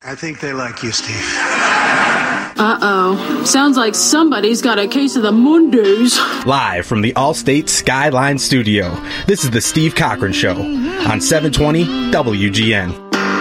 I think they like you, Steve. Uh-oh. Sounds like somebody's got a case of the Mondays. Live from the Allstate Skyline Studio, this is the Steve Cochran Show on 720 WGN.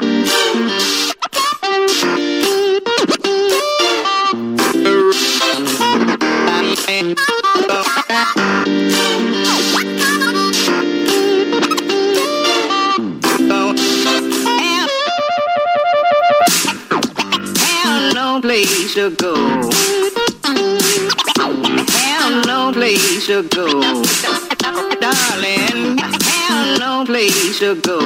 Place to go. Have no place to go. Darling, have no place to go.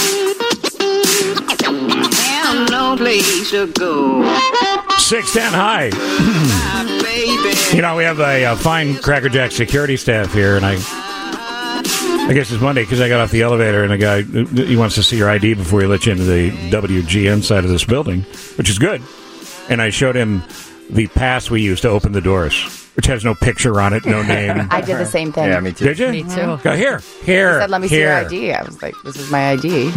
Have no place to go. 610 high. You know, we have a fine Cracker Jack security staff here, and I guess it's Monday because I got off the elevator and a guy, he wants to see your ID before he lets you into the WGN side of this building, which is good. And I showed him the pass we used to open the doors, which has no picture on it, no name. I did the same thing. Yeah, me too. Did you? Me too. Go here. He said, let me see your ID. I was like, this is my ID.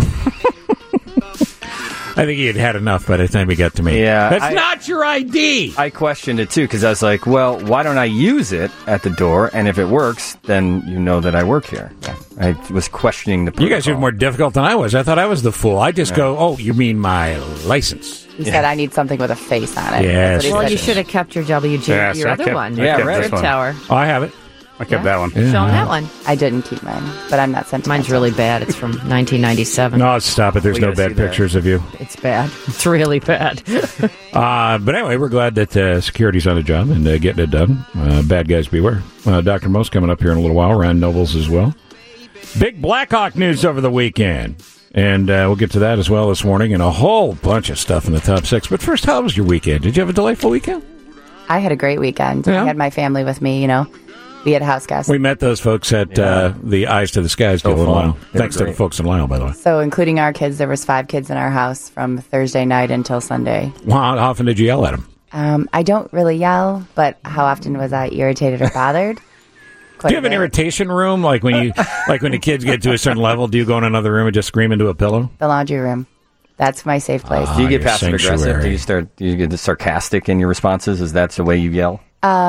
I think he had enough by the time he got to me. Yeah, That's not your ID. I questioned it, too, because I was like, well, why don't I use it at the door? And if it works, then you know that I work here. Yeah. I was questioning the protocol. You guys are more difficult than I was. I thought I was the fool. I just go, oh, you mean my license? He said, I need something with a face on it. Yes. Well, you should have kept your your other one. Yeah, Red Tower. Oh, I have it. I kept that one. Show him that one. I didn't keep mine, but I'm not sentimental. Mine's really bad. It's from 1997. No, stop it. There's no bad pictures of you. It's bad. It's really bad. But anyway, we're glad that security's on the job and getting it done. Bad guys beware. Dr. Most coming up here in a little while. Rand Nobles as well. Big Blackhawk news over the weekend. And we'll get to that as well this morning and a whole bunch of stuff in the top six. But first, how was your weekend? Did you have a delightful weekend? I had a great weekend. Yeah. I had my family with me, you know. We had house guests. We met those folks at the Eyes to the Skies deal in Lyle. Thanks to the folks in Lyle, by the way. So, including our kids, there was 5 kids in our house from Thursday night until Sunday. Well, how often did you yell at them? I don't really yell, but how often was I irritated or bothered? Do you have an irritation room? Like when you, like when the kids get to a certain level, do you go in another room and just scream into a pillow? The laundry room. That's my safe place. Do you get passive aggressive? Do you get sarcastic in your responses? Is that the way you yell?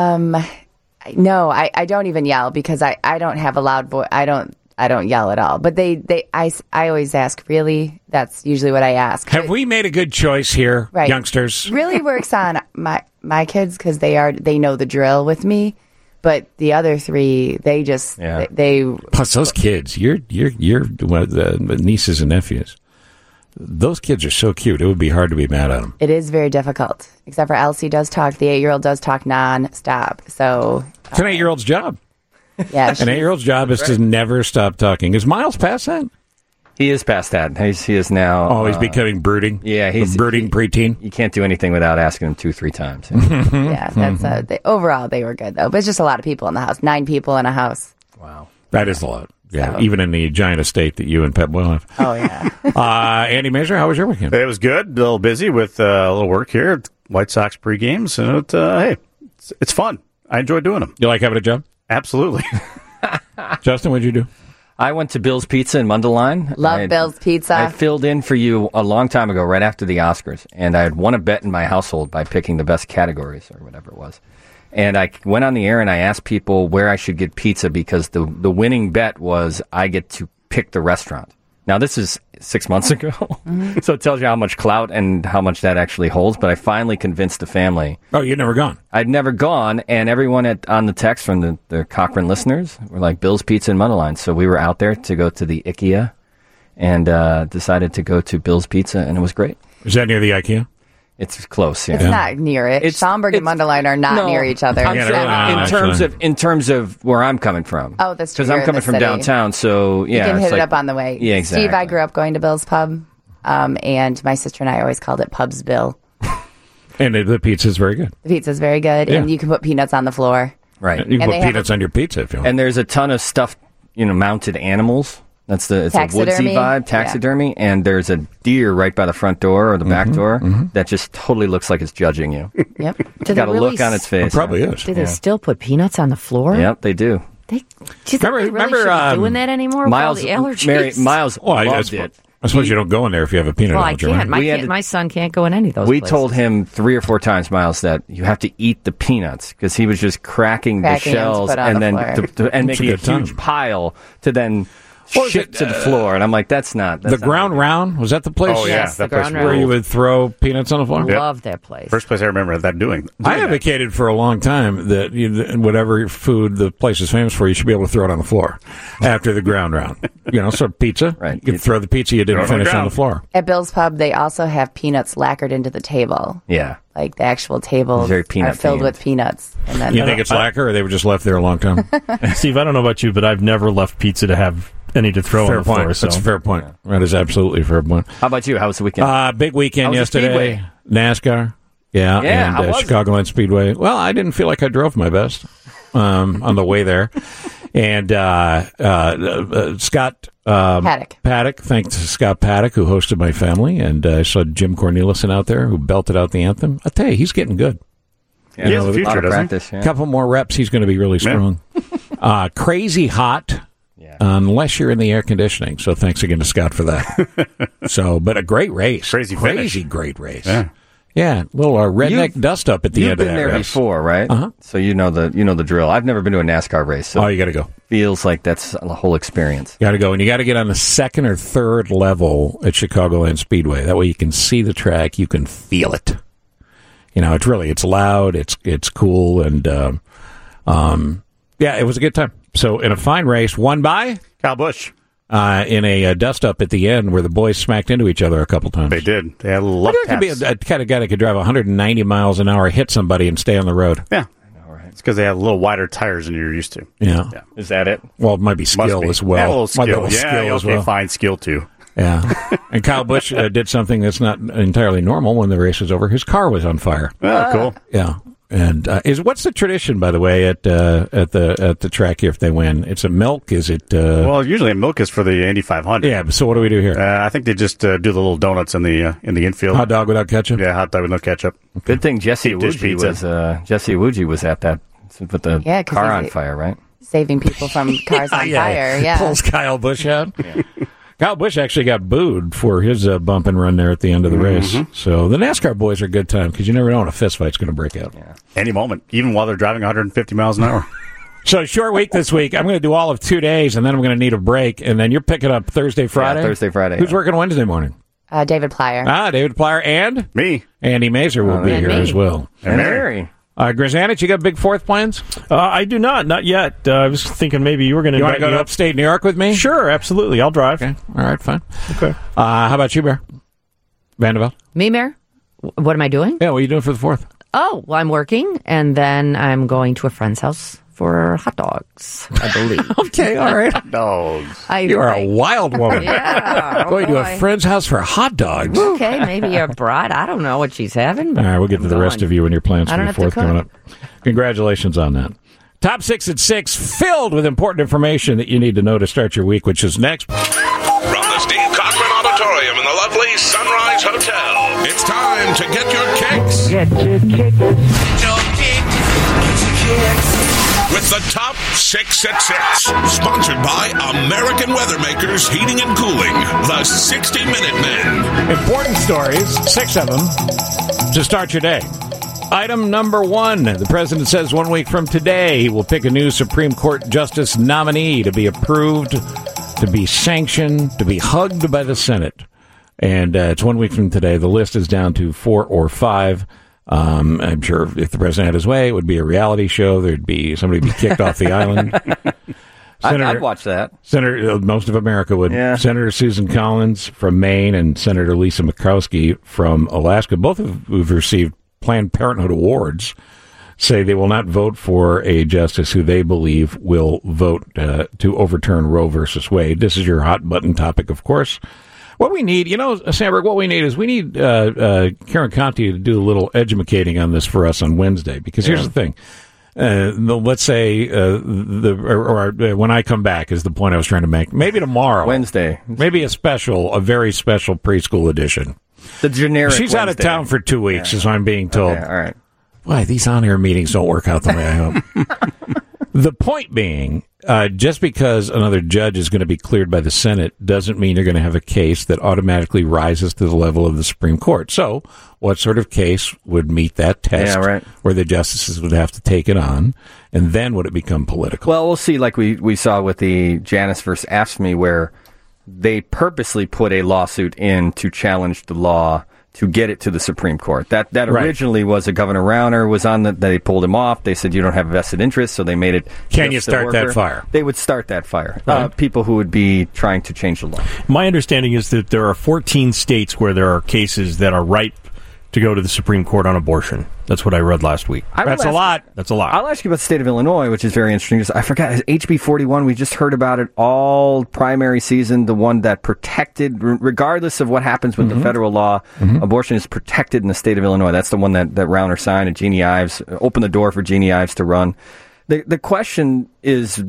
No, I don't even yell because I don't have a loud voice. I don't yell at all. But I always ask, really? That's usually what I ask. Have we made a good choice here, right. youngsters? Really works on my kids because they know the drill with me. But the other 3, they just they plus those kids, your nieces and nephews. Those kids are so cute. It would be hard to be mad at them. It is very difficult. Except for Elsie does talk. The 8-year-old does talk non-stop. So it's an 8-year-old's job. Yeah, an 8-year-old's job is to never stop talking. Is Miles past that? He is past that. He is now. Oh, he's becoming brooding. Yeah, he's a brooding preteen. You can't do anything without asking him 2-3 times. Yeah, that's overall they were good though. But it's just a lot of people in the house. 9 people in a house. Wow, that is a lot. Yeah, even in the giant estate that you and Pep will have. Oh, yeah. Andy Mazur, how was your weekend? It was good. A little busy with a little work here at White Sox pre-games. And it's fun. I enjoy doing them. You like having a job? Absolutely. Justin, what'd you do? I went to Bill's Pizza in Mundelein. Love Bill's Pizza. I filled in for you a long time ago, right after the Oscars. And I had won a bet in my household by picking the best categories or whatever it was. And I went on the air and I asked people where I should get pizza because the winning bet was I get to pick the restaurant. Now, this is 6 months ago, so it tells you how much clout and how much that actually holds. But I finally convinced the family. Oh, you'd never gone? I'd never gone, and everyone on the text from the Cochran listeners were like, Bill's Pizza in Mundelein. So we were out there to go to the IKEA and decided to go to Bill's Pizza, and it was great. Is that near the IKEA? It's close. Yeah. It's not near it. Schaumburg and Mundelein are not near each other. In terms of where I'm coming from. Oh, that's true. Because I'm coming from downtown, so yeah. You can hit it up on the way. Yeah, exactly. Steve, I grew up going to Bill's Pub, and my sister and I always called it Pub's Bill. And the pizza's very good. The pizza's very good, and you can put peanuts on the floor. Right. You can put peanuts on your pizza if you want. And there's a ton of stuffed, mounted animals. It's a woodsy vibe, taxidermy, and there's a deer right by the front door or the back door that just totally looks like it's judging you. Yep. It's got a look on its face. It probably is. Do they still put peanuts on the floor? Yep, they do. Do you think they really shouldn't be doing that anymore? Miles, with all the allergies? Miles loved it. I suppose you don't go in there if you have a peanut Well, I allergy, can't. right? My son can't go in any of those We places. told him 3 or 4 times, Miles, that you have to eat the peanuts because he was just cracking the them to shells put on and the then floor. and It's a making a good time. huge pile to then What was ship it, to the floor. And I'm like, that's not The Ground Round, was that the place? Oh, yeah. Yes, that the place ground Where round. you would throw peanuts on the floor? Love that place. First place I remember that doing I that. advocated for a long time that whatever food the place is famous for, you should be able to throw it on the floor after the ground round. So pizza, Right. you could throw the pizza you didn't Throw it on the finish on the ground. floor. At Bill's Pub, they also have peanuts lacquered into the table. Yeah. Like the actual tables Very peanut are filled themed. with peanuts. And then You think it's lacquer, or they were just left there a long time? Steve, I don't know about you, but I've never left pizza to have any to throw Fair on the floor. point. So. That's a fair point. That is absolutely a fair point. How about you? How was the weekend? Big weekend How was the yesterday. Speedway? NASCAR. Yeah, Yeah, how and was it? Chicagoland Speedway. Well, I didn't feel like I drove my best on the way there. And Scott Paddock. Thanks to Scott Paddock, who hosted my family. And I saw Jim Cornelison out there, who belted out the anthem. I'll tell you, he's getting good. Yeah, He has a a future, lot of doesn't he? practice. Yeah. A couple more reps, he's going to be really strong. Crazy hot. Yeah. Unless you're in the air conditioning. So thanks again to Scott for that. But a great race. Crazy finish. Great race. Yeah. Yeah, little redneck dust up at the You've end of been that there race. before, right? Uh-huh. So you know the drill. I've never been to a NASCAR race, so Oh, you got to go. feels like that's a whole experience. Got to go. And you got to get on the second or third level at Chicagoland Speedway. That way you can see the track. You can feel it. It's loud. It's cool. And, it was a good time. So in a fine race, won by Kyle Busch. in a dust up at the end where the boys smacked into each other a couple times. They did. They had a little I love think it could be a kind of guy that could drive 190 miles an hour, hit somebody, and stay on the road. Yeah. It's because they have a little wider tires than you're used to. Yeah. Is that it? Well, it might be skill Must be. as well. Yeah, a little skill. Might be a little Yeah, skill as okay, well. fine. Skill, too. Yeah. And Kyle Busch did something that's not entirely normal when the race was over. His car was on fire. Oh, cool. Yeah. And what's the tradition, by the way, at the track here if they win? It's a milk? Is it? Well, usually milk is for the Indy 500. Yeah. So what do we do here? I think they just do the little donuts in the infield. Hot dog without ketchup? Yeah, hot dog with no ketchup. Good thing Jesse Deep dish Iwuji pizza. was at that with the 'cause car on he's- fire, right? saving people from cars on fire. Yeah. Pulls Kyle Busch out. Kyle Busch actually got booed for his bump and run there at the end of the race. So the NASCAR boys are a good time because you never know when a fist fight's going to break out. Yeah. Any moment, even while they're driving 150 miles an hour. So short week this week. I'm going to do all of 2 days, and then I'm going to need a break. And then you're picking up Thursday, Friday? Yeah, Thursday, Friday. Who's yeah. working Wednesday morning? David Plyer. David Plyer and Me. Andy Mazer will be and here me. as well. And Mary. Grizanich, you got big fourth plans? I do not yet. I was thinking maybe you were going to You want invite to go me to up. upstate New York with me? Sure, absolutely. I'll drive. Okay. All right, fine. Okay. How about you, Bear? Vanderbilt? Me, Mayor? What am I doing? Yeah, what are you doing for the fourth? Oh, well, I'm working, and then I'm going to a friend's house for hot dogs, I believe. Okay, all right. Dogs. You are a wild woman. Yeah. Going to a boy. friend's house for hot dogs. All Okay, maybe a bride. I don't know what she's having. But right, we'll get to the rest of you and your plans I for don't the have to fourth cook. coming up. Congratulations on that. Top 6 at 6, filled with important information that you need to know to start your week, which is next. From the Steve Cochran Auditorium in the lovely Sunrise Hotel, it's time to get your kicks. Get your kicks. With the Top 6 at 6, sponsored by American Weathermakers Heating and Cooling, the 60-Minute Men. Important stories, 6 of them, to start your day. Item number 1, the president says 1 week from today he will pick a new Supreme Court justice nominee to be approved, to be sanctioned, to be hugged by the Senate. And it's 1 week from today. The list is down to 4 or 5. I'm sure if the president had his way, it would be a reality show. There'd be somebody be kicked off the island. I'd watch that. Senator, most of America would. Yeah. Senator Susan Collins from Maine and Senator Lisa Murkowski from Alaska, both who've received Planned Parenthood awards, say they will not vote for a justice who they believe will vote to overturn Roe versus Wade. This is your hot button topic, of course. What we need, Sandberg, what we need is we need Karen Conti to do a little educating on this for us on Wednesday. Because here's the thing. Let's say when I come back is the point I was trying to make. Maybe tomorrow. Wednesday. Maybe a very special preschool edition. The generic She's out of Wednesday. town for 2 weeks, is what I'm being told. Okay, all right. Boy, these on-air meetings don't work out the way I hope. The point being, just because another judge is going to be cleared by the Senate doesn't mean you're going to have a case that automatically rises to the level of the Supreme Court. So what sort of case would meet that test where the justices would have to take it on, and then would it become political? Well, we'll see, like we saw with the Janus versus AFSCME, where they purposely put a lawsuit in to challenge the law to get it to the Supreme Court. That originally was a Governor Rauner was on that. They pulled him off. They said you don't have a vested interest, so they made it. Can you start that fire? They would start that fire. Right. People who would be trying to change the law. My understanding is that there are 14 states where there are cases that are ripe to go to the Supreme Court on abortion. That's what I read last week. That's a lot. That's a lot. I'll ask you about the state of Illinois, which is very interesting. I forgot, HB 41, we just heard about it all primary season, the one that protected, regardless of what happens with the federal law, abortion is protected in the state of Illinois. That's the one that Rauner signed, and Jeannie Ives opened the door for Jeannie Ives to run. The question is,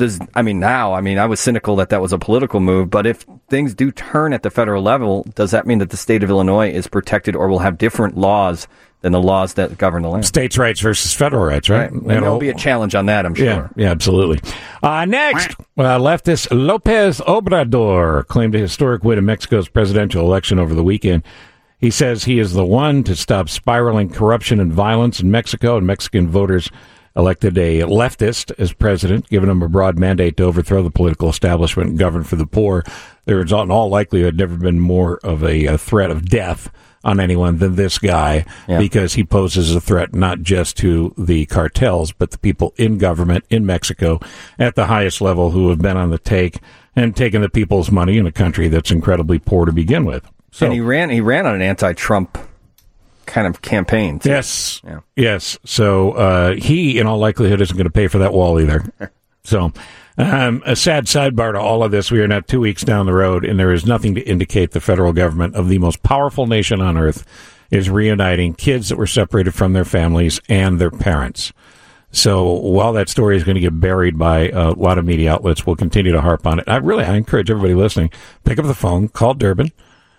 I was cynical that was a political move, but if things do turn at the federal level, does that mean that the state of Illinois is protected or will have different laws than the laws that govern the land? States' rights versus federal rights, right? And there'll be a challenge on that, I'm sure. Yeah, absolutely. Next, leftist Lopez Obrador claimed a historic win in Mexico's presidential election over the weekend. He says he is the one to stop spiraling corruption and violence in Mexico, and Mexican voters elected a leftist as president, giving him a broad mandate to overthrow the political establishment and govern for the poor. There has, in all likelihood, never been more of a threat of death on anyone than this guy, because he poses a threat not just to the cartels, but the people in government in Mexico at the highest level who have been on the take and taken the people's money in a country that's incredibly poor to begin with. So, and he ran on an anti-Trump kind of campaign, too. Yes. Yeah. Yes. So he, in all likelihood, isn't going to pay for that wall either. So a sad sidebar to all of this. We are now 2 weeks down the road, and there is nothing to indicate the federal government of the most powerful nation on earth is reuniting kids that were separated from their families and their parents. So while that story is going to get buried by a lot of media outlets, we'll continue to harp on it. I encourage everybody listening, pick up the phone, call Durbin.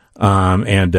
Just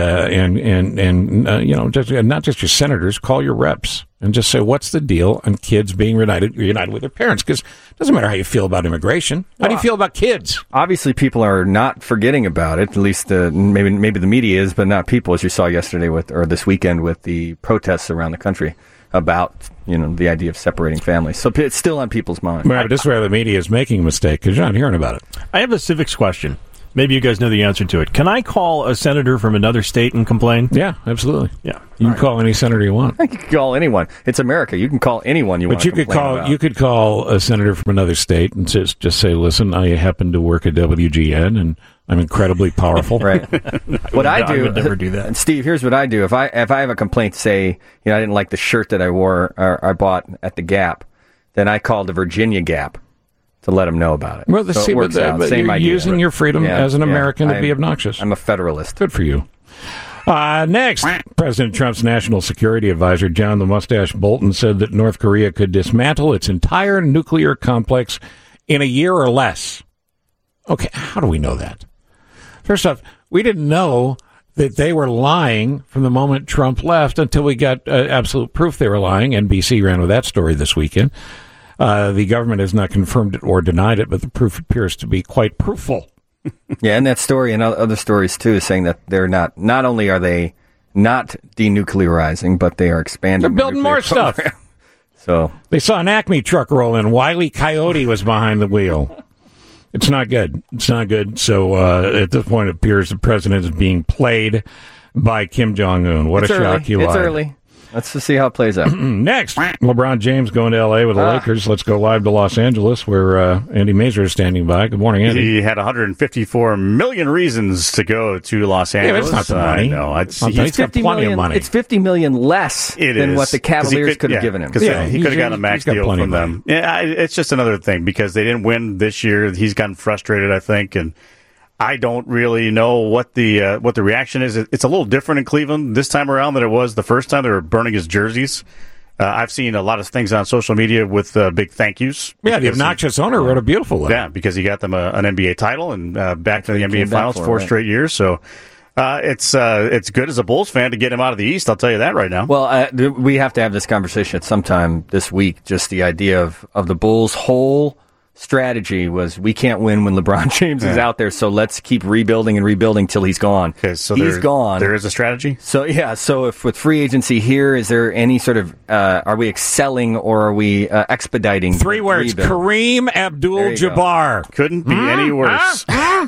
not just your senators, call your reps and just say, what's the deal on kids being reunited with their parents? Because it doesn't matter how you feel about immigration. How do you feel about kids? Obviously, people are not forgetting about it. At least maybe the media is, but not people, as you saw yesterday or this weekend with the protests around the country about the idea of separating families. So it's still on people's minds. Right, but this is where the media is making a mistake because you're not hearing about it. I have a civics question. Maybe you guys know the answer to it. Can I call a senator from another state and complain? Yeah, absolutely. Yeah, you can call any senator you want. You can call anyone. It's America. You can call anyone you want. But you could call a senator from another state and just say, "Listen, I happen to work at WGN, and I'm incredibly powerful." Right. What I would never do that. And Steve, here's what I do. If I have a complaint, say, I didn't like the shirt that I wore or I bought at the Gap, then I call the Virginia Gap to let them know about it. Well, so it works out. Same you're idea. Using your freedom as an American to be obnoxious. I'm a federalist. Good for you. Next, President Trump's national security advisor, John the Mustache Bolton, said that North Korea could dismantle its entire nuclear complex in a year or less. Okay, how do we know that? First off, we didn't know that they were lying from the moment Trump left until we got absolute proof they were lying. NBC ran with that story this weekend. The government has not confirmed it or denied it, but the proof appears to be quite proofful. Yeah, and that story and other stories, too, is saying that they're not only are they not denuclearizing, but they are expanding. They're building more stuff. So they saw an Acme truck roll in. Wile E. Coyote was behind the wheel. It's not good. It's not good. So at this point, it appears the president is being played by Kim Jong-un. What a shock you are. It's early. Let's just see how it plays out. Next, LeBron James going to L.A. with the Lakers. Let's go live to Los Angeles, where Andy Mazur is standing by. Good morning, Andy. He had 154 million reasons to go to Los Angeles. Yeah, that's not the money. No, he's got plenty of money. It's $50 million less than what the Cavaliers could have given him. Because he could have gotten a max deal from them. Yeah, it's just another thing because they didn't win this year. He's gotten frustrated, I think, and I don't really know what the reaction is. It's a little different in Cleveland this time around than it was the first time. They were burning his jerseys. I've seen a lot of things on social media with big thank yous. Yeah, the obnoxious owner wrote a beautiful letter. Yeah, because he got them an NBA title and back to the NBA Finals 4 straight years. So It's good as a Bulls fan to get him out of the East. I'll tell you that right now. Well, we have to have this conversation at some time this week. Just the idea of the Bulls' whole strategy was we can't win when LeBron James is out there, so let's keep rebuilding and rebuilding till he's gone. Okay, so he's gone. There is a strategy? So, yeah, so if with free agency here, is there any sort of, are we excelling or are we expediting? 3 words, rebuild? Kareem Abdul-Jabbar. Couldn't be any worse.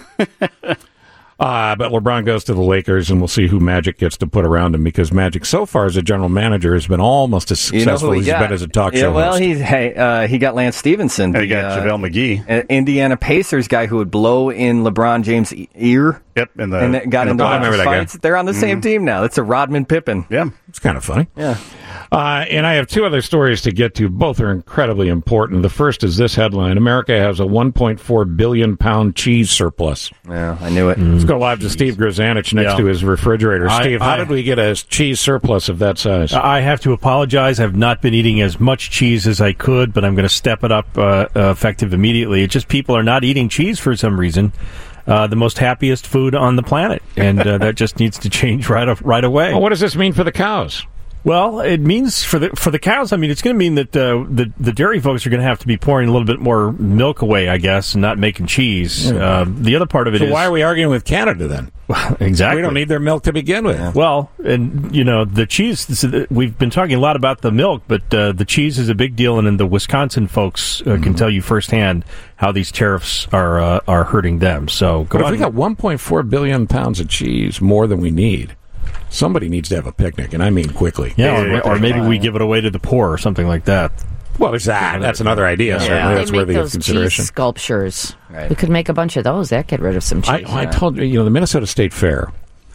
But LeBron goes to the Lakers, and we'll see who Magic gets to put around him, because Magic, so far as a general manager, has been almost as successful as he's been as a talk show host. He got Lance Stevenson. He got JaVale McGee. Indiana Pacers guy who would blow in LeBron James' ear. Yep, and got into fights. They're on the same team now. That's a Rodman Pippen. Yeah, it's kind of funny. Yeah. And I have 2 other stories to get to. Both are incredibly important. The first is this headline: America has a 1.4 billion pound cheese surplus. Yeah, I knew it. Let's go live to Steve Grzanich next to his refrigerator. Steve, how did we get a cheese surplus of that size? I have to apologize. I've not been eating as much cheese as I could, but I'm going to step it up effective immediately. It's just people are not eating cheese for some reason. The most happiest food on the planet, and that just needs to change right away. Well, what does this mean for the cows? Well, it means for the cows. I mean, it's going to mean that the dairy folks are going to have to be pouring a little bit more milk away, I guess, and not making cheese. The other part of it is, so why are we arguing with Canada then? Well, exactly. We don't need their milk to begin with. Yeah. Well, and the cheese. We've been talking a lot about the milk, but the cheese is a big deal, and the Wisconsin folks can tell you firsthand how these tariffs are hurting them. So, but if we got 1.4 billion pounds of cheese, more than we need, somebody needs to have a picnic, and I mean quickly. Yeah, or maybe we give it away to the poor or something like that. Well, there's that. That's another idea. Yeah. Certainly, that's worthy of consideration. Cheese sculptures. Right. We could make a bunch of those. That get rid of some cheese. I told you, the Minnesota State Fair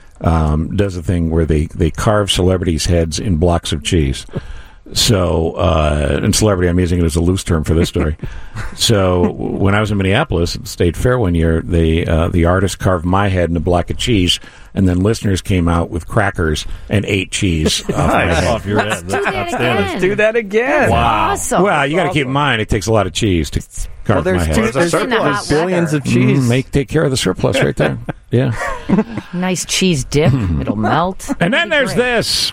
does a thing where they carve celebrities' heads in blocks of cheese. So, and celebrity, I'm using it as a loose term for this story. So, when I was in Minneapolis at the State Fair one year, the artist carved my head in a block of cheese, and then listeners came out with crackers and ate cheese off your head. Let's do that again. Wow. Awesome. Well, you got to keep in mind, it takes a lot of cheese to carve my head. There's billions of cheese. Take care of the surplus right there. Yeah. Nice cheese dip. It'll melt. And then there's this.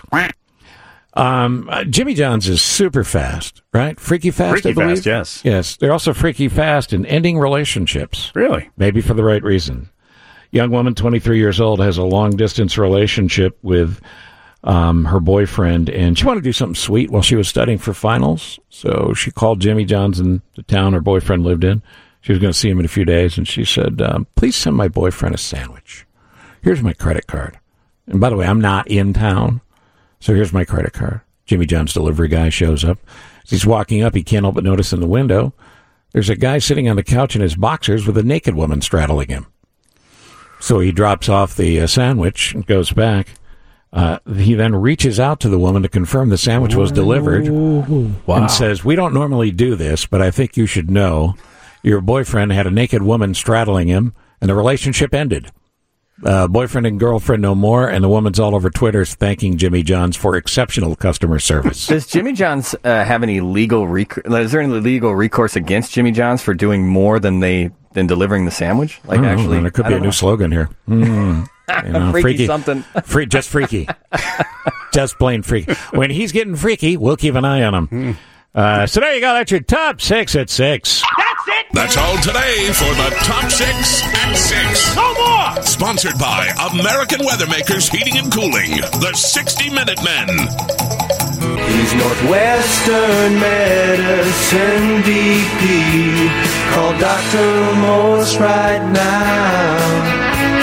Jimmy John's is super fast, right? Freaky fast, Freaky I believe. fast, yes. Yes, they're also freaky fast in ending relationships. Really? Maybe for the right reason. Young woman, 23 years old, has a long-distance relationship with her boyfriend, and she wanted to do something sweet while she was studying for finals. So she called Jimmy John's in the town her boyfriend lived in. She was going to see him in a few days, and she said, please send my boyfriend a sandwich. Here's my credit card. And by the way, I'm not in town. So here's my credit card. Jimmy John's delivery guy shows up. As he's walking up, he can't help but notice in the window, there's a guy sitting on the couch in his boxers with a naked woman straddling him. So he drops off the sandwich and goes back. He then reaches out to the woman to confirm the sandwich was delivered and says, we don't normally do this, but I think you should know your boyfriend had a naked woman straddling him, and the relationship ended. Boyfriend and girlfriend no more, and the woman's all over Twitter thanking Jimmy John's for exceptional customer service. Does Jimmy John's have any legal is there any legal recourse against Jimmy John's for doing more than delivering the sandwich? Like actually, there could be a new slogan here. Freaky something. Just freaky. Just plain freaky. When he's getting freaky, we'll keep an eye on him. So there you go. That's your top 6 at 6. That's it. That's all today for the top 6 at 6. No more. Sponsored by American Weathermakers Heating and Cooling, the 60-Minute Men. He's Northwestern Medicine DP. Call Dr. Morse right now.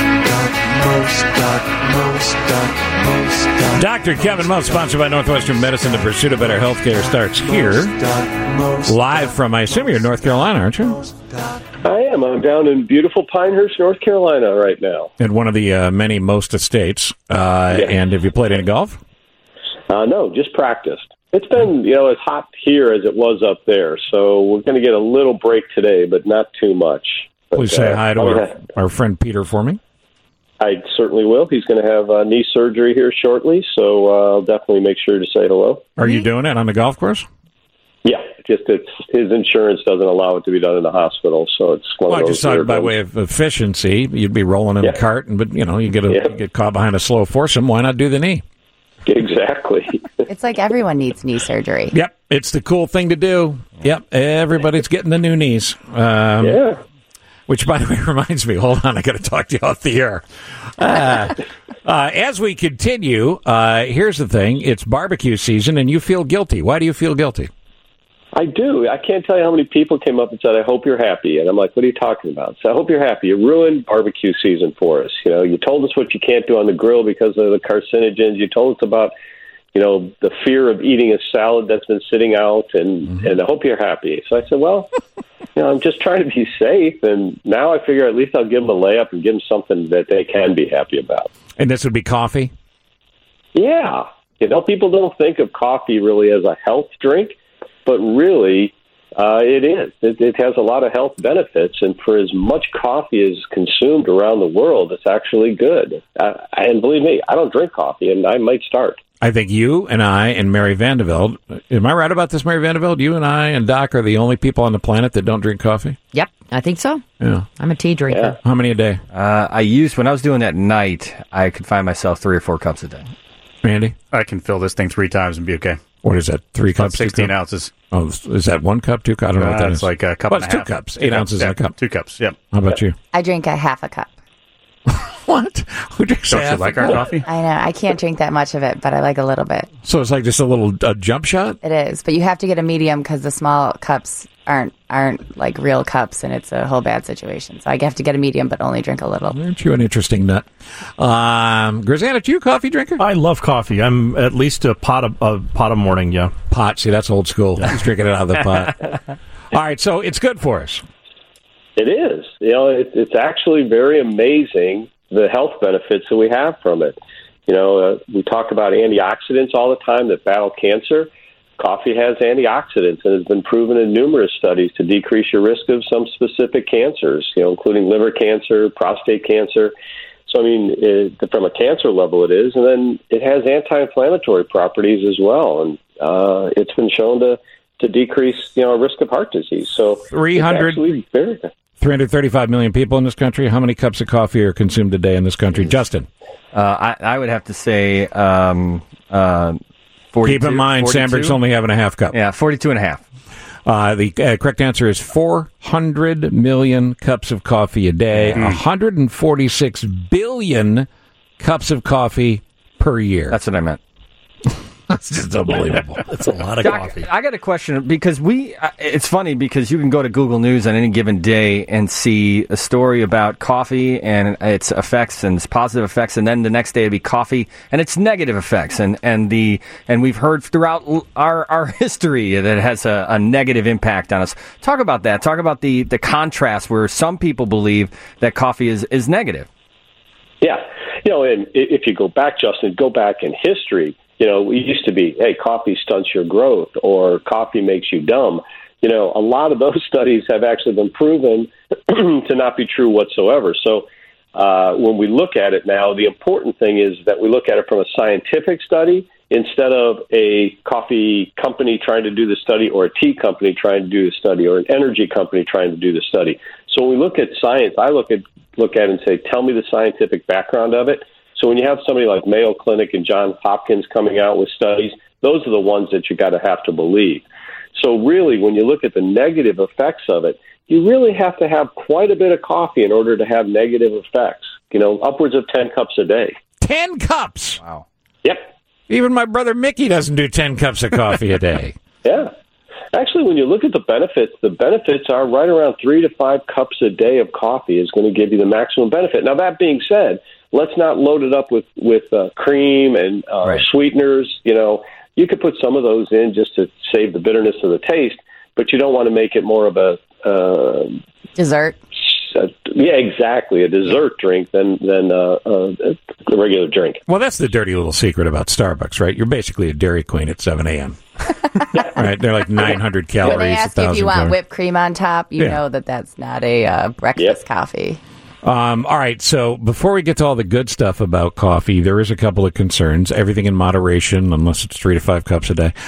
Dr. Kevin Most, sponsored by Northwestern Medicine. The pursuit of better healthcare starts here. Live from, I assume you're in North Carolina, aren't you? I am. I'm down in beautiful Pinehurst, North Carolina right now. At one of the many most estates. And have you played any golf? No, just practiced. It's been, as hot here as it was up there. So we're going to get a little break today, but not too much. Please say hi to our friend Peter for me. I certainly will. He's going to have knee surgery here shortly, so I'll definitely make sure to say hello. Are you doing it on the golf course? Yeah. Just his insurance doesn't allow it to be done in the hospital, so it's one Well, of I those just thought weird by ones. way of efficiency, you'd be rolling in a cart, but you get caught behind a slow foursome. Why not do the knee? Exactly. It's like everyone needs knee surgery. Yep, it's the cool thing to do. Yep, everybody's getting the new knees. Yeah. Which, by the way, reminds me. Hold on, I got to talk to you off the air. As we continue, here's the thing: it's barbecue season, and you feel guilty. Why do you feel guilty? I do. I can't tell you how many people came up and said, "I hope you're happy," and I'm like, "What are you talking about?" So I hope you're happy. You ruined barbecue season for us. You told us what you can't do on the grill because of the carcinogens. You told us about the fear of eating a salad that's been sitting out, and I hope you're happy. So I said, well, I'm just trying to be safe, and now I figure at least I'll give them a layup and give them something that they can be happy about. And this would be coffee? Yeah. People don't think of coffee really as a health drink, but really it is. It has a lot of health benefits, and for as much coffee as consumed around the world, it's actually good. And believe me, I don't drink coffee, and I might start. I think you and I and Mary Vandeveld, am I right about this, Mary Vandeveld? You and I and Doc are the only people on the planet that don't drink coffee? Yep, I think so. Yeah. I'm a tea drinker. Yeah. How many a day? When I was doing that at night, I could find myself 3 or 4 cups a day. Randy? I can fill this thing 3 times and be okay. What is that, 3 cups? 16 ounces. Oh, is that 1 cup, 2 cups? I don't know what that is. It's like a cup and a half. It's 2 cups, 8 ounces in a cup. 2 cups, yep. How about you? I drink a half a cup. What? Who drinks Don't you like our coffee? I know. I can't drink that much of it, but I like a little bit. So it's like just a little jump shot? It is, but you have to get a medium because the small cups aren't like real cups, and it's a whole bad situation. So I have to get a medium, but only drink a little. Aren't you an interesting nut? Grisana, you a coffee drinker? I love coffee. I'm at least a pot a morning, yeah. Pot, see, that's old school. He's drinking it out of the pot. All right, so it's good for us. It is. It's actually very amazing the health benefits that we have from it. We talk about antioxidants all the time that battle cancer. Coffee has antioxidants and has been proven in numerous studies to decrease your risk of some specific cancers, including liver cancer, prostate cancer. So, from a cancer level it is. And then it has anti-inflammatory properties as well. And it's been shown to decrease, risk of heart disease. So 335 million people in this country. How many cups of coffee are consumed a day in this country? Justin? I would have to say 42. Keep in mind, 42? Sandberg's only having a half cup. Yeah, 42 and a half. The correct answer is 400 million cups of coffee a day, 146 billion cups of coffee per year. That's what I meant. That's just unbelievable. That's a lot of coffee. I got a question because it's funny because you can go to Google News on any given day and see a story about coffee and its effects and its positive effects, and then the next day it'd be coffee and its negative effects, and we've heard throughout our history that it has a negative impact on us. Talk about that. Talk about the contrast where some people believe that coffee is negative. Yeah. And if you go back, Justin, in history, it used to be, hey, coffee stunts your growth or coffee makes you dumb. A lot of those studies have actually been proven to not be true whatsoever. So when we look at it now, the important thing is that we look at it from a scientific study instead of a coffee company trying to do the study or a tea company trying to do the study or an energy company trying to do the study. So when we look at science, I look at it and say, tell me the scientific background of it. So when you have somebody like Mayo Clinic and Johns Hopkins coming out with studies, those are the ones that you got to have to believe. So really, when you look at the negative effects of it, you really have to have quite a bit of coffee in order to have negative effects, upwards of 10 cups a day. 10 cups? Wow. Yep. Even my brother Mickey doesn't do 10 cups of coffee a day. Yeah. Actually, when you look at the benefits are right around 3 to 5 cups a day of coffee is going to give you the maximum benefit. Now, that being said, let's not load it up with cream and sweeteners. You could put some of those in just to save the bitterness of the taste, but you don't want to make it more of a dessert. Yeah, exactly. A dessert drink than a regular drink. Well, that's the dirty little secret about Starbucks, right? You're basically a Dairy Queen at 7 a.m. Right? They're like 900 calories. When they ask if you want whipped cream on top, you know that's not a breakfast coffee. All right, so before we get to all the good stuff about coffee, there is a couple of concerns. Everything in moderation, unless it's 3 to 5 cups a day.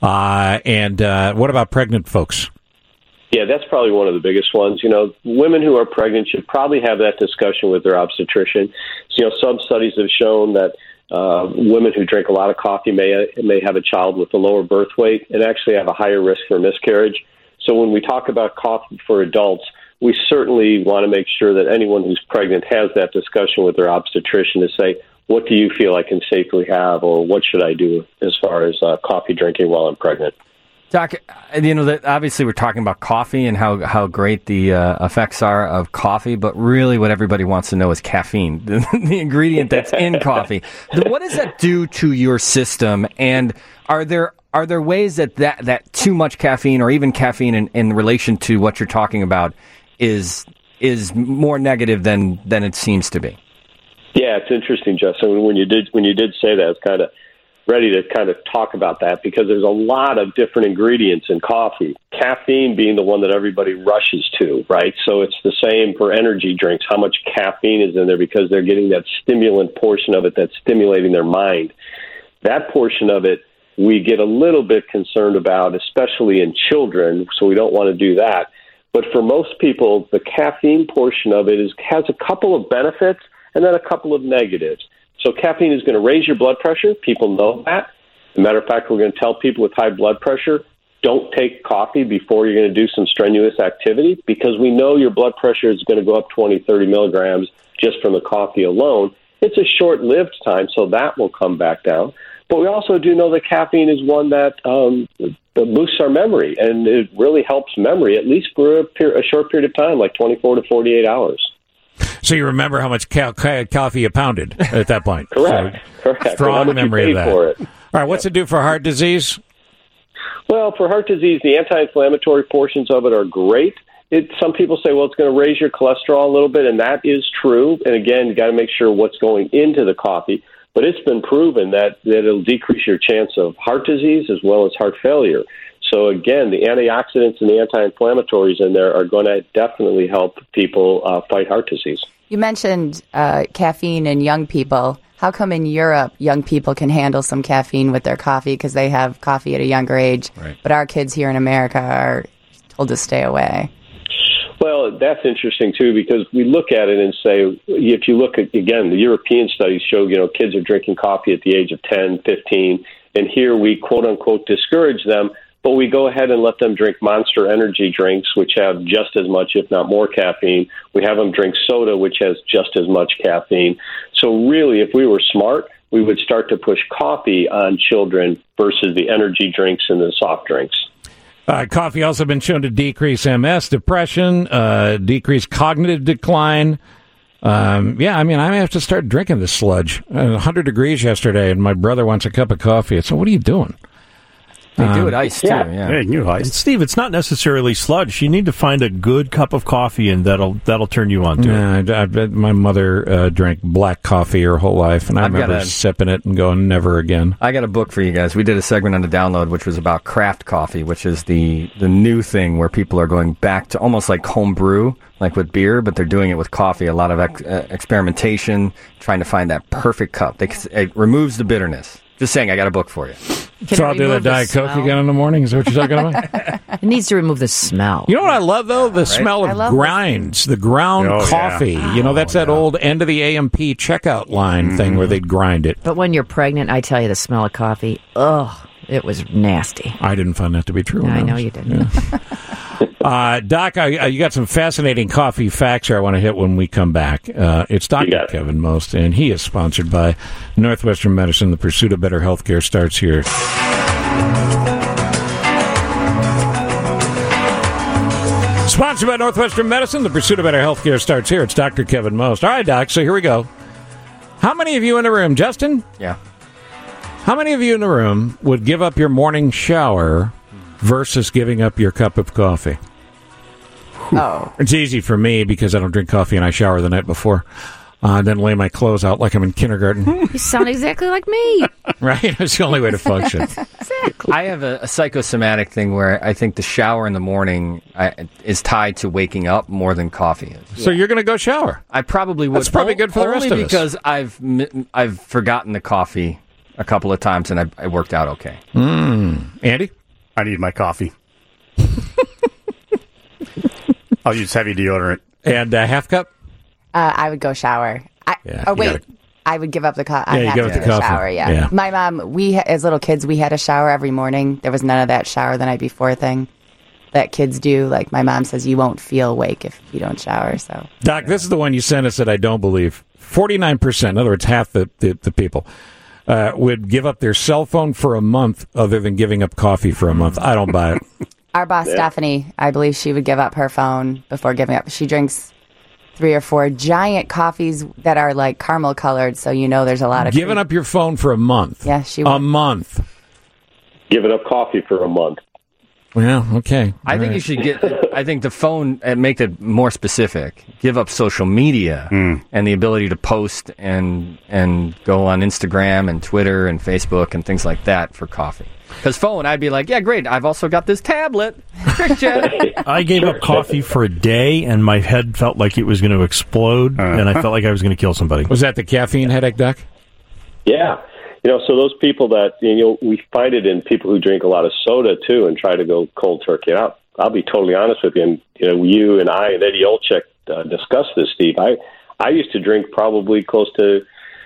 And what about pregnant folks? Yeah, that's probably one of the biggest ones. Women who are pregnant should probably have that discussion with their obstetrician. Some studies have shown that women who drink a lot of coffee may have a child with a lower birth weight and actually have a higher risk for miscarriage. So when we talk about coffee for adults, we certainly want to make sure that anyone who's pregnant has that discussion with their obstetrician to say, what do you feel I can safely have, or what should I do as far as coffee drinking while I'm pregnant? Doc, obviously we're talking about coffee and how great the effects are of coffee, but really what everybody wants to know is caffeine, the ingredient that's in coffee. What does that do to your system? And are there ways that too much caffeine, or even caffeine in relation to what you're talking about, is more negative than it seems to be? Yeah, it's interesting, Justin. When you did say that, it's kind of ready to kind of talk about that, because there's a lot of different ingredients in coffee. Caffeine being the one that everybody rushes to, right? So it's the same for energy drinks. How much caffeine is in there, because they're getting that stimulant portion of it that's stimulating their mind. That portion of it we get a little bit concerned about, especially in children, so we don't want to do that. But for most people, the caffeine portion of it has a couple of benefits and then a couple of negatives. So caffeine is going to raise your blood pressure. People know that. As a matter of fact, we're going to tell people with high blood pressure, don't take coffee before you're going to do some strenuous activity, because we know your blood pressure is going to go up 20, 30 milligrams just from the coffee alone. It's a short-lived time, so that will come back down. But we also do know that caffeine is one that boosts our memory, and it really helps memory, at least for a short period of time, like 24 to 48 hours. So you remember how much coffee you pounded at that point. Correct. Strong memory of that. For it. All right, what's it do for heart disease? Well, for heart disease, the anti-inflammatory portions of it are great. Some people say, well, it's going to raise your cholesterol a little bit, and that is true. And again, you got to make sure what's going into the coffee. But it's been proven that it'll decrease your chance of heart disease as well as heart failure. So again, the antioxidants and the anti-inflammatories in there are going to definitely help people fight heart disease. You mentioned caffeine in young people. How come in Europe young people can handle some caffeine with their coffee because they have coffee at a younger age, right, but our kids here in America are told to stay away? Well, that's interesting, too, because we look at it and say, if you look at, again, the European studies show, kids are drinking coffee at the age of 10, 15, and here we, quote-unquote, discourage them, but we go ahead and let them drink Monster energy drinks, which have just as much, if not more, caffeine. We have them drink soda, which has just as much caffeine. So really, if we were smart, we would start to push coffee on children versus the energy drinks and the soft drinks. Coffee also been shown to decrease MS, depression, decrease cognitive decline. I have to start drinking this sludge. 100 degrees yesterday, and my brother wants a cup of coffee. So what are you doing? They do it iced, too. Yeah, you ice. And Steve, it's not necessarily sludge. You need to find a good cup of coffee, and that'll turn you on to it. My mother drank black coffee her whole life, and I remember sipping it and going, never again. I got a book for you guys. We did a segment on the download, which was about craft coffee, which is the new thing where people are going back to almost like home brew, like with beer, but they're doing it with coffee. A lot of experimentation, trying to find that perfect cup. It removes the bitterness. Just saying, I got a book for you. So I'll do the Diet Coke again in the morning? Is that what you're talking about? It needs to remove the smell. You know what I love, though? The smell of grinds, the ground coffee. Yeah. That's that old end of the AMP checkout line thing where they'd grind it. But when you're pregnant, I tell you, the smell of coffee, it was nasty. I didn't find that to be true. I know you didn't. Yeah. Doc, you got some fascinating coffee facts here I want to hit when we come back. It's Dr. Kevin Most, and he is sponsored by Northwestern Medicine. The pursuit of better healthcare starts here. Sponsored by Northwestern Medicine. The pursuit of better healthcare starts here. It's Dr. Kevin Most. All right, Doc, so here we go. How many of you in the room, Justin? Yeah. How many of you in the room would give up your morning shower versus giving up your cup of coffee? Oh. It's easy for me because I don't drink coffee and I shower the night before. Then lay my clothes out like I'm in kindergarten. You sound exactly like me. Right? That's the only way to function. Exactly. I have a psychosomatic thing where I think the shower in the morning is tied to waking up more than coffee is. So you're going to go shower? I probably would. That's probably good for the rest of us. Only because I've forgotten the coffee a couple of times, and I worked out okay. Andy? I need my coffee. I'll use heavy deodorant. And half cup? I would go shower. I would give up the coffee. Yeah, you give up the coffee. Shower, yeah. My mom, as little kids, we had a shower every morning. There was none of that shower the night before thing that kids do. Like my mom says, you won't feel awake if you don't shower. So, Doc, this is the one you sent us that I don't believe. 49%, in other words, half the people, would give up their cell phone for a month other than giving up coffee for a month. I don't buy it. Our boss, Stephanie, I believe she would give up her phone before giving up. She drinks 3 or 4 giant coffees that are like caramel colored, so you know there's a lot of giving up your phone for a month. Yeah, she would. A month. Giving up coffee for a month. Well, okay. I think you should I think the phone, make it more specific. Give up social media and the ability to post and go on Instagram and Twitter and Facebook and things like that for coffee. Because phone, I'd be like, yeah, great. I've also got this tablet. I gave up coffee for a day, and my head felt like it was going to explode, and I felt like I was going to kill somebody. Was that the caffeine headache, Doc? Yeah. So those people that, we find it in people who drink a lot of soda, too, and try to go cold turkey. And I'll be totally honest with you. And, you and I and Eddie Olczyk discussed this, Steve. I used to drink probably close to,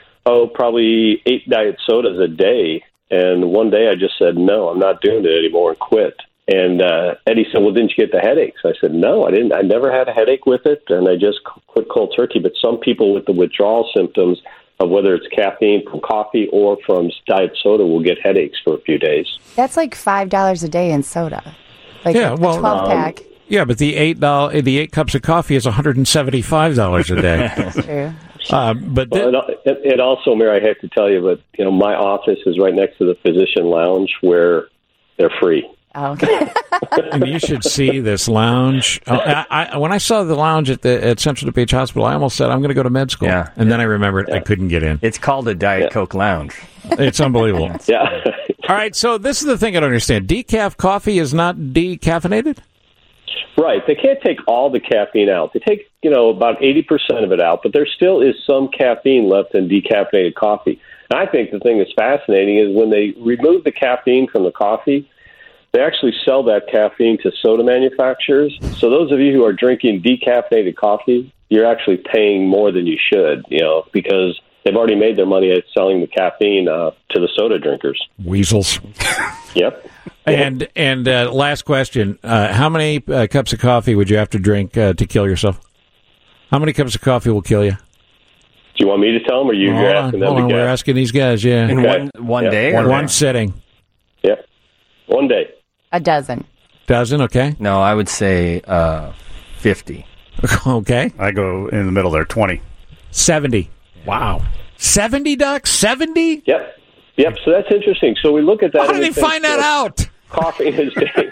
probably 8 diet sodas a day. And one day I just said, no, I'm not doing it anymore, and quit. And Eddie said, well, didn't you get the headaches? I said, no, I didn't. I never had a headache with it, and I just quit cold turkey. But some people with the withdrawal symptoms of whether it's caffeine from coffee or from diet soda will get headaches for a few days. That's like $5 a day in soda. Like a 12-pack. Yeah, but the 8 cups of coffee is $175 a day. That's true. But it also, Mary, I have to tell you, but my office is right next to the physician lounge where they're free. Oh, okay. And you should see this lounge. When I saw the lounge at Central DuPage Hospital, I almost said I'm going to go to med school. Yeah. And then I remembered I couldn't get in. It's called a Diet Coke lounge. It's unbelievable. Yeah. All right, so this is the thing I don't understand. Decaf coffee is not decaffeinated? Right. They can't take all the caffeine out. They take, about 80% of it out, but there still is some caffeine left in decaffeinated coffee. And I think the thing that's fascinating is when they remove the caffeine from the coffee, they actually sell that caffeine to soda manufacturers. So those of you who are drinking decaffeinated coffee, you're actually paying more than you should, because they've already made their money at selling the caffeine to the soda drinkers. Weasels. Yep. And last question: how many cups of coffee would you have to drink to kill yourself? How many cups of coffee will kill you? Do you want me to tell them, or you're asking them to guess? We're asking these guys. Yeah, in one day, one sitting. Yep, one day. A dozen. Dozen, okay. No, I would say 50. Okay. I go in the middle there, 20. 70. Wow. 70, Doc? 70? Yep. So that's interesting. So we look at that. How did they find that out? Coffee is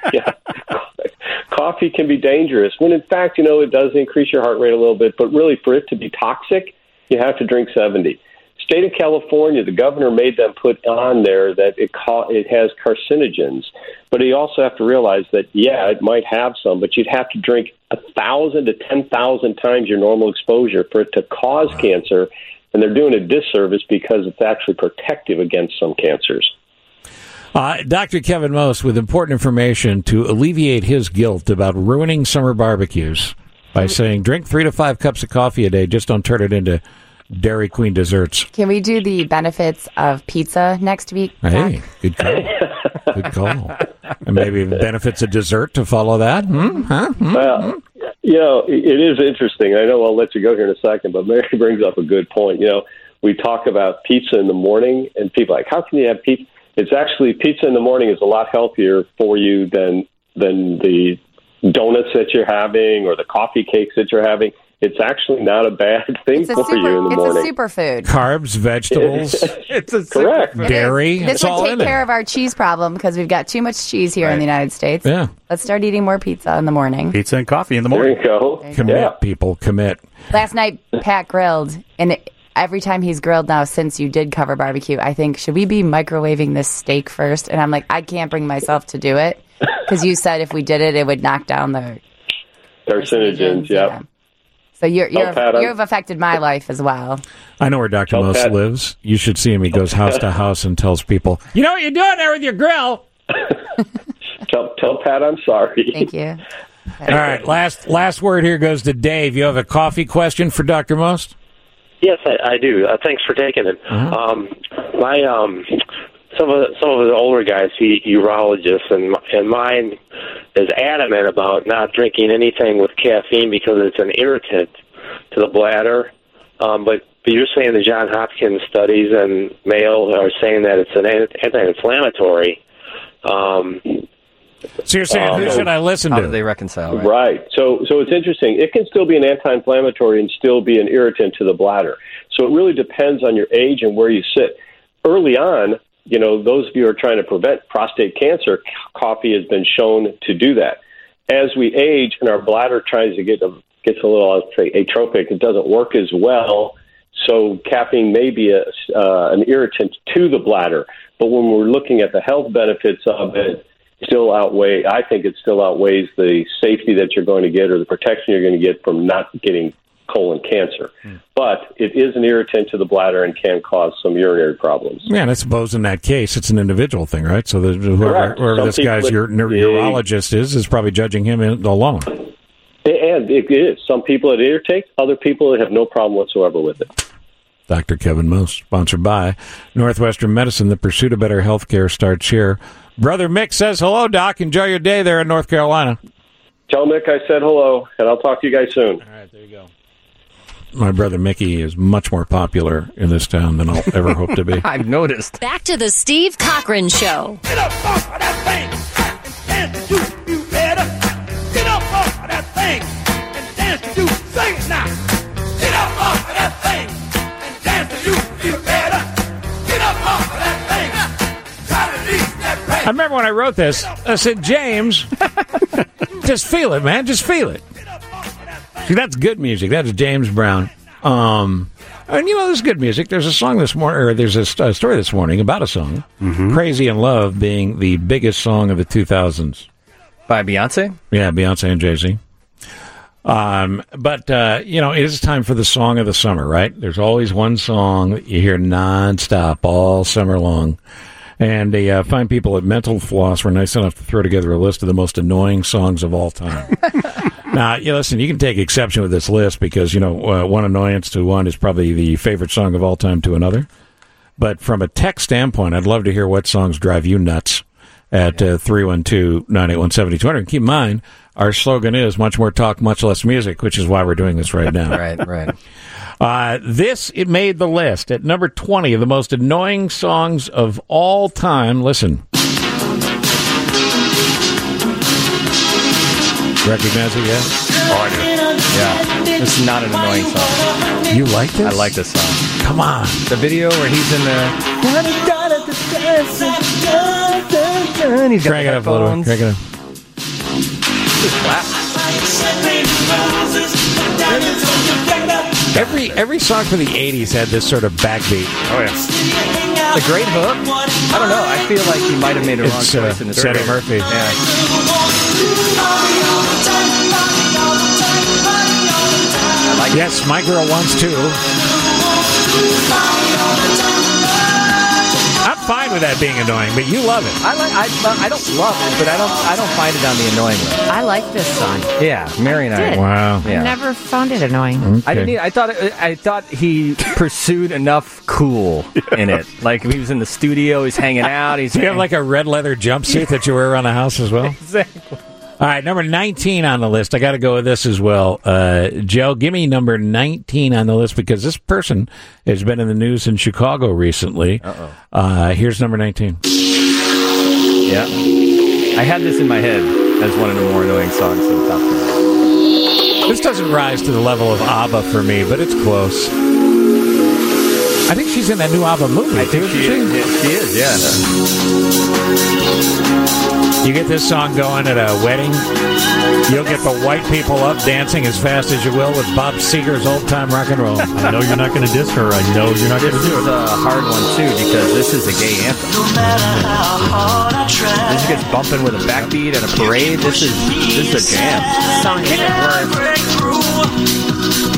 coffee can be dangerous when, in fact, it does increase your heart rate a little bit. But really, for it to be toxic, you have to drink 70. State of California, the governor made them put on there that it has carcinogens. But you also have to realize that, it might have some, but you'd have to drink 1,000 to 10,000 times your normal exposure for it to cause cancer. And they're doing a disservice because it's actually protective against some cancers. Dr. Kevin Most with important information to alleviate his guilt about ruining summer barbecues by saying drink 3 to 5 cups of coffee a day. Just don't turn it into Dairy Queen desserts. Can we do the benefits of pizza next week? Hey, good call. Good call. And maybe benefits of dessert to follow that? Well, it is interesting. I know I'll let you go here in a second, but Mary brings up a good point. We talk about pizza in the morning, and people are like, how can you have pizza? It's actually, pizza in the morning is a lot healthier for you than the donuts that you're having or the coffee cakes that you're having. It's actually not a bad thing you in the morning. It's a superfood. Carbs, vegetables. It's correct. Dairy. This would take care of our cheese problem because we've got too much cheese here in the United States. Yeah. Let's start eating more pizza in the morning. Pizza and coffee in the morning. There you go. Commit, people. Commit. Last night, Pat grilled, and every time he's grilled now since you did cover barbecue, I think, should we be microwaving this steak first? And I'm like, I can't bring myself to do it because you said if we did it, it would knock down the carcinogens. Yeah. So you've affected my life as well. I know where Dr. Most Pat. lives. You should see him. He goes house to house and tells people, "You know what you're doing there with your grill." Tell Pat I'm sorry. Thank you. All right, last word here goes to Dave. You have a coffee question for Dr. Most? Yes, I do. Thanks for taking it. Some of the older guys, urologists, and mine is adamant about not drinking anything with caffeine because it's an irritant to the bladder. But you're saying the Johns Hopkins studies and Mayo are saying that it's an anti-inflammatory. So you're saying, who should I listen to? How do they reconcile? Right. So it's interesting. It can still be an anti-inflammatory and still be an irritant to the bladder. So it really depends on your age and where you sit. Early on, those of you who are trying to prevent prostate cancer, coffee has been shown to do that. As we age and our bladder tries to gets a little, I'll say, atrophic, it doesn't work as well. So caffeine may be an irritant to the bladder. But when we're looking at the health benefits of it, I think it still outweighs the safety that you're going to get or the protection you're going to get from not getting colon cancer. But it is an irritant to the bladder and can cause some urinary problems. Yeah, and I suppose in that case, it's an individual thing, right? So whoever this guy's urologist is probably judging him alone. And it is. Some people it irritates, other people have no problem whatsoever with it. Dr. Kevin Most, sponsored by Northwestern Medicine. The pursuit of better health care starts here. Brother Mick says hello, Doc. Enjoy your day there in North Carolina. Tell Mick I said hello, and I'll talk to you guys soon. All right, there you go. My brother Mickey is much more popular in this town than I'll ever hope to be. I've noticed. Back to the Steve Cochran Show. Get up off of that thing and dance to you better. Get up off of that thing and dance to you. Sing it now. Get up off of that thing and dance to you better. Get up off of that thing. Try to reach that place. I remember when I wrote this, I said, James, just feel it, man. Just feel it. See, that's good music. That's James Brown. And this is good music. There's a song this morning, or there's a story this morning about a song, Crazy in Love being the biggest song of the 2000s. By Beyonce? Yeah, Beyonce and Jay-Z. But it is time for the song of the summer, right? There's always one song that you hear nonstop all summer long. And the fine people at Mental Floss were nice enough to throw together a list of the most annoying songs of all time. Now, listen, you can take exception with this list because, one annoyance to one is probably the favorite song of all time to another. But from a tech standpoint, I'd love to hear what songs drive you nuts at 312-981-7200. And keep in mind, our slogan is much more talk, much less music, which is why we're doing this right now. Right. It made the list at number 20 of the most annoying songs of all time. Listen. Recognize it, yeah? Oh, I do. Yeah. This is not an annoying song. You like this? I like this song. Come on. The video where he's in the... He's got crank it up a little bit. Crank it up. Just clap. Every song from the 80s had this sort of backbeat. Oh, yeah. The great hook? I don't know. I feel like he might have made a wrong choice in this. Eddie Murphy. Yeah. Yes, my girl wants to. I'm fine with that being annoying, but you love it. I don't love it, but I don't find it on the annoying list. I like this song. Yeah, Mary and I. Wow. Yeah. I never found it annoying. Okay. I thought he pursued enough cool in it. Like he was in the studio, he's hanging out. Do you have like a red leather jumpsuit that you wear around the house as well? Exactly. All right, number 19 on the list. I got to go with this as well. Joe, give me number 19 on the list because this person has been in the news in Chicago recently. Here's number 19. Yeah. I had this in my head as one of the more annoying songs of the top 10. This doesn't rise to the level of ABBA for me, but it's close. I think she's in that new ABBA movie. I think she is, yeah. You get this song going at a wedding, you'll get the white people up dancing as fast as you will with Bob Seger's old-time rock and roll. I know you're not going to diss her. I know you're not going to do it. This is a hard one, too, because this is a gay anthem. This gets bumping with a backbeat at a parade. This is a jam. Song is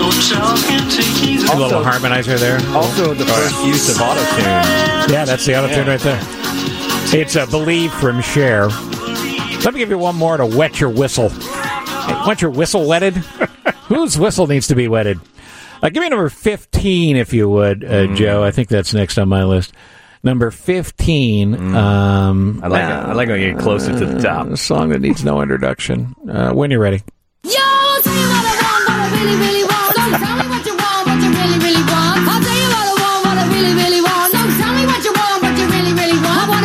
A little harmonizer there. Also, the first use of auto-tune. Yeah, that's the auto-tune right there. It's Believe from Cher. Let me give you one more to wet your whistle. Hey, want your whistle wetted? Whose whistle needs to be wetted? Give me number 15, if you would, Joe. I think that's next on my list. Number 15. I like when you get closer to the top. A song that needs no introduction. When you're ready. Yo, I'll tell you what I want, what I really, really want. Don't tell me what you want, what you really, really want. I'll tell you what I want, what I really, really want. Don't tell me what you want, what you really, really want. I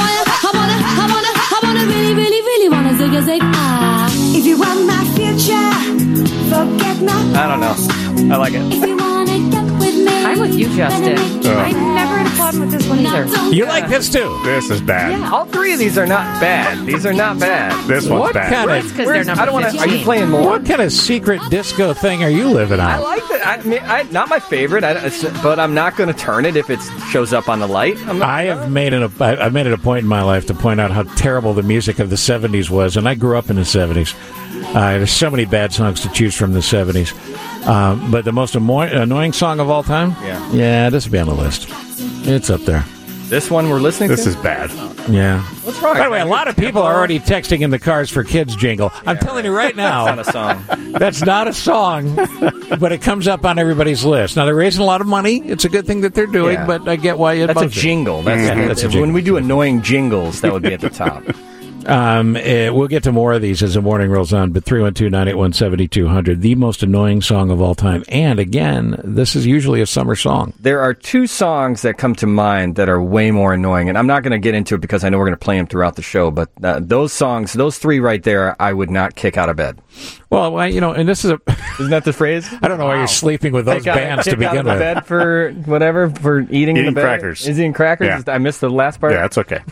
wanna really, really, really wanna zig a zig. If you want my future, forget my past. I don't know. I like it. If you wanna get with me, I'm with you, Justin. I never had a problem with this one either. You like this too? This is bad. Yeah. All three of these are not bad. These are not bad. This one's What bad. kind Well, it's of 'cause they're number I don't want to. 15. Are you playing more? what kind of secret disco thing are you living I on? like that. Not my favorite, but I'm not going to turn it if it shows up on the light. I've made it a point in my life to point out how terrible the music of the 70s was, and I grew up in the 70s. There's so many bad songs to choose from the 70s. But the most annoying song of all time? Yeah, this would be on the list. It's up there. This one we're listening to? This is bad. Yeah. What's wrong? By the way, a lot of people are already texting in the Cars for Kids jingle. I'm telling you right now. That's not a song. That's not a song, but it comes up on everybody's list. Now, they're raising a lot of money. It's a good thing that they're doing, Yeah. but I get why you'd That's a most it. jingle. That's a jingle. When we do annoying jingles, that would be at the top. We'll get to more of these as the morning rolls on, but 312-981-7200, the most annoying song of all time. And again, this is usually a summer song. There are two songs that come to mind that are way more annoying, and I'm not going to get into it because I know we're going to play them throughout the show, but those songs, those three right there, I would not kick out of bed. Well, and this is Isn't that the phrase? I don't know why you're sleeping with those bands to begin with. with. Bed for whatever, for eating in the bed. crackers. Is eating crackers? Yeah. I missed the last part. Yeah, it's okay.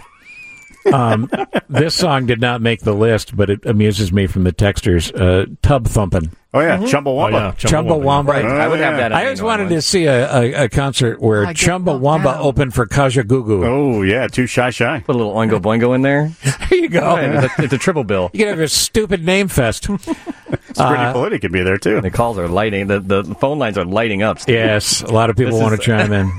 This song did not make the list, but it amuses me from the texters. Tub thumping. Oh, yeah. Chumbawamba. Chumbawamba. Right. I would have that. I always wanted to see a concert where Chumbawamba opened for Kajagoogoo. Oh, yeah. Too shy. Put a little Oingo Boingo in there. There you go. It's a triple bill. You can have a stupid name fest. Pretty Politi could be there, too. The calls are lighting. The phone lines are lighting up, Steve. Yes, a lot of people want to chime in.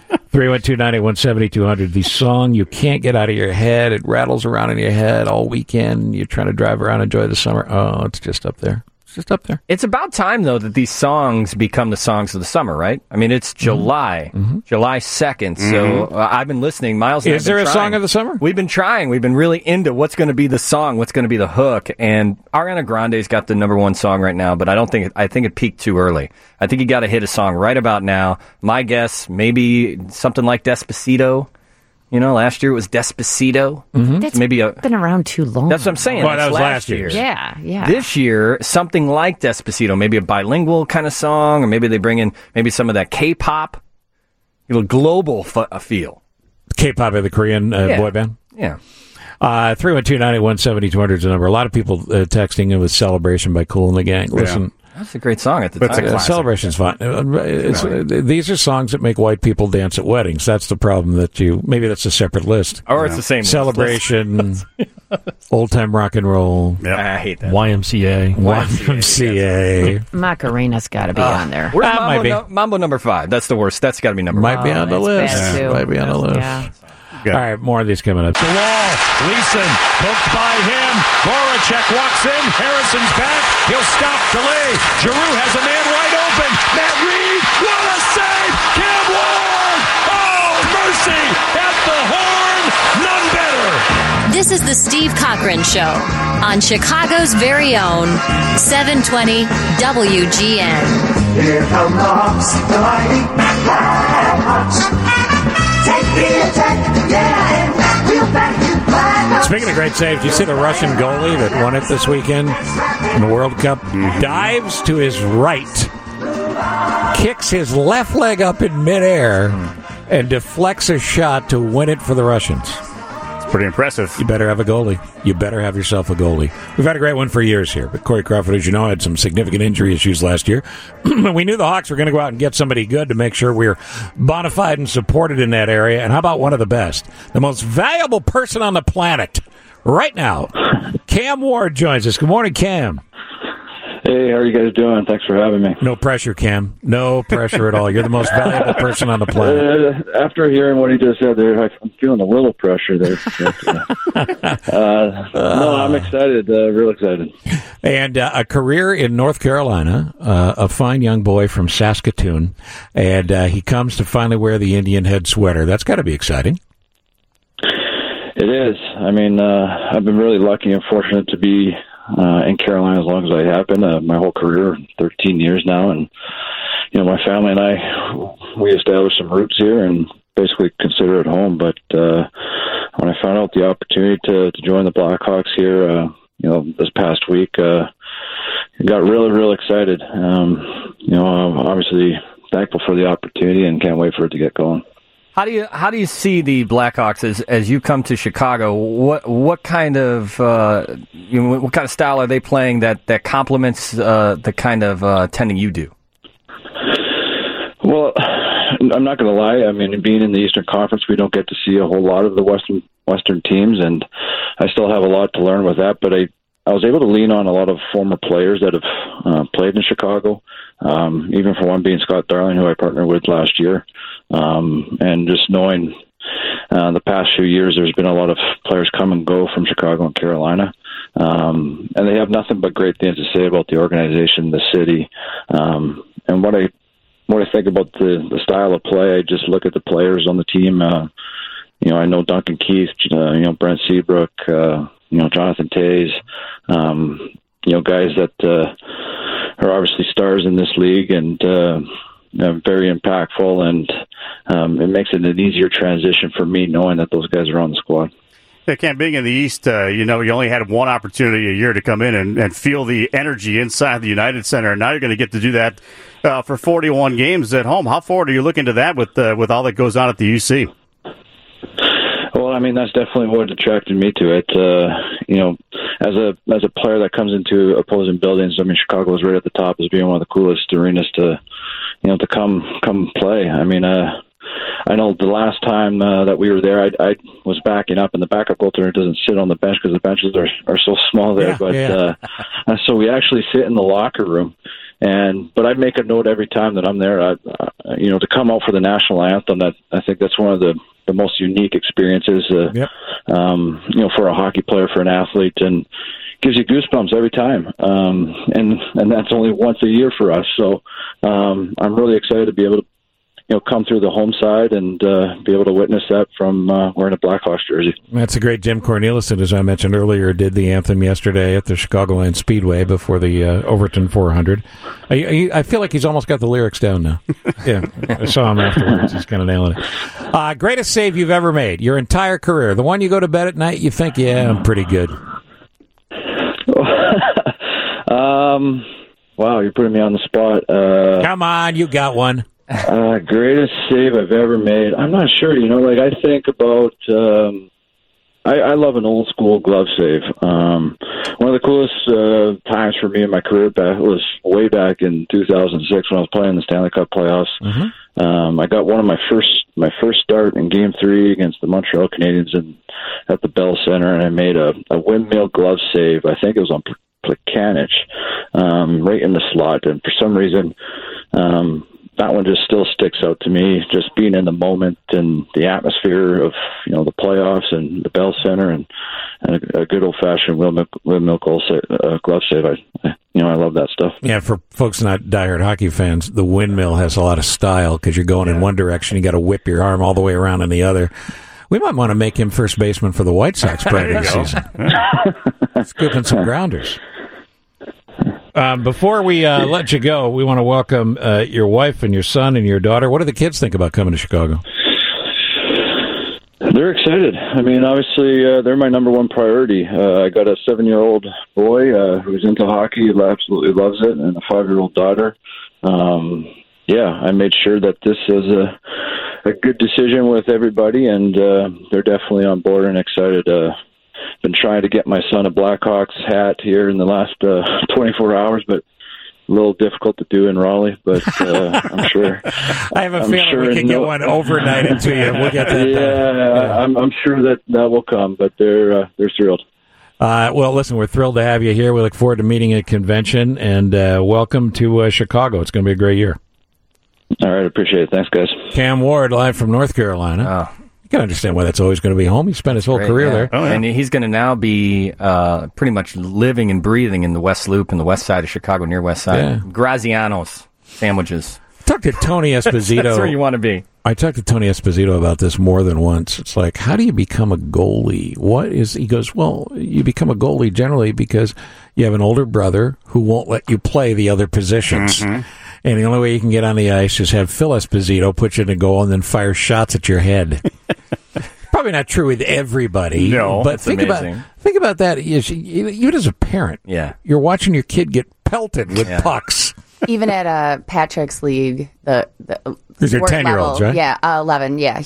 312-981-7200. The song you can't get out of your head. It rattles around in your head all weekend. You're trying to drive around, enjoy the summer. Oh, it's just up there. It's just up there. It's about time, though, that these songs become the songs of the summer, right? I mean, it's July, July 2nd. So I've been listening. Miles and I have Is there been a trying. song of the summer? We've been trying. We've been really into what's going to be the song, what's going to be the hook. And Ariana Grande's got the number one song right now, but I think it peaked too early. I think you got to hit a song right about now. My guess, maybe something like Despacito. You know, last year it was Despacito. That's maybe been around too long. That's what I'm saying. Well, That's that was last year. Yeah. This year, something like Despacito, maybe a bilingual kind of song, or maybe they bring in maybe some of that K-pop, global feel. K-pop of the Korean boy band? Yeah. 312-981-7200 is the number. A lot of people texting in with Celebration by Kool and the Gang. Listen. That's a great song at the time. Celebration's fun. These are songs that make white people dance at weddings. That's the problem maybe that's a separate list. Or it's the same Celebration, old time rock and roll. Yep. I hate that. YMCA. Macarena's got to be on there. Where's Mambo number 5? That's the worst. That's got to be number 1. Might be on the list. Might be on the list. Yeah. All right, more of these coming up. The wall. Gleason poked by him. Voracek walks in. Harrison's back. He'll stop delay. Giroux has a man wide open. Matt Reed. What a save. Cam Ward. Oh, mercy. At the horn. None better. This is the Steve Cochran Show on Chicago's very own 720 WGN. Here come the Hawks, the mighty Hawks. Take the attack, yeah, and we'll back you by. Speaking of great saves, you see the Russian goalie that won it this weekend in the World Cup? Dives to his right, kicks his left leg up in midair, and deflects a shot to win it for the Russians. Pretty impressive. You better have a goalie. You better have yourself a goalie. We've had a great one for years here, but Corey Crawford, as you know, had some significant injury issues last year. We knew the Hawks were going to go out and get somebody good to make sure we were bona fide and supported in that area. And how about one of the best? The most valuable person on the planet right now. Cam Ward joins us. Good morning, Cam. Hey, how are you guys doing? Thanks for having me. No pressure, Cam. No pressure at all. You're the most valuable person on the planet. After hearing what he just said there, I'm feeling a little pressure there. No, I'm excited, real excited. And a career in North Carolina, a fine young boy from Saskatoon, and he comes to finally wear the Indian head sweater. That's got to be exciting. It is. I mean, I've been really lucky and fortunate to be in Carolina as long as I have been, my whole career, 13 years now. And, my family and I, we established some roots here and basically consider it home. But when I found out the opportunity to join the Blackhawks here, this past week, I got really, real excited. I'm obviously thankful for the opportunity and can't wait for it to get going. How do you see the Blackhawks as you come to Chicago? What kind of what kind of style are they playing that complements the kind of tending you do? Well, I'm not going to lie. I mean, being in the Eastern Conference, we don't get to see a whole lot of the Western teams, and I still have a lot to learn with that. But I was able to lean on a lot of former players that have played in Chicago. Even for one being Scott Darling, who I partnered with last year. And just knowing the past few years, there's been a lot of players come and go from Chicago and Carolina. And they have nothing but great things to say about the organization, the city. And what I think about the style of play, I just look at the players on the team. I know Duncan Keith, Brent Seabrook, Jonathan Toews, guys that are obviously stars in this league and very impactful, and it makes it an easier transition for me knowing that those guys are on the squad. Yeah, Cam, being in the East, you only had one opportunity a year to come in and feel the energy inside the United Center, and now you're going to get to do that for 41 games at home. How forward are you looking to that with all that goes on at the UC? Well, I mean, that's definitely what attracted me to it. As a player that comes into opposing buildings, I mean, Chicago is right at the top as being one of the coolest arenas to come play. I mean, I know the last time that we were there, I was backing up, and the backup goaltender doesn't sit on the bench because the benches are so small there. So we actually sit in the locker room. But I make a note every time that I'm there, to come out for the national anthem. That I think that's one of the most unique experiences, for a hockey player, for an athlete, and gives you goosebumps every time. And that's only once a year for us. So I'm really excited to be able to come through the home side and be able to witness that from wearing a Blackhawks jersey. That's a great Jim Cornelison, as I mentioned earlier, did the anthem yesterday at the Chicagoland Speedway before the Overton 400. I feel like he's almost got the lyrics down now. Yeah, I saw him afterwards. He's kind of nailing it. Greatest save you've ever made, your entire career. The one you go to bed at night, you think, yeah, I'm pretty good. Wow, you're putting me on the spot. Come on, you got one. Greatest save I've ever made. I'm not sure. I think about. I love an old school glove save. One of the coolest times for me in my career was way back in 2006 when I was playing the Stanley Cup playoffs. Mm-hmm. I got one of my first start in Game 3 against the Montreal Canadiens at the Bell Center, and I made a windmill glove save. I think it was on Plekanec, right in the slot, and for some reason. That one just still sticks out to me, just being in the moment and the atmosphere of, the playoffs and the Bell Center and a good old-fashioned windmill glove save. I love that stuff. Yeah, for folks not diehard hockey fans, the windmill has a lot of style because you're going in one direction, you got to whip your arm all the way around in the other. We might want to make him first baseman for the White Sox prior to the season. Scooping some grounders. Before we let you go, we want to welcome your wife and your son and your daughter. What do the kids think about coming to Chicago? They're excited. I mean, obviously, they're my number one priority. I got a 7-year-old boy who's into hockey, who absolutely loves it, and a 5-year-old daughter. I made sure that this is a good decision with everybody, and they're definitely on board and excited. Been trying to get my son a Blackhawks hat here in the last 24 hours, but a little difficult to do in Raleigh, but I'm sure. I have a feeling we can get one overnighted to you. We'll get that done. Yeah, I'm sure that will come, but they're thrilled. Well, listen, we're thrilled to have you here. We look forward to meeting at convention, and welcome to Chicago. It's going to be a great year. All right, appreciate it. Thanks, guys. Cam Ward, live from North Carolina. You can understand why that's always going to be home. He spent his whole career there. Oh, yeah. And he's going to now be pretty much living and breathing in the West Loop, in the west side of Chicago, near West Side. Yeah. Graziano's sandwiches. I talked to Tony Esposito. That's where you want to be. I talked to Tony Esposito about this more than once. It's like, how do you become a goalie? He goes, well, you become a goalie generally because you have an older brother who won't let you play the other positions. Mm-hmm. And the only way you can get on the ice is have Phil Esposito put you in a goal and then fire shots at your head. Probably not true with everybody. No, but think about that. Even as a parent, you're watching your kid get pelted with pucks. Even at Patrick's league, these are 10-year-olds, right? Yeah, 11. Yeah,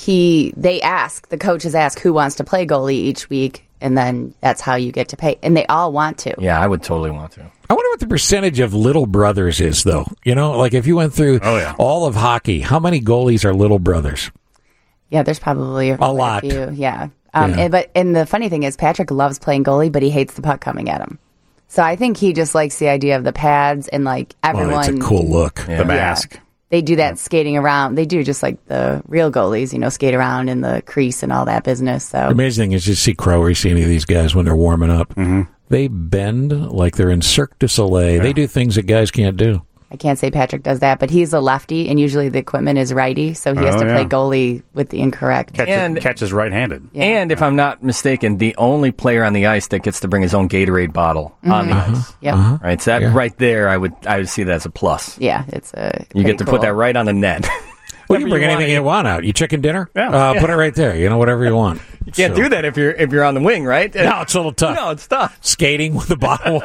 the coaches ask who wants to play goalie each week, and then that's how you get to pay. And they all want to. Yeah, I would totally want to. I wonder what the percentage of little brothers is, though. You know, like if you went through all of hockey, how many goalies are little brothers? Yeah, there's probably a lot. Few, yeah. And the funny thing is, Patrick loves playing goalie, but he hates the puck coming at him. So I think he just likes the idea of the pads and like everyone. It's a cool look. Yeah. The mask. They do that skating around. They do just like the real goalies, skate around in the crease and all that business. So the amazing thing is you see Crow or you see any of these guys when they're warming up. Mm-hmm. They bend like they're in Cirque du Soleil. Yeah. They do things that guys can't do. I can't say Patrick does that, but he's a lefty, and usually the equipment is righty, so he has to play goalie with the incorrect. Catches right-handed. Yeah. And if I'm not mistaken, the only player on the ice that gets to bring his own Gatorade bottle on the ice. Yep. Right, so that right there, I would see that as a plus. Yeah, it's you get to put that right on the net. Well, you can bring anything you want out. You chicken dinner? Yeah. Put it right there. Whatever you want. You can't do that if you're on the wing, right? No, it's a little tough. No, it's tough. Skating with the bottle.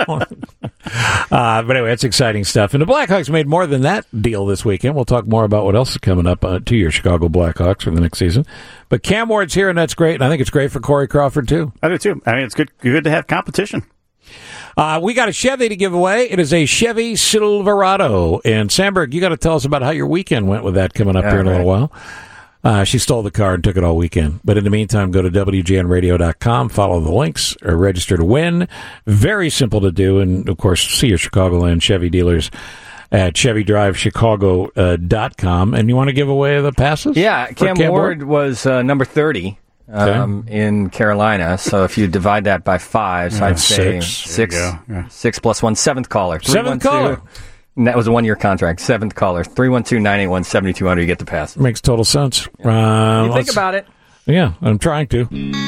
But anyway, that's exciting stuff. And the Blackhawks made more than that deal this weekend. We'll talk more about what else is coming up to your Chicago Blackhawks for the next season. But Cam Ward's here, and that's great. And I think it's great for Corey Crawford, too. I do, too. I mean, it's good to have competition. We got a Chevy to give away. It is a Chevy Silverado. And Sandberg, you got to tell us about how your weekend went with that coming up here in a little while. She stole the car and took it all weekend. But in the meantime, go to WGNradio.com, follow the links, or register to win. Very simple to do. And, of course, see your Chicagoland Chevy dealers at ChevyDriveChicago.com. And you want to give away the passes? Yeah, Cam Ward was number 30. In Carolina, so if you divide that by 5, so I'd say 6 plus 1, seventh caller. Seventh caller. And that was a 1-year contract. Seventh caller, 312-981-7200. You get the pass. Makes total sense. You think about it. Yeah, I'm trying to.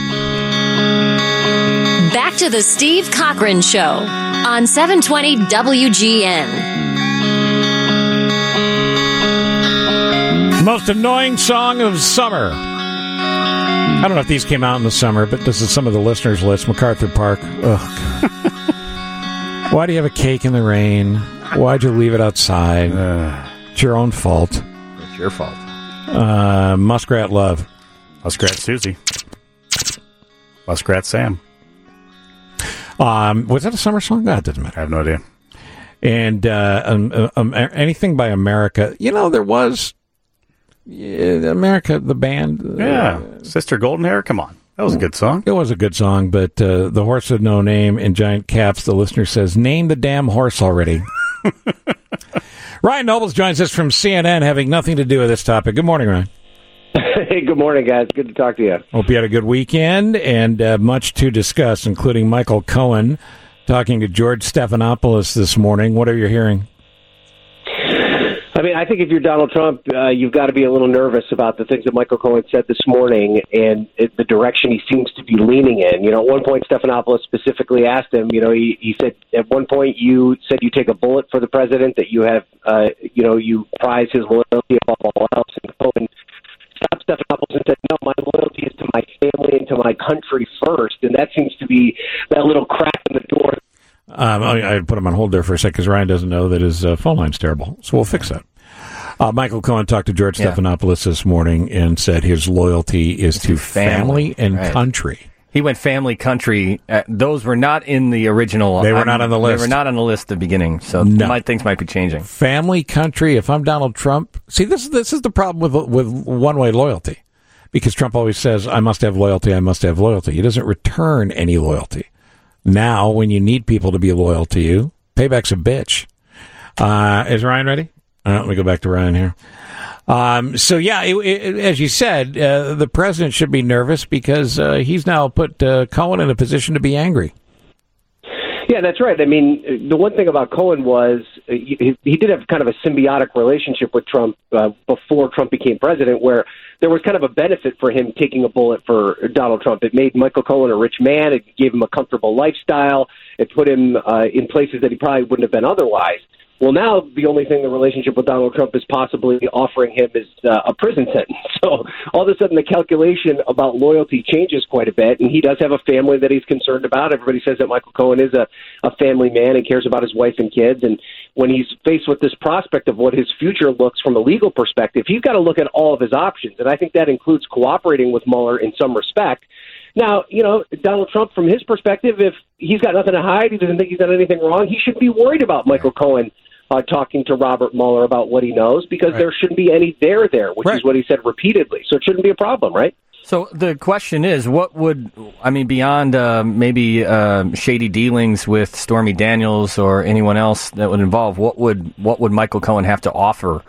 Back to the Steve Cochran Show on 720 WGN. Most annoying song of summer. I don't know if these came out in the summer, but this is some of the listeners' list. MacArthur Park. Ugh. Why do you have a cake in the rain? Why'd you leave it outside? It's your own fault. It's your fault. Muskrat Love. Muskrat Susie. Muskrat Sam. Was that a summer song? That doesn't matter. I have no idea. And anything by America. There was... America, the band. Sister Golden Hair, come on. That was a good song. It was a good song, but The Horse with No Name in giant caps, the listener says, name the damn horse already. Ryan Nobles joins us from CNN, having nothing to do with this topic. Good morning, Ryan. Hey, good morning, guys. Good to talk to you. Hope you had a good weekend and much to discuss, including Michael Cohen talking to George Stephanopoulos this morning. What are you hearing? I mean, I think if you're Donald Trump, you've got to be a little nervous about the things that Michael Cohen said this morning and the direction he seems to be leaning in. At one point, Stephanopoulos specifically asked him, he said, at one point you said you take a bullet for the president, that you have, you prize his loyalty above all else. And Cohen stopped Stephanopoulos and said, no, my loyalty is to my family and to my country first. And that seems to be that little crack in the door. I put him on hold there for a second because Ryan doesn't know that his phone line's terrible. So we'll fix that. Michael Cohen talked to George Stephanopoulos this morning and said his loyalty is to family and country. He went family, country. Those were not in the original. They were not on the list. They were not on the list at the beginning, so things might be changing. Family, country, if I'm Donald Trump. See, this is the problem with one-way loyalty. Because Trump always says, I must have loyalty, I must have loyalty. He doesn't return any loyalty. Now, when you need people to be loyal to you, payback's a bitch. Is Ryan ready? Let me go back to Ryan here. As you said, the president should be nervous because he's now put Cohen in a position to be angry. Yeah, that's right. I mean, the one thing about Cohen was he did have kind of a symbiotic relationship with Trump before Trump became president, where there was kind of a benefit for him taking a bullet for Donald Trump. It made Michael Cohen a rich man. It gave him a comfortable lifestyle. It put him in places that he probably wouldn't have been otherwise. Well, now the only thing the relationship with Donald Trump is possibly offering him is a prison sentence. So all of a sudden the calculation about loyalty changes quite a bit, and he does have a family that he's concerned about. Everybody says that Michael Cohen is a family man and cares about his wife and kids. And when he's faced with this prospect of what his future looks from a legal perspective, he's got to look at all of his options. And I think that includes cooperating with Mueller in some respect. Now, Donald Trump, from his perspective, if he's got nothing to hide, he doesn't think he's done anything wrong, he shouldn't be worried about Michael Cohen talking to Robert Mueller about what he knows, because there shouldn't be any there, which is what he said repeatedly. So it shouldn't be a problem, right? So the question is, beyond maybe shady dealings with Stormy Daniels or anyone else that would involve, what would Michael Cohen have to offer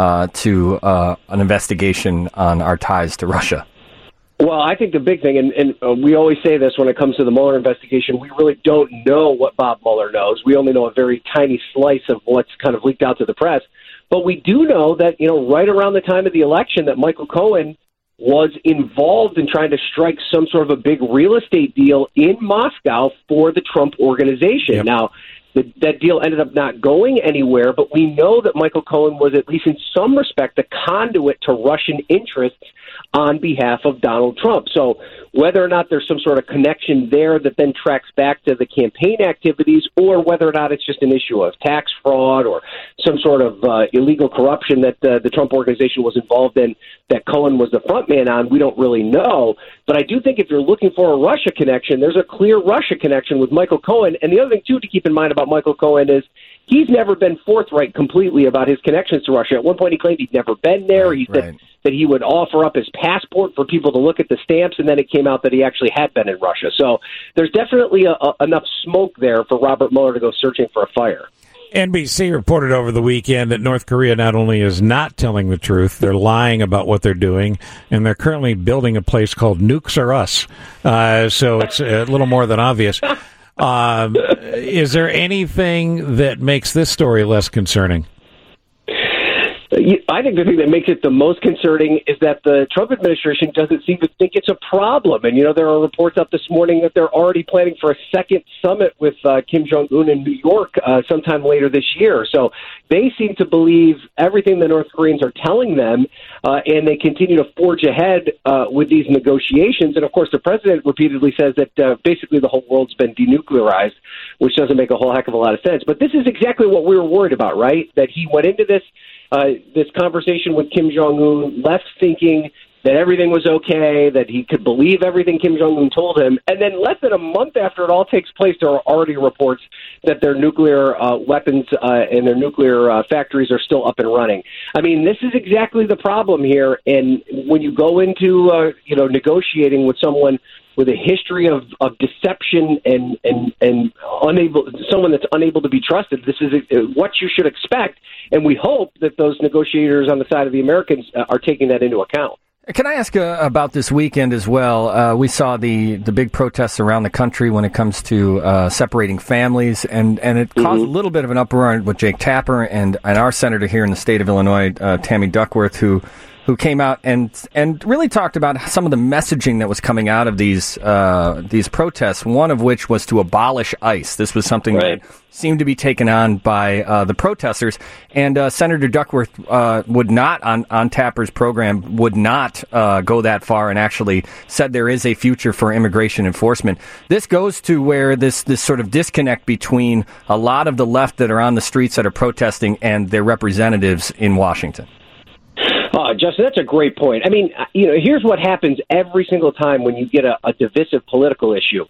to an investigation on our ties to Russia? Well, I think the big thing, and we always say this when it comes to the Mueller investigation, we really don't know what Bob Mueller knows. We only know a very tiny slice of what's kind of leaked out to the press. But we do know that, right around the time of the election, that Michael Cohen was involved in trying to strike some sort of a big real estate deal in Moscow for the Trump organization. Yep. Now, that deal ended up not going anywhere, but we know that Michael Cohen was, at least in some respect, a conduit to Russian interests on behalf of Donald Trump. So whether or not there's some sort of connection there that then tracks back to the campaign activities, or whether or not it's just an issue of tax fraud or some sort of illegal corruption that the Trump organization was involved in, that Cohen was the front man on, we don't really know. But I do think if you're looking for a Russia connection, there's a clear Russia connection with Michael Cohen. And the other thing, too, to keep in mind about Michael Cohen is he's never been forthright completely about his connections to Russia. At one point, he claimed he'd never been there. He said that he would offer up his passport for people to look at the stamps, and then it came out that he actually had been in Russia. So there's definitely enough smoke there for Robert Mueller to go searching for a fire. NBC reported over the weekend that North Korea not only is not telling the truth, they're lying about what they're doing, and they're currently building a place called Nukes R Us. So it's a little more than obvious. Is there anything that makes this story less concerning? I think the thing that makes it the most concerning is that the Trump administration doesn't seem to think it's a problem. And, there are reports out this morning that they're already planning for a second summit with Kim Jong-un in New York sometime later this year. So they seem to believe everything the North Koreans are telling them, and they continue to forge ahead with these negotiations. And, of course, the president repeatedly says that basically the whole world's been denuclearized, which doesn't make a whole heck of a lot of sense. But this is exactly what we were worried about, right? That he went into this conversation with Kim Jong-un, left thinking that everything was okay, that he could believe everything Kim Jong-un told him, and then less than a month after it all takes place, there are already reports that their nuclear weapons and their nuclear factories are still up and running. I mean, this is exactly the problem here, and when you go into negotiating with someone with a history of deception and someone that's unable to be trusted, this is what you should expect. And we hope that those negotiators on the side of the Americans are taking that into account. Can I ask about this weekend as well? We saw the big protests around the country when it comes to separating families, and it caused a little bit of an uproar with Jake Tapper and our senator here in the state of Illinois, Tammy Duckworth, who came out and really talked about some of the messaging that was coming out of these protests, one of which was to abolish ICE. This was something that seemed to be taken on by the protesters. And Senator Duckworth would not, on Tapper's program, would not go that far and actually said there is a future for immigration enforcement. This goes to where this sort of disconnect between a lot of the left that are on the streets that are protesting and their representatives in Washington. Justin, that's a great point. I mean, here's what happens every single time when you get a divisive political issue.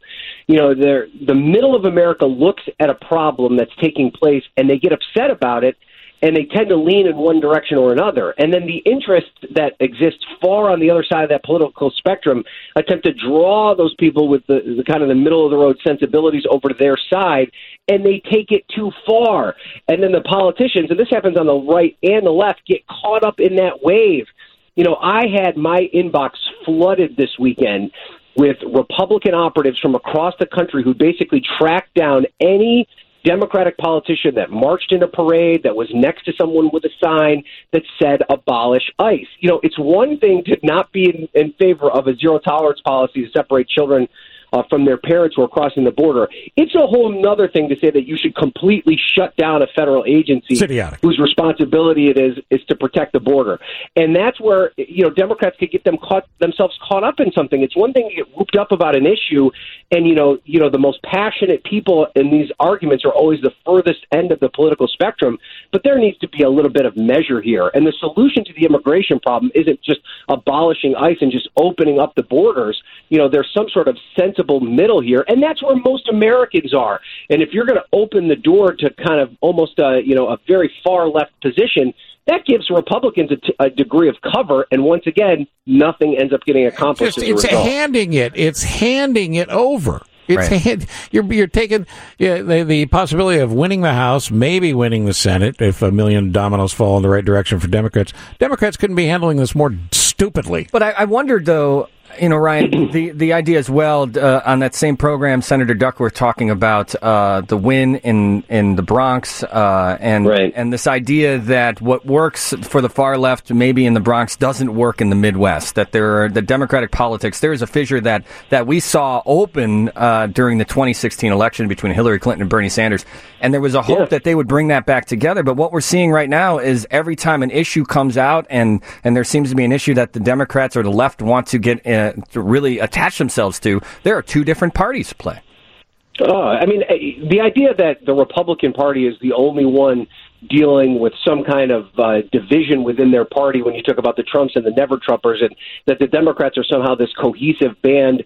The middle of America looks at a problem that's taking place and they get upset about it. and they tend to lean in one direction or another. And then the interests that exist far on the other side of that political spectrum attempt to draw those people with the kind of the middle-of-the-road sensibilities over to their side, and they take it too far. And then the politicians, and this happens on the right and the left, get caught up in that wave. You know, I had my inbox flooded this weekend with Republican operatives from across the country who basically tracked down any Democratic politician that marched in a parade, that was next to someone with a sign that said abolish ICE. You know, it's one thing to not be in favor of a zero-tolerance policy to separate children from their parents who are crossing the border. It's a whole other thing to say that you should completely shut down a federal agency whose responsibility it is to protect the border. And that's where, you know, Democrats could get themselves caught up in something. It's one thing to get whooped up about an issue, and you know the most passionate people in these arguments are always the furthest end of the political spectrum, but there needs to be a little bit of measure here. And the solution to the immigration problem isn't just abolishing ICE and just opening up the borders. You know, there's some sort of sensible middle here, and that's where most Americans are. And if you're going to open the door to kind of almost a very far left position, that gives Republicans a degree of cover, and once again, nothing ends up getting accomplished as a result. It's handing it over. You're taking the possibility of winning the House, maybe winning the Senate if a million dominoes fall in the right direction for Democrats. Democrats couldn't be handling this more stupidly. But I wondered, though, you know, Ryan, the idea as well, on that same program, Senator Duckworth talking about the win in the Bronx and this idea that what works for the far left maybe in the Bronx doesn't work in the Midwest, that the Democratic politics, there is a fissure that we saw open during the 2016 election between Hillary Clinton and Bernie Sanders, and there was a hope that they would bring that back together. But what we're seeing right now is every time an issue comes out and there seems to be an issue that the Democrats or the left want to get to really attach themselves to, there are two different parties to play. I mean, the idea that the Republican Party is the only one dealing with some kind of division within their party when you talk about the Trumps and the Never-Trumpers, and that the Democrats are somehow this cohesive band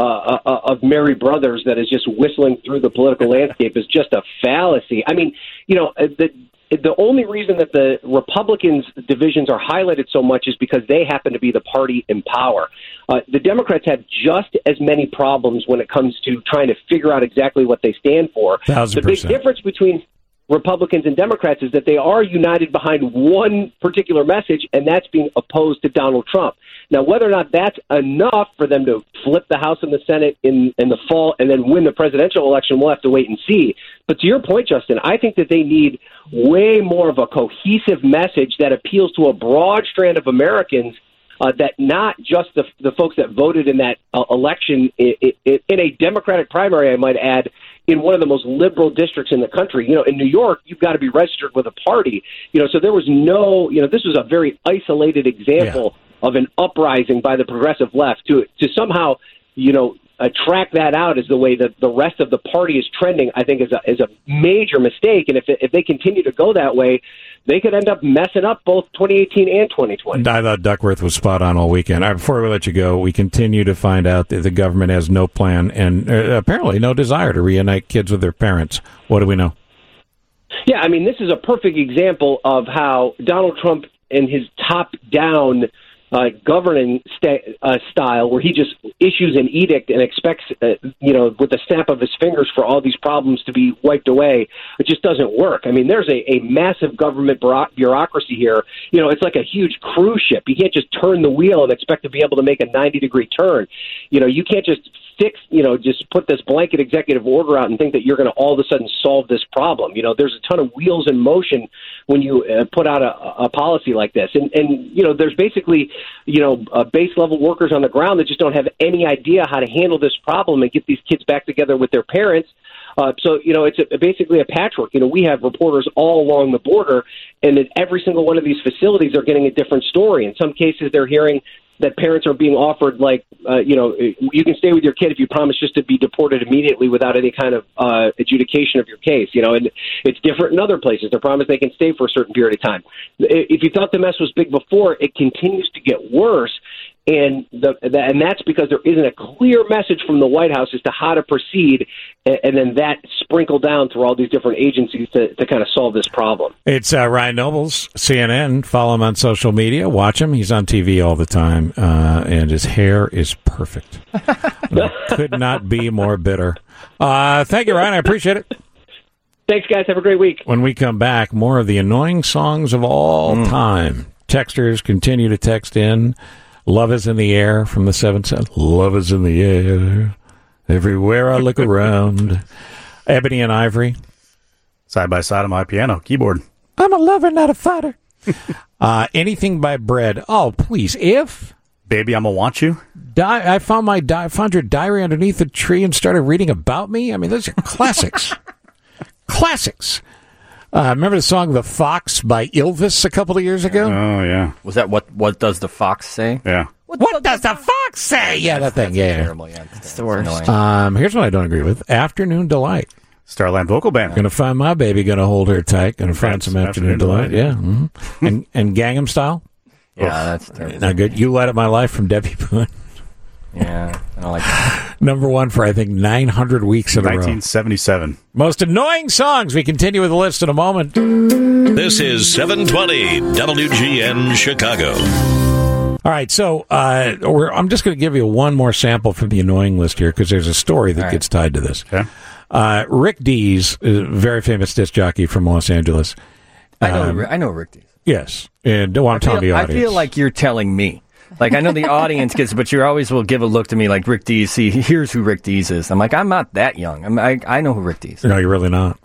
of merry brothers that is just whistling through the political landscape is just a fallacy. I mean, you know, the only reason that the Republicans' divisions are highlighted so much is because they happen to be the party in power. The Democrats have just as many problems when it comes to trying to figure out exactly what they stand for. 1,000%. The big difference between Republicans and Democrats is that they are united behind one particular message, and that's being opposed to Donald Trump. Now, whether or not that's enough for them to flip the House and the Senate in the fall and then win the presidential election, we'll have to wait and see. But to your point, Justin, I think that they need way more of a cohesive message that appeals to a broad strand of Americans, that not just the folks that voted in that election in a Democratic primary, I might add, in one of the most liberal districts in the country. You know, in New York, you've got to be registered with a party. You know, so there was no, you know, this was a very isolated example of an uprising by the progressive left to somehow, you know, track that out as the way that the rest of the party is trending, I think is a major mistake. And if they continue to go that way, they could end up messing up both 2018 and 2020. I thought Duckworth was spot on all weekend. Before we let you go, we continue to find out that the government has no plan and apparently no desire to reunite kids with their parents. What do we know? Yeah, I mean, this is a perfect example of how Donald Trump and his top-down governing style, where he just issues an edict and expects, with the snap of his fingers for all these problems to be wiped away, it just doesn't work. I mean, there's a massive government bureaucracy here. You know, it's like a huge cruise ship. You can't just turn the wheel and expect to be able to make a 90-degree turn. You know, you can't just just put this blanket executive order out and think that you're going to all of a sudden solve this problem. You know, there's a ton of wheels in motion when you put out a policy like this. And there's basically, base level workers on the ground that just don't have any idea how to handle this problem and get these kids back together with their parents. So it's basically a patchwork. You know, we have reporters all along the border, and at every single one of these facilities are getting a different story. In some cases, they're hearing that parents are being offered, you can stay with your kid if you promise just to be deported immediately without any kind of adjudication of your case. And it's different in other places. They're promised they can stay for a certain period of time. If you thought the mess was big before, it continues to get worse. And and that's because there isn't a clear message from the White House as to how to proceed, and then that sprinkled down through all these different agencies to kind of solve this problem. It's Ryan Nobles, CNN. Follow him on social media. Watch him. He's on TV all the time, and his hair is perfect. Could not be more bitter. Thank you, Ryan. I appreciate it. Thanks, guys. Have a great week. When we come back, more of the annoying songs of all time. Texters continue to text in. Love is in the air from the 7-7. Love is in the air. Everywhere I look around. Ebony and Ivory. Side by side on my piano keyboard. I'm a lover, not a fighter. Anything by Bread. Oh, please. If. Baby, I'ma want you. I found your diary underneath the tree and started reading about me. I mean, those are classics. Classics. Remember the song "The Fox" by Ylvis a couple of years ago? Oh yeah. Was that what does the fox say? Yeah. What does the fox say? Yeah, that thing. Yeah, terrible. Yeah, it's the worst. Here's what I don't agree with: Afternoon Delight. Starland Vocal Band. Gonna find my baby. Gonna hold her tight. Gonna find some Afternoon Delight. Yeah. Mm-hmm. and Gangnam Style. Yeah, that's terrible. Not good. You Light Up My Life from Debbie Boone. Yeah, I don't like that. Number one for, I think, 900 weeks in a row. 1977. Most annoying songs. We continue with the list in a moment. This is 720 WGN Chicago. All right, so I'm just going to give you one more sample from the annoying list here because there's a story that gets tied to this. Okay. Rick Dees, a very famous disc jockey from Los Angeles. I know Rick Dees. Yes, and don't want to tell the audience. I feel like you're telling me. Like, I know the audience gets, but you always will give a look to me like Rick Dees. See, here's who Rick Dees is. I'm like, I'm not that young. I know who Rick Dees is. No, you're really not.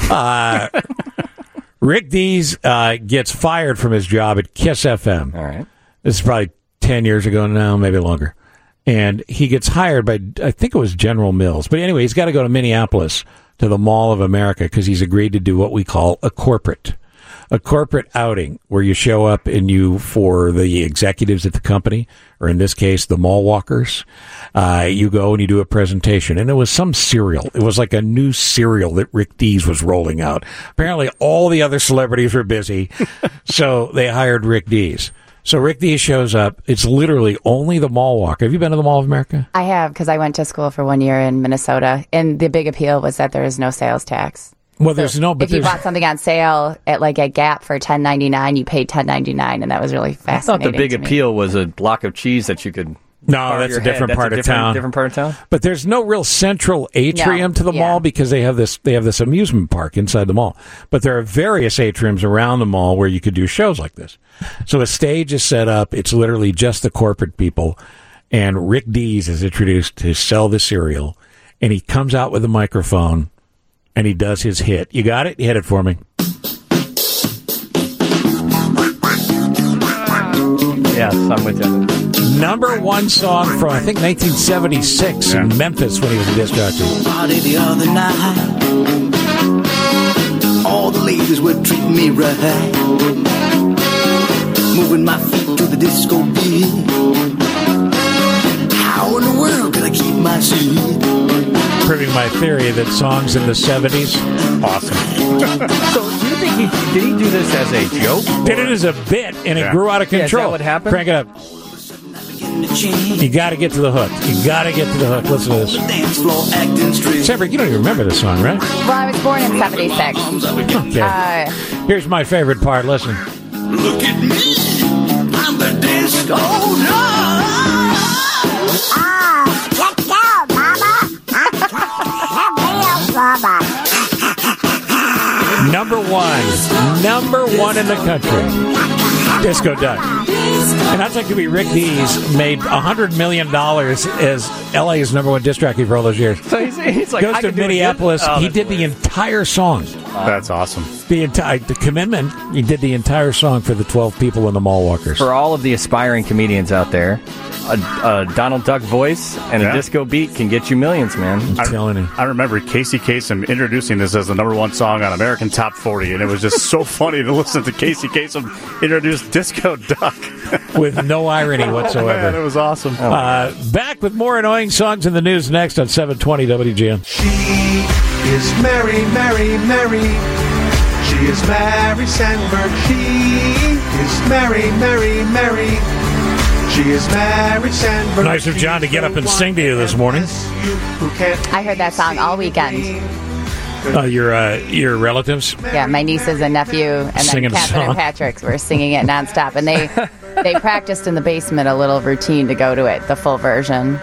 Rick Dees gets fired from his job at Kiss FM. All right. This is probably 10 years ago now, maybe longer. And he gets hired by, I think it was General Mills. But anyway, he's got to go to Minneapolis to the Mall of America because he's agreed to do what we call a corporate outing where you show up and for the executives at the company, or in this case, the mall walkers, you go and you do a presentation. And it was some cereal. It was like a new cereal that Rick Dees was rolling out. Apparently all the other celebrities were busy, so they hired Rick Dees. So Rick Dees shows up. It's literally only the mall walker. Have you been to the Mall of America? I have, because I went to school for 1 year in Minnesota, and the big appeal was that there is no sales tax. Well, there's no. But if you bought something on sale at Gap for $10.99, you paid $10.99, and that was really fascinating. I thought the big appeal was a block of cheese that you could. No, that's a different part of town. Different part of town. But there's no real central atrium to the mall because they have this amusement park inside the mall. But there are various atriums around the mall where you could do shows like this. So a stage is set up. It's literally just the corporate people, and Rick Dees is introduced to sell the cereal, and he comes out with a microphone. And he does his hit. You got it? You hit it for me. Yes, I'm with you. Number one song from, I think, 1976 in Memphis when he was a disc jockey. Party the other night. All the ladies were treating me right. Moving my feet to the disco beat. How in the world could I keep my seat? Proving my theory that songs in the 70s, awesome. So, do you think did he do this as a joke? Did it as a bit, and it grew out of control. Yeah, is that what happened? Crank it up. You got to get to the hook. You got to get to the hook. Listen to this. Cedric, you don't even remember this song, right? Well, I was born in 76. Okay. Here's my favorite part. Listen. Look at me. I'm the disco dog. Number one in the country, Disco Duck. And I'd like to be Rick Dees, made $100 million as LA's number one disc jockey for all those years. So he's like, goes to Minneapolis. He did the entire song. That's awesome. The commitment. He did the entire song for the 12 people in the mall walkers. For all of the aspiring comedians out there, a Donald Duck voice and a disco beat can get you millions, man. I'm telling you. I remember Casey Kasem introducing this as the number one song on American Top 40, and it was just so funny to listen to Casey Kasem introduce Disco Duck. With no irony whatsoever. Oh, man, it was awesome. Back with more annoying songs in the news next on 720 WGN. She is Mary, Mary, Mary. She is Mary Sandberg. She is Mary, Mary, Mary. She is Mary Sandberg. Nice of John to get up and sing to you this morning. I heard that song all weekend. Your relatives? Yeah, my nieces and nephew, and then Singing a Catherine and song. Patrick were singing it nonstop, and they practiced in the basement a little routine to go to it, the full version.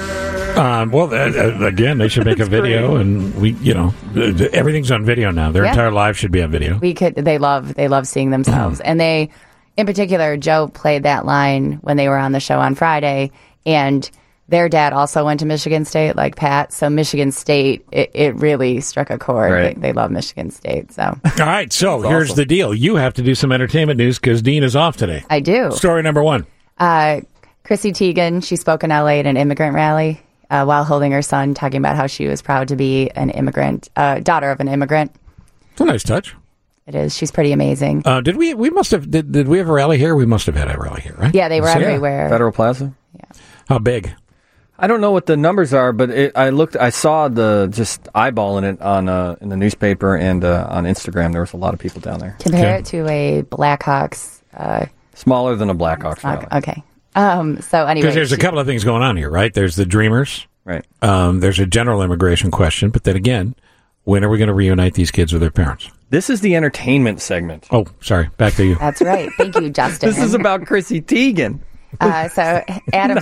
Again, they should make a video, and everything's on video now. Their entire lives should be on video. They love seeing themselves, and they, in particular, Joe played that line when they were on the show on Friday, and their dad also went to Michigan State, like Pat. So Michigan State, it really struck a chord. Right. They love Michigan State. So All right, so here's the deal. You have to do some entertainment news because Dean is off today. I do. Story number one. Chrissy Teigen, she spoke in L.A. at an immigrant rally while holding her son, talking about how she was proud to be an immigrant, daughter of an immigrant. It's a nice touch. It is. She's pretty amazing. Did we have a rally here? We must have had a rally here, right? Yeah, they were everywhere. Federal Plaza? Yeah. How big? I don't know what the numbers are, but I saw just eyeballing it on in the newspaper and on Instagram. There was a lot of people down there. Compare it to a Blackhawks. Smaller than a Blackhawks rally. Okay. So anyway, Because there's a couple of things going on here, right? There's the Dreamers. Right. There's a general immigration question, but then again, when are we going to reunite these kids with their parents? This is the entertainment segment. Oh, sorry. Back to you. That's right. Thank you, Justin. This is about Chrissy Teigen. So Adam,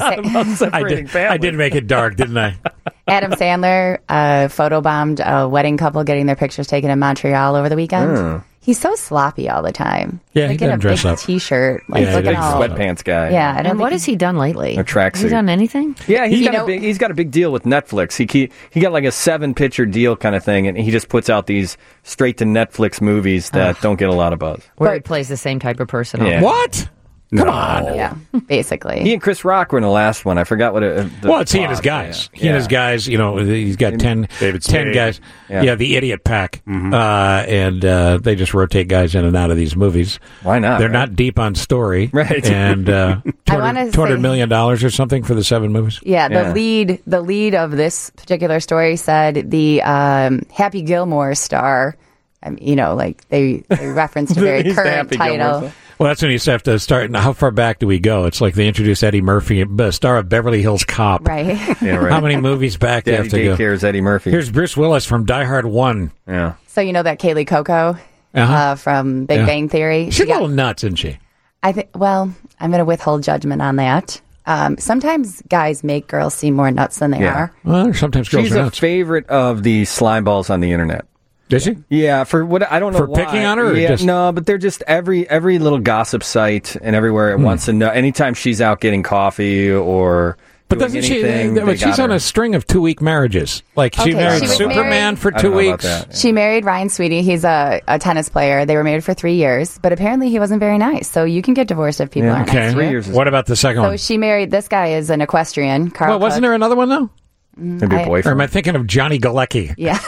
I did make it dark, didn't I? Adam Sandler photobombed a wedding couple getting their pictures taken in Montreal over the weekend. He's so sloppy all the time. Yeah, like he in doesn't a dress big up. T-shirt, like He's looking a all sweatpants guy. Yeah, And what has he done lately? A tracksuit. Has he done anything? Yeah, he's got a big deal with Netflix. He got like a 7-picture deal kind of thing, and he just puts out these straight to Netflix movies that don't get a lot of buzz. Where he plays the same type of person. Yeah. What? Come on. Yeah, basically. He and Chris Rock were in the last one. I forgot what it. Well, it's he and his guys. Yeah. He and his guys. He's got 10 guys. Yeah. The idiot pack, and they just rotate guys in and out of these movies. Why not? They're not deep on story, right? wanna And $200 say- million or something for the 7 movies. Yeah, the lead of this particular story said the Happy Gilmore star. They referenced a very He's the current Happy Gilmore title. star. Well, that's when you have to start. How far back do we go? It's like they introduced Eddie Murphy, star of Beverly Hills Cop. Right. Yeah, right. How many movies back do you have to go? Daycare's Eddie Murphy. Here's Bruce Willis from Die Hard 1. Yeah. So you know that Kaylee Coco from Big Bang Theory? She's a little nuts, isn't she? Well, I'm going to withhold judgment on that. Sometimes guys make girls seem more nuts than they are. Well, sometimes girls She's are a nuts. favorite of the slime balls on the internet. Is she? Yeah, for what I don't know For why. picking on her? Or Yeah, just... no, but they're just every little gossip site and everywhere it wants to know. Anytime she's out getting coffee or But doing doesn't anything, she? they But she's got on her. a string of 2-week marriages. Like she Okay, married she was Superman married- for I 2 don't know about weeks. that. She married Ryan Sweetie. He's a tennis player. They were married for 3 years, but apparently he wasn't very nice. So you can get divorced if people aren't nice to you. What about the second So one? she married, this guy is an equestrian. Carl Well, wasn't there another one though? Maybe a I- boyfriend. Or am I thinking of Johnny Galecki? Yeah.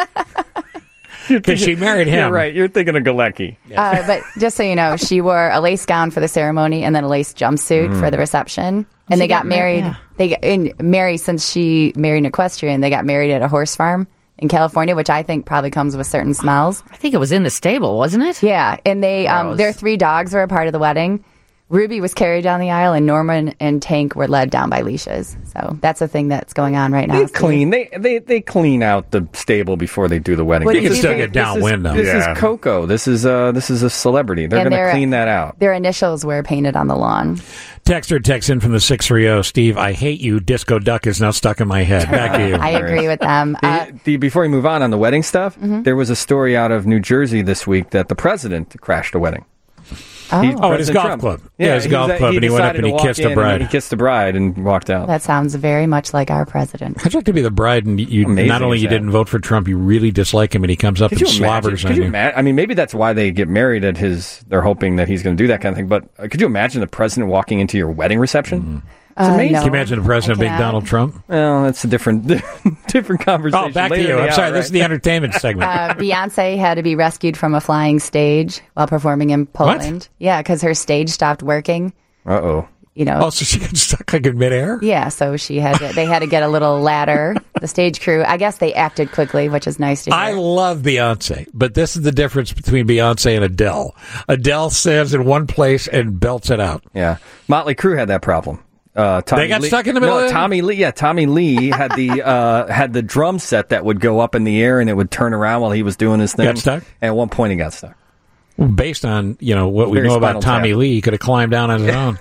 Because she married him. You're right. You're thinking of Galecki. But just so you know, she wore a lace gown for the ceremony and then a lace jumpsuit for the reception. And they got married. Since she married an equestrian, they got married at a horse farm in California, which I think probably comes with certain smells. I think it was in the stable, wasn't it? Yeah, and their 3 dogs were a part of the wedding. Ruby was carried down the aisle, and Norman and Tank were led down by leashes. So that's a thing that's going on right now. They clean. They clean out the stable before they do the wedding. Well, You can still get downwind though. This is Coco. This is a celebrity. They're And going to clean that out. Their initials were painted on the lawn. Texter texts in from the 630. Steve, I hate you. Disco Duck is now stuck in my head. Back to you. I agree with them. Before we move on the wedding stuff, there was a story out of New Jersey this week that the president crashed a wedding. At his President golf Trump. club. Yeah, His golf club, and he went up decided and he to walk kissed in a bride. He kissed the bride and walked out. That sounds very much like our president. How'd you like to be the bride and you Amazing not only is you that? didn't vote for Trump, you really dislike him, and he comes up Could and you imagine? slobbers Could on you you. imagine? I mean, maybe that's why they get married at his. They're hoping that he's going to do that kind of thing. But could you imagine the president walking into your wedding reception? It's amazing. no. Can you imagine the president being Donald Trump? Well, that's a different conversation. Oh, back to later you. in the I'm sorry. hour, This is the entertainment segment. Beyonce had to be rescued from a flying stage while performing in Poland. Yeah, because her stage stopped working. Uh-oh. Oh, so she got stuck like in midair? Yeah, so they had to get a little ladder. The stage crew, I guess they acted quickly, which is nice to hear. I love Beyonce, but this is the difference between Beyonce and Adele. Adele stands in one place and belts it out. Yeah. Motley Crue had that problem. They got stuck in the middle of it? Tommy Lee. Yeah, Tommy Lee had the drum set that would go up in the air and it would turn around while he was doing his thing. Got stuck? And at one point he got stuck. Based on, what we know about Tommy Lee, he could have climbed down on his own.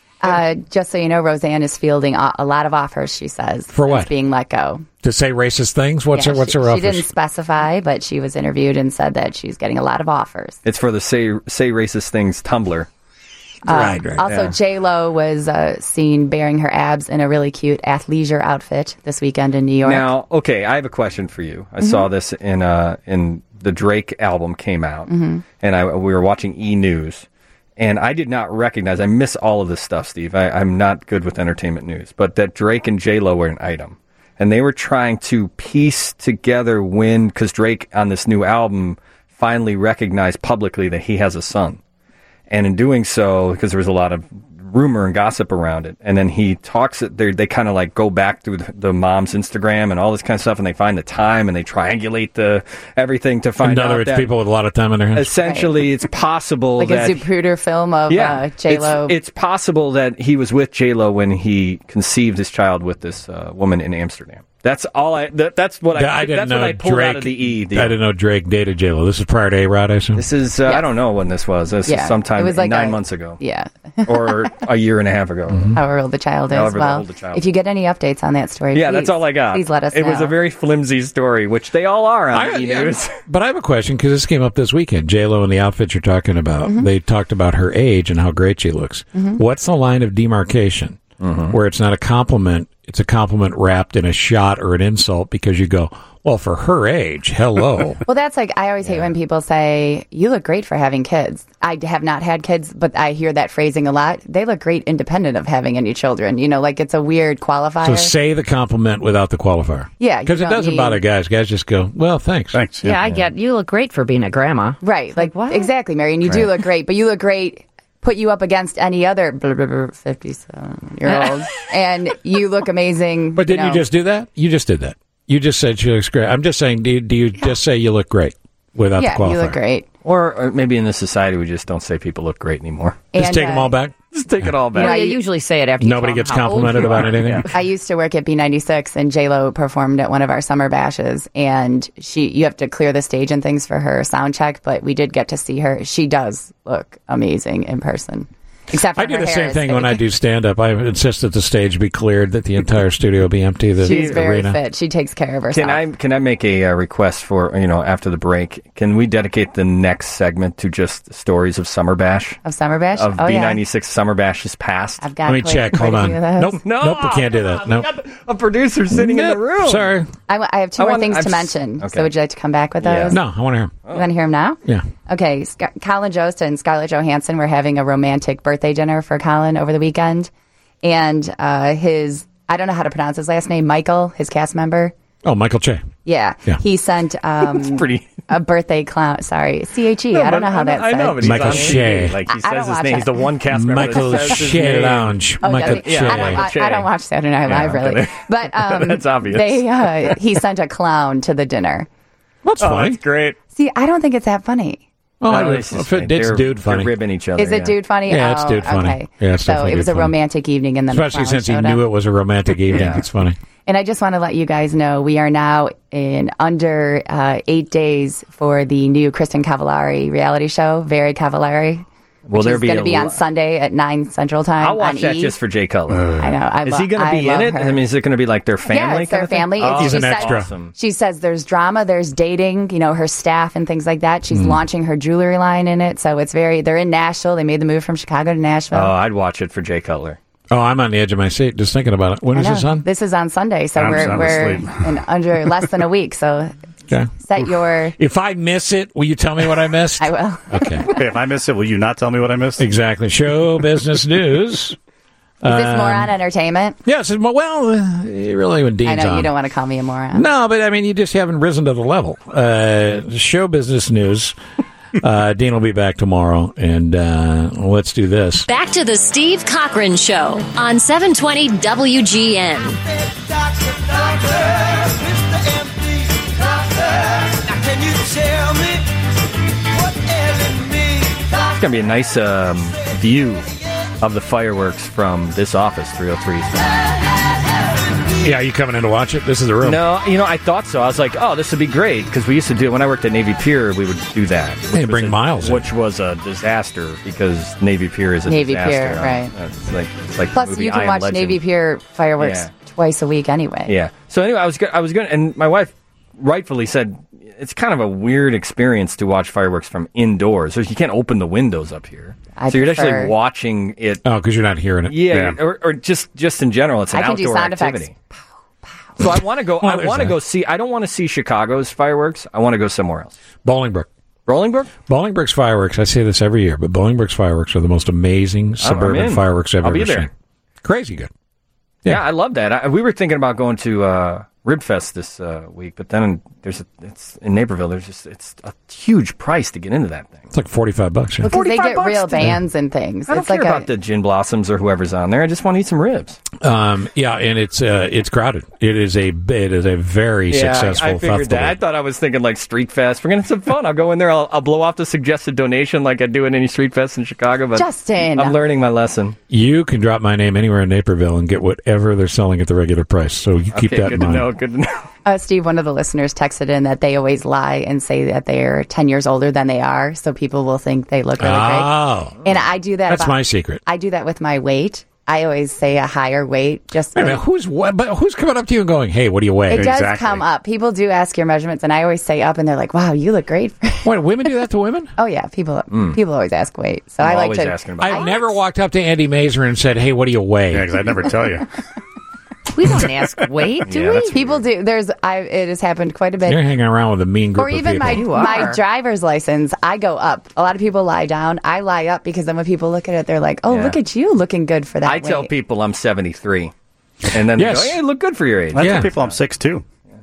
Just so you know, Roseanne is fielding a lot of offers, she says. For what? Since being let go. To say racist things? What's her offers? She didn't specify, but she was interviewed and said that she's getting a lot of offers. It's for the Say Racist Things Tumblr. Right. Also, J-Lo was seen bearing her abs in a really cute athleisure outfit this weekend in New York. Now, okay, I have a question for you. I saw this in the Drake album came out, and we were watching E! News, and I did not recognize, I miss all of this stuff, Steve. I'm not good with entertainment news, but that Drake and J-Lo were an item. And they were trying to piece together because Drake on this new album finally recognized publicly that he has a son. And in doing so, because there was a lot of rumor and gossip around it, and then he talks it, they kind of like go back through the mom's Instagram and all this kind of stuff, and they find the time and they triangulate everything to find out. In other words, people with a lot of time on their hands. Essentially, it's possible like that a Zapruder film of J-Lo. It's possible that he was with J-Lo when he conceived his child with this woman in Amsterdam. That's all that's what I pulled Drake, out of the E! Deal. I didn't know Drake dated J-Lo. This is prior to A-Rod, I assume? This is, I don't know when this was. This is sometime like 9 months ago. Yeah. Or a year and a half ago. However old the child is. Well, if you get any updates on that story, yeah, that's all I got. Please let us know. It was a very flimsy story, which they all are on E! News. But I have a question, because this came up this weekend. J-Lo and the outfit you're talking about, they talked about her age and how great she looks. What's the line of demarcation where it's not a compliment, it's a compliment wrapped in a shot or an insult, because you go, well, for her age, hello. Well, that's like, I always hate when people say, you look great for having kids. I have not had kids, but I hear that phrasing a lot. They look great independent of having any children. Like it's a weird qualifier. So say the compliment without the qualifier. Yeah. Because it doesn't bother guys. Guys just go, well, thanks. Thanks. Yeah, I get, you look great for being a grandma. Right. Like what? Exactly, Mary. And you do look great, but you look great. Put you up against any other 57-year-old, and you look amazing. But didn't you just do that? You just did that. You just said she looks great. I'm just saying, do you just say you look great without the qualifier? Yeah, you look great. Or maybe in this society, we just don't say people look great anymore. Just take them all back? Just take it all back. Yeah, you usually say it after nobody gets complimented about anything. Yeah. I used to work at B96, and J-Lo performed at one of our summer bashes, and you have to clear the stage and things for her sound check, but we did get to see her. She does look amazing in person. Except for I do her the hair same is thing fake. when I do stand-up. I insist that the stage be cleared, that the entire studio be empty. She's very fit. She takes care of herself. Can I make a request for, after the break? Can we dedicate the next segment to just stories of Summer Bash? Of Summer Bash? Of B96 Summer Bash's past? I've got Let me check. Hold on. Nope, we can't do that. Nope. A producer sitting in the room. Sorry. I have two more things to mention. Okay. So would you like to come back with those? Yeah. No, I want to hear them. You want to hear them now? Yeah. Okay. Colin Jost and Scarlett Johansson were having a romantic birthday dinner for Colin over the weekend. And I don't know how to pronounce his last name, Michael, his cast member. Oh, Michael Che. Yeah. He sent a birthday clown. Sorry. C-H-E. I don't know how that's I know, but he's Michael on Che. TV. Like he says his name. He's the one cast member Michael that says his Che name. Lounge. Oh, Michael Che. I don't watch Saturday Night Live, really. But that's obvious. He sent a clown to the dinner. That's funny. That's great. See, I don't think it's that funny. Oh, it's dude funny. They're ribbing each other. Is it dude funny? Yeah, it's dude funny. Okay. Yeah, it's so it was a romantic evening, and then especially the since he showed knew up. it was a romantic evening. Yeah. It's funny. And I just want to let you guys know we are now in under 8 days for the new Kristen Cavallari reality show, Very Cavallari. Will there is be going to be on Sunday at 9 Central Time. I'll watch on that E! just for Jay Cutler. I know. Is he going to be in it? Her. I mean, is it going to be like their family? Yeah, it's their family. He's an extra. Awesome. She says there's drama, there's dating, her staff and things like that. She's launching her jewelry line in it. So they're in Nashville. They made the move from Chicago to Nashville. Oh, I'd watch it for Jay Cutler. Oh, I'm on the edge of my seat just thinking about it. When is this on? This is on Sunday. So we're in under less than a week. So okay. Set your... If I miss it, will you tell me what I missed? I will. Okay. If I miss it, will you not tell me what I missed? Exactly. Show business news. Is this moron entertainment? Yes. You really when Dean's I know on. you don't want to call me a moron. No, but I mean, you just haven't risen to the level. Show business news. Dean will be back tomorrow, and let's do this. Back to the Steve Cochran Show on 720 WGN. Can you tell me what ailing me? It's going to be a nice view of the fireworks from this office, 303. Yeah, are you coming in to watch it? This is the room. No, I thought so. I was like, oh, this would be great, because we used to do it when I worked at Navy Pier. We would do that. They bring Miles in. Which was a disaster, because Navy Pier is a Navy disaster. Pier, right. It's like Plus, the movie you can I Am watch Legend. Navy Pier fireworks twice a week anyway. Yeah. So anyway, I was going, and my wife rightfully said it's kind of a weird experience to watch fireworks from indoors. So you can't open the windows up here. So you're actually watching it. Oh, because you're not hearing it. Yeah. Or just in general, it's an I can outdoor do sound activity. effects. So I want to go. Well, I want to go see. I don't want to see Chicago's fireworks. I want to go somewhere else. Bolingbrook. Bolingbrook's fireworks. I say this every year, but Bolingbrook's fireworks are the most amazing suburban fireworks I've ever seen. Crazy good. Yeah, I love that. We were thinking about going to Ribfest this week, but then it's in Naperville. It's a huge price to get into that thing. It's like $45. Yeah. Because they get real bands and things. I don't It's care like about the Gin Blossoms or whoever's on there. I just want to eat some ribs. Yeah, and it's crowded. It is a very successful I figured festival. that. I thought I was thinking like Street Fest. We're gonna have some fun. I'll go in there. I'll blow off the suggested donation like I do at any Street Fest in Chicago. But Justin, I'm learning my lesson. You can drop my name anywhere in Naperville and get whatever they're selling at the regular price. So you keep that in mind. Good to know. Steve, one of the listeners texted in that they always lie and say that they're 10 years older than they are, so people will think they look really great. And I do that. That's my secret. I do that with my weight. I always say a higher weight. Just Wait a minute, who's coming up to you and going, "Hey, what do you weigh?" It does come up. People do ask your measurements, and I always say up, and they're like, "Wow, you look great." Wait, women do that to women? Oh yeah, people always ask weight. So I like to. I've never walked up to Andy Mazer and said, "Hey, what do you weigh?" Yeah, because I'd never tell you. We don't ask weight, do we? People do. It has happened quite a bit. You're hanging around with a mean group Or even of people. my driver's license, I go up. A lot of people lie down. I lie up because then when people look at it, they're like, "Oh, look at you looking good for that." I tell people I'm 73, and then Yes. they go, "Hey, look good for your age." I tell people I'm 6'2".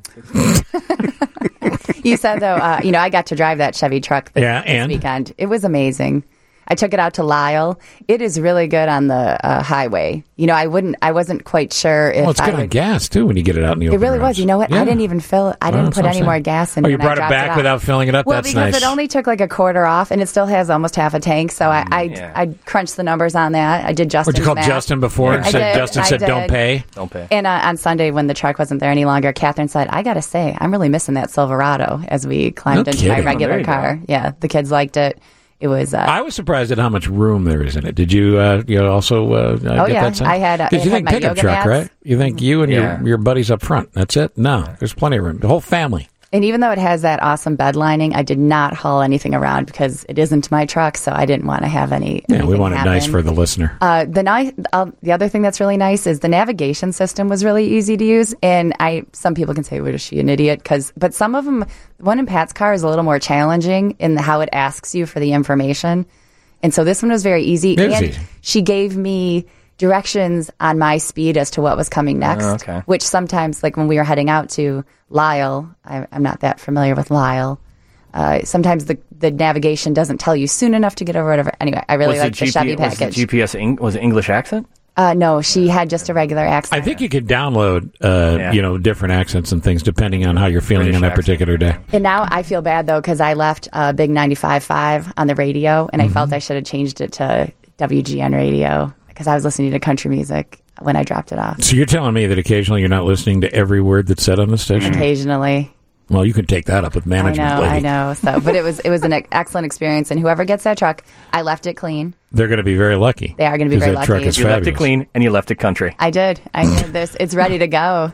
You said though, I got to drive that Chevy truck this weekend. It was amazing. I took it out to Lyle. It is really good on the highway. I wasn't quite sure if it's good on gas too when you get it out in the open. It really was. You know what? Yeah. I didn't even fill it. I didn't put any more gas in. Oh, you when I brought it dropped back off. without filling it up? Well, That's because nice. it only took like a quarter off, and it still has almost half a tank. So I crunched the numbers on that. I did Justin's Would you call math. Justin before and said Justin said don't pay? Don't pay. And on Sunday when the truck wasn't there any longer, Catherine said, "I got to say, I'm really missing that Silverado." As we climbed into my regular car, yeah, the kids liked it. It was. I was surprised at how much room there is in it. Did you? Also get that sense? I had. Because you think my pickup yoga truck, mats. right? You think you and your buddies up front. That's it. No, there's plenty of room. The whole family. And even though it has that awesome bed lining, I did not haul anything around because it isn't my truck, so I didn't want to have any. Yeah, we want it happen. nice for the listener. The other thing that's really nice is the navigation system was really easy to use. And some people can say, "Well, is she an idiot?" But some of them, one in Pat's car is a little more challenging in how it asks you for the information. And so this one was very easy. And she gave me directions on my speed as to what was coming next, which sometimes, like when we were heading out to Lyle, I'm not that familiar with Lyle. Sometimes the navigation doesn't tell you soon enough to get over whatever. Anyway, I really like the Chevy package. Was the GPS was it English accent? No, she had just a regular accent. I think you could download, different accents and things depending on how you're feeling British on that particular day. And now I feel bad, though, because I left Big 95.5 on the radio, and I felt I should have changed it to WGN radio because I was listening to country music when I dropped it off. So you're telling me that occasionally you're not listening to every word that's said on the station? Occasionally. Well, you can take that up with management. I know. So, but it was an excellent experience, and whoever gets that truck, I left it clean. They're going to be very lucky. They are going to be very that lucky. Truck is You fabulous. left it clean and you left it country. I did. This. It's ready to go.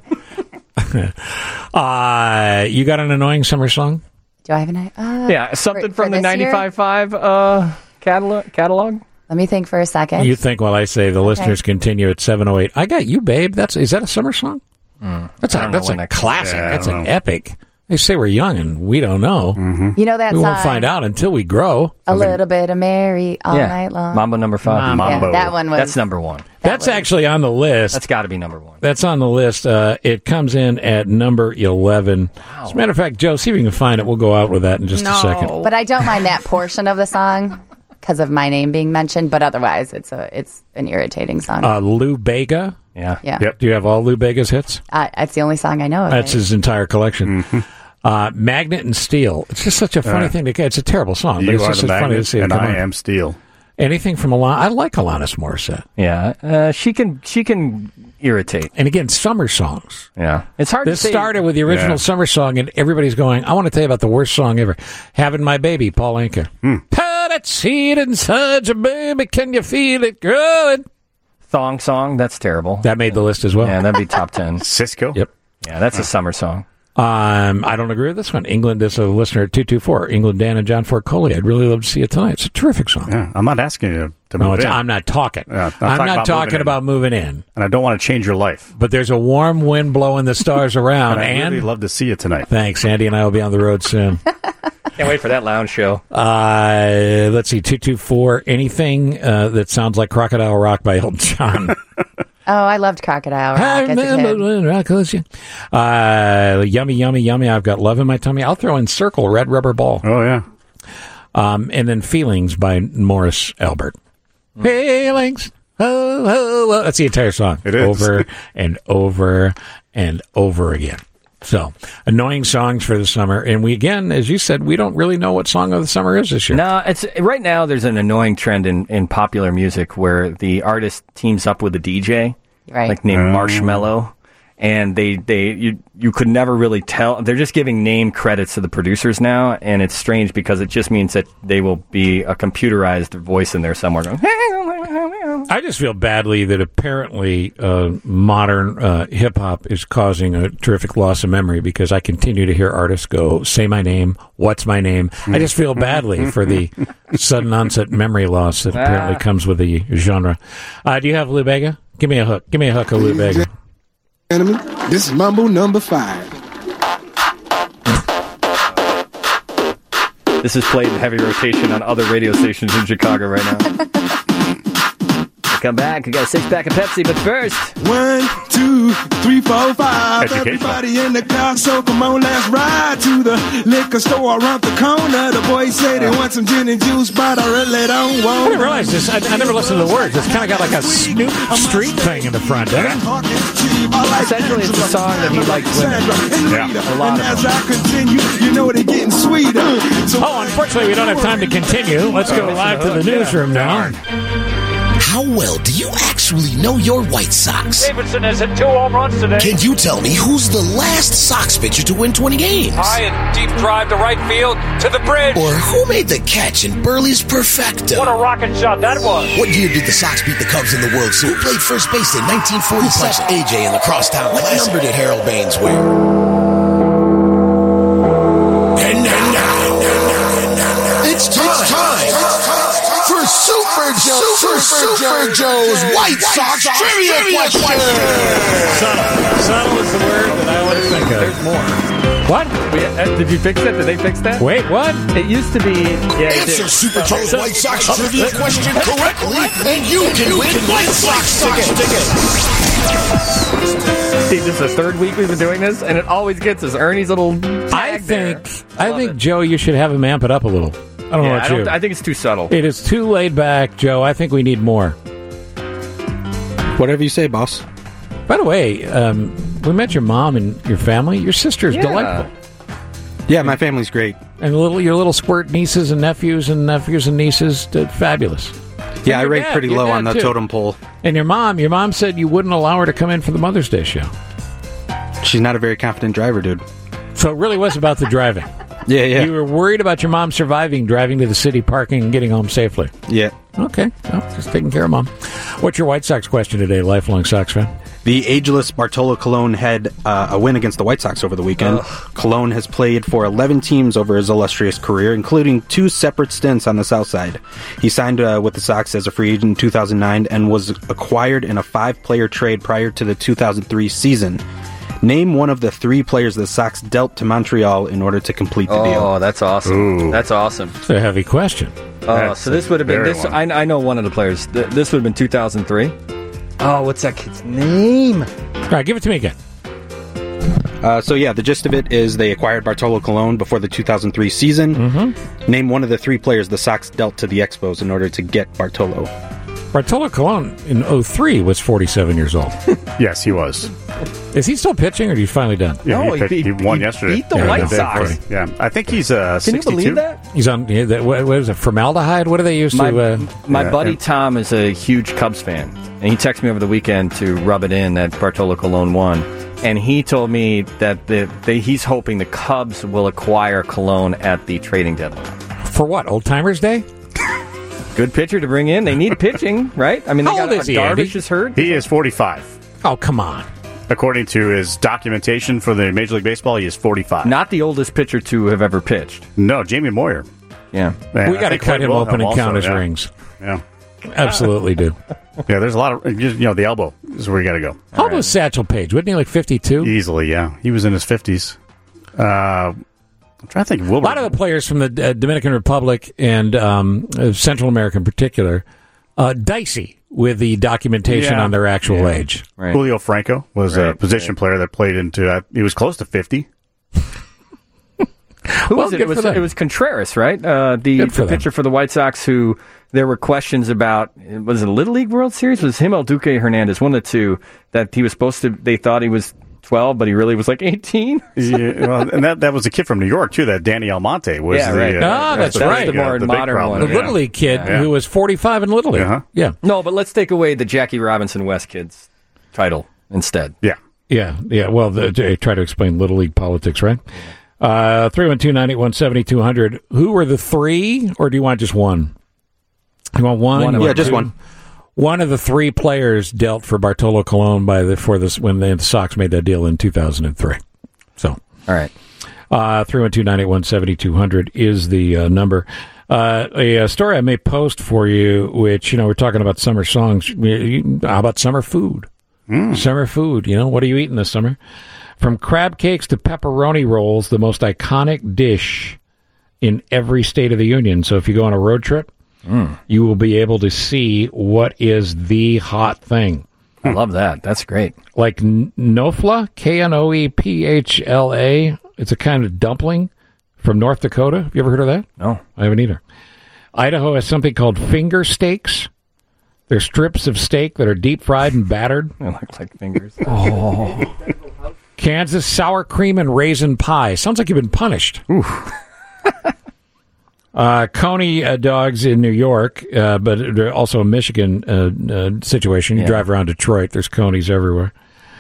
You got an annoying summer song? Do I have an something for from the this year? 95.5 catalog. Let me think for a second. You think while I say the listeners continue at 7:08. I Got You, Babe. Is that a summer song? That's a classic. That's an epic. They say we're young and we don't know. Mm-hmm. You know that we song? won't find out until we grow. A little bit of Mary all night long. Mambo number 5. Mambo. Yeah, that one was. That's number 1. That's actually on the list. That's got to be number 1. That's on the list. It comes in at number 11. Wow. As a matter of fact, Joe, see if you can find it. We'll go out with that in just a second. But I don't mind that portion of the song because of my name being mentioned. But otherwise, it's an irritating song. Lou Bega. Yeah. Yep. Do you have all Lou Bega's hits? It's the only song I know of. That's his entire collection. Magnet and Steel. It's just such a funny thing to get. It's a terrible song, but You it's are just the funny to see it and come I on. am Steel. Anything from Alanis. I like Alanis Morissette. Yeah, she can irritate. And again, summer songs. Yeah, it's hard. This to say. started with the original summer song, and everybody's going, I want to tell you about the worst song ever. Having My Baby, Paul Anka. Put that seed inside your baby, can you feel it growing? Thong Song, that's terrible. That made the list as well. Yeah, that'd be top 10. Cisco? Yep. Yeah, that's a summer song. I don't agree with this one. England is a listener at 224. England, Dan, and John Fort Coley. I'd really love to see it tonight. It's a terrific song. Yeah, I'm not asking you to move in. I'm not talking. Yeah, I'm not talking about moving in. And I don't want to change your life. But there's a warm wind blowing the stars around. And I'd really love to see you tonight. Thanks. Andy and I will be on the road soon. Can't wait for that lounge show. Let's see, 224. Anything that sounds like Crocodile Rock by Elton John. Oh, I loved Crocodile Rock I as a kid. remember Rock Yummy, Yummy, Yummy. I've got love in my tummy. I'll throw in Circle, Red Rubber Ball. Oh, yeah. And then Feelings by Morris Albert. Feelings. Oh, oh, oh. That's the entire song. It is. Over and over and over again. So, annoying songs for the summer. And we, again, as you said, we don't really know what song of the summer is this year. No, it's right now there's an annoying trend in popular music where the artist teams up with a DJ, right? Like named Marshmello. And you could never really tell. They're just giving name credits to the producers now, and it's strange because it just means that they will be a computerized voice in there somewhere going, I just feel badly that apparently modern hip-hop is causing a terrific loss of memory because I continue to hear artists go, say my name, what's my name? I just feel badly for the sudden onset memory loss that apparently comes with the genre. Do you have Lou Bega? Give me a hook. Give me a hook of Lou Bega. Gentlemen, this is Mambo number 5. This is played in heavy rotation on other radio stations in Chicago right now. Come back, we got a 6-pack of Pepsi, but first 1, 2, 3, 4, 5. Everybody in the car, so come on, let's ride to the liquor store around the corner. The boys say they want some gin and juice, but I really don't want. I didn't realize this. I never listened to the words. It's kind of got like a Snoop Street thing in the front, doesn't it? Essentially, it's a song that he likes women. Yeah, a lot of them. As I continue, you know they're getting sweeter. Unfortunately, we don't have time to continue. Let's go live to the newsroom now. How well do you actually know your White Sox? Davidson has hit 2 home runs today. Can you tell me who's the last Sox pitcher to win 20 games? High and deep drive to right field to the bridge. Or who made the catch in Burley's Perfecto? What a rocket shot that was. What year did the Sox beat the Cubs in the World Series? Who played first base in 1947? AJ in the Crosstown Classic. What number did Harold Baines wear? And now, it's time for Super Joe's White Sox trivia question. Subtle is the word that I always think of. There's more. What? Did you fix it? Did they fix that? Wait, what? It used to be. Yeah, Answer Super Joe's White Sox trivia question correctly, and you can win White Sox tickets. See, this is the 3rd week we've been doing this, and it always gets us. Ernie's little. I think, Joe, you should have him amp it up a little. I don't know about you. I think it's too subtle. It is too laid back, Joe. I think we need more. Whatever you say, boss. By the way, we met your mom and your family. Your sister is delightful. Yeah, my family's great. And your little squirt nieces and nephews and nieces, fabulous. Yeah, I rate pretty low on the totem pole. And your mom said you wouldn't allow her to come in for the Mother's Day show. She's not a very confident driver, dude. So it really was about the driving. Yeah. You were worried about your mom surviving, driving to the city, parking, and getting home safely. Yeah. Okay. Well, just taking care of Mom. What's your White Sox question today, lifelong Sox fan? The ageless Bartolo Colon had a win against the White Sox over the weekend. Colon has played for 11 teams over his illustrious career, including 2 separate stints on the South Side. He signed with the Sox as a free agent in 2009 and was acquired in a 5-player trade prior to the 2003 season. Name one of the 3 players the Sox dealt to Montreal in order to complete the deal. Oh, that's awesome. Ooh. That's awesome. It's a heavy question. Oh, so this would have been this. I know one of the players. This would have been 2003. Oh, what's that kid's name? All right, give it to me again. The gist of it is they acquired Bartolo Colon before the 2003 season. Mm-hmm. Name one of the 3 players the Sox dealt to the Expos in order to get Bartolo. Bartolo Colon in 03 was 47 years old. Yes, he was. Is he still pitching, or is he finally done? Yeah, he won yesterday. Beat the White Sox. Yeah, I think he's 62. Can you believe that? He's on. What is it? Formaldehyde? What do they use to? My buddy Tom is a huge Cubs fan, and he texted me over the weekend to rub it in that Bartolo Colon won. And he told me that he's hoping the Cubs will acquire Colon at the trading deadline. For what? Old Timers Day? Good pitcher to bring in. They need pitching, right? I mean, How old is he, Andy? Darvish is hurt. He is 45. Oh, come on. According to his documentation for the Major League Baseball, he is 45. Not the oldest pitcher to have ever pitched. No, Jamie Moyer. Yeah. Man, We got to cut him open and count his rings. Yeah. Absolutely do. Yeah, there's a lot of, the elbow is where you got to go. How old was Satchel Paige? Wasn't he like 52? Easily, yeah. He was in his 50s. I'm trying to think. A lot of the players from the Dominican Republic and Central America in particular, dicey with the documentation on their actual age. Right. Julio Franco was a position player that played into, he was close to 50. Who was it? It was Contreras, right? The pitcher for the White Sox who there were questions about. Was it a Little League World Series? Was him El Duque Hernandez, one of the two, that he was supposed to, they thought he was 12, but he really was like 18? Yeah, well, and that was a kid from New York, too, that Danny Almonte was. Yeah, right. That's right. The more modern one. The Little League kid who was 45 in Little League. Uh-huh. Yeah. No, but let's take away the Jackie Robinson West kids title instead. Yeah. Yeah. Well, they try to explain Little League politics, right? 312-981-7200. Who were the 3, or do you want just one? You want one? Yeah, just one. One of the 3 players dealt for Bartolo Colon when the Sox made that deal in 2003. So, all right. 312-981-7200 is the number. A story I may post for you, which, we're talking about summer songs. How about summer food? Summer food, what are you eating this summer? From crab cakes to pepperoni rolls, the most iconic dish in every state of the union. So if you go on a road trip, you will be able to see what is the hot thing. I love that. That's great. Like Knofla, Knoephla. It's a kind of dumpling from North Dakota. Have you ever heard of that? No. I haven't either. Idaho has something called finger steaks. They're strips of steak that are deep fried and battered. They look like fingers. Oh. Kansas sour cream and raisin pie. Sounds like you've been punished. Coney dogs in New York, but also a Michigan situation. You drive around Detroit, there's Coneys everywhere.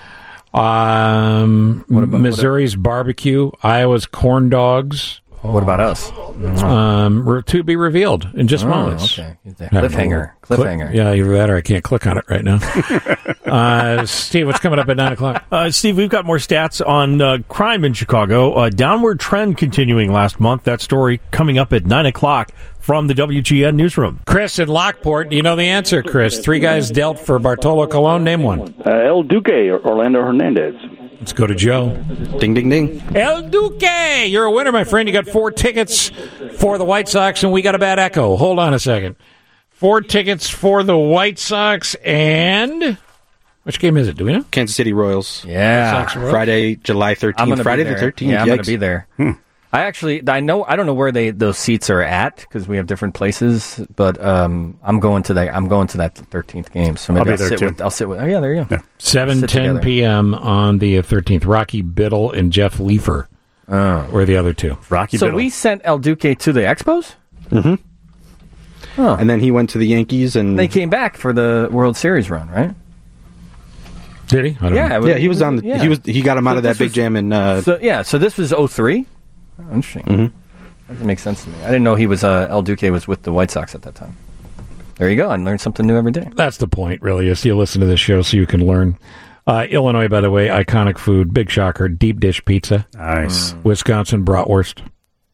Missouri's barbecue, Iowa's corn dogs. What about us? To be revealed in just moments. Okay. Cliffhanger. Yeah, either that or I can't click on it right now. Steve, what's coming up at 9 o'clock? Steve, we've got more stats on crime in Chicago. Downward trend continuing last month. That story coming up at 9 o'clock from the WGN newsroom. Chris in Lockport, do you know the answer, Chris? 3 guys dealt for Bartolo Colon. Name one. El Duque, Orlando Hernandez. Let's go to Joe. Ding, ding, ding. El Duque, you're a winner, my friend. You got 4 tickets for the White Sox, and we got a bad echo. Hold on a second. 4 tickets for the White Sox, and which game is it? Do we know? Kansas City Royals. Yeah. Friday, July 13th. Friday the 13th. Yeah, I'm going to be there. I don't know where those seats are at because we have different places, but I'm going to that 13th game. So maybe I'll sit with. Oh yeah, there you go. 7:10 p.m. on the 13th. Rocky Biddle and Jeff Leefer were the other 2. So we sent El Duque to the Expos. Mm-hmm. Oh. And then he went to the Yankees, and they came back for the World Series run, right? Did he? I don't know. He was on. He got him out of that big jam in. So this was 03. Oh, interesting. Mm-hmm. That doesn't make sense to me. I didn't know he was El Duque was with the White Sox at that time. There you go. I learned something new every day. That's the point, really, is you listen to this show so you can learn. Illinois, by the way, iconic food, big shocker, deep dish pizza. Nice. Wisconsin bratwurst.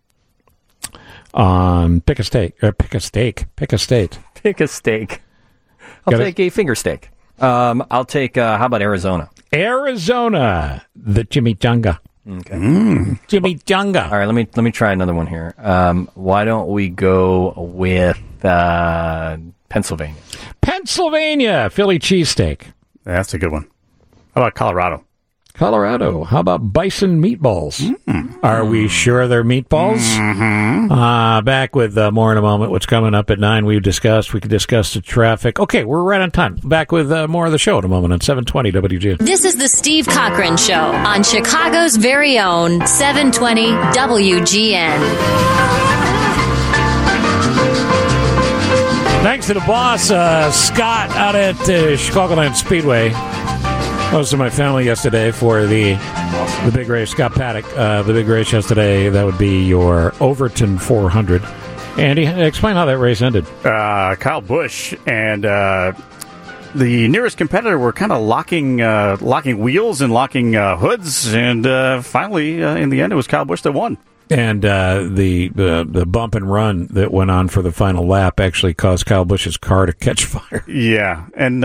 Pick a steak. Pick a state. I'll take a finger steak. I'll take, how about Arizona? Arizona, the chimichanga. Okay. Chimichanga. All right, let me try another one here. Why don't we go with Pennsylvania? Pennsylvania, Philly cheesesteak. That's a good one. How about Colorado? Colorado. How about bison meatballs? Are we sure they're meatballs? Back with more in a moment. What's coming up at 9 we could discuss the traffic. Okay, we're right on time. Back with more of the show in a moment on 720 WGN. This is the Steve Cochran Show on Chicago's very own 720 WGN. Thanks to the boss, Scott, out at Chicagoland Speedway. Most of my family yesterday for the big race. Scott Paddock, the big race yesterday. That would be your Overton 400. Andy, explain how that race ended. Kyle Busch and the nearest competitor were kind of locking wheels and locking hoods, and finally, in the end, it was Kyle Busch that won. And the bump and run that went on for the final lap actually caused Kyle Busch's car to catch fire. Yeah, and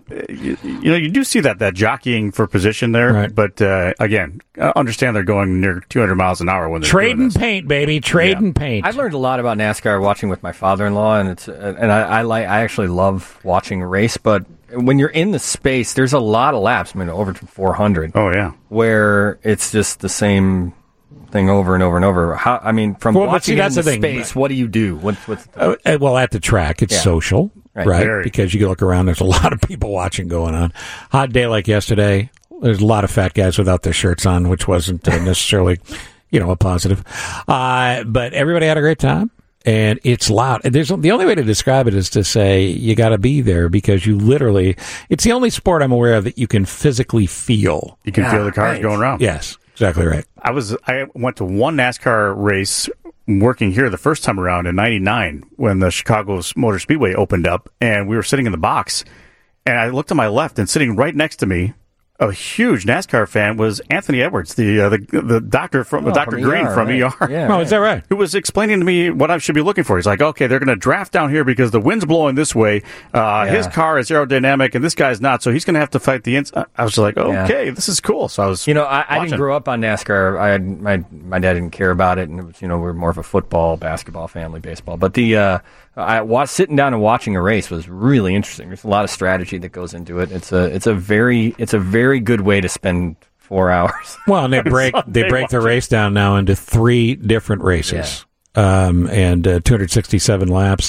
you do see that jockeying for position there, right. But again, understand they're going near 200 miles an hour when they're trading paint, baby, trading paint. I've learned a lot about NASCAR watching with my father-in-law, and I actually love watching a race, but when you're in the space, there's a lot of laps. I mean, over to 400. Oh yeah, where it's just the same thing over and over and over. From watching it in the space, what do you do? Well, at the track, it's social, right? Because you can look around, there's a lot of people watching going on. Hot day like yesterday, there's a lot of fat guys without their shirts on, which wasn't necessarily, a positive. But everybody had a great time. And it's loud. The only way to describe it is to say you got to be there because you literally, it's the only sport I'm aware of that you can physically feel. You can feel the cars going around. Yes, exactly right. I went to one NASCAR race working here the first time around in '99 when the Chicago's Motor Speedway opened up, and we were sitting in the box, and I looked to my left, and sitting right next to me, a huge NASCAR fan, was Anthony Edwards, the doctor from Dr. Green from ER. Yeah, is that right? Who was explaining to me what I should be looking for. He's like, okay, they're going to draft down here because the wind's blowing this way. His car is aerodynamic and this guy's not, so he's going to have to fight the inside. I was like, okay, this is cool. So I was, I didn't grow up on NASCAR. My dad didn't care about it, and it was, we're more of a football, basketball family, baseball. But sitting down and watching a race was really interesting. There's a lot of strategy that goes into it. It's a very good way to spend 4 hours. Well, and they break the race down now into 3 different races, and 267 laps.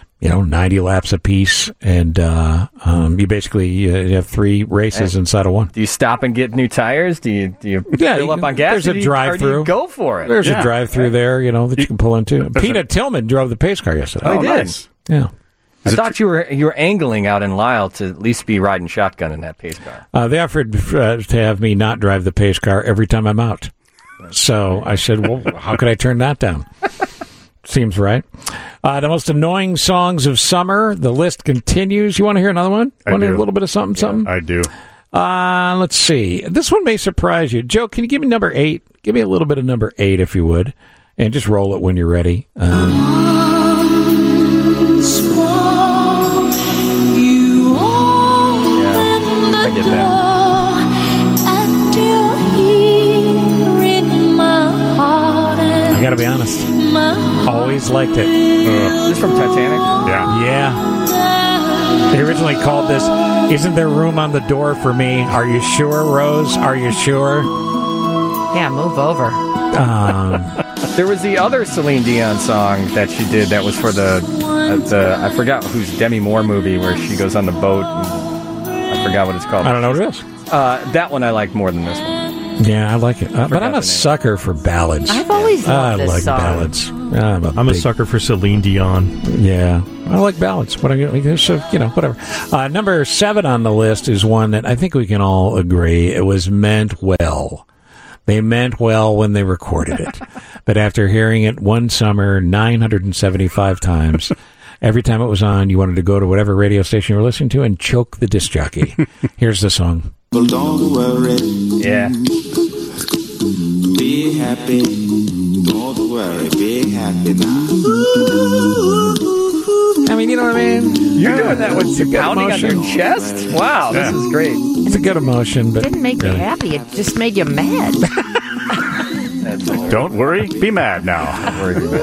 90 laps apiece, and you basically you have 3 races inside of one. Do you stop and get new tires? Do you fill up on gas? There's a drive-through. Go for it. There's a drive-through there, that you can pull into. Peanut Tillman drove the pace car yesterday. Oh, he did. Nice. Yeah. I thought you were angling out in Lisle to at least be riding shotgun in that pace car. They offered to have me not drive the pace car every time I'm out. So I said, well, how could I turn that down? Seems right. The most annoying songs of summer. The list continues. You want to hear another one? Want to hear a little bit of something? I do. Let's see. This one may surprise you. Joe, can you give me number 8? Give me a little bit of number 8, if you would. And just roll it when you're ready. I get that. I gotta be honest. Always liked it. Is this from Titanic? Yeah. They originally called this, "Isn't there room on the door for me? Are you sure, Rose? Are you sure?" Yeah, move over. There was the other Celine Dion song that she did that was for the I forgot whose Demi Moore movie where she goes on the boat. I forgot what it's called. I don't know what it is. That one I like more than this one. Yeah, I like it. But I'm a sucker for ballads. I've always loved this like song. ballads. I'm a sucker for Celine Dion. Yeah, I like ballads. Whatever. Number 7 on the list is one that I think we can all agree it was meant well. They meant well when they recorded it. But after hearing it one summer 975 times, every time it was on, you wanted to go to whatever radio station you were listening to and choke the disc jockey. Here's the song. Well, don't worry. Yeah. Be happy. Don't worry. Be happy now. I mean, you know what I mean? You're doing that with pounding on your chest? Wow, this is great. It's a good emotion, but It didn't make you happy. It just made you mad. Don't worry, be mad now. Don't worry, be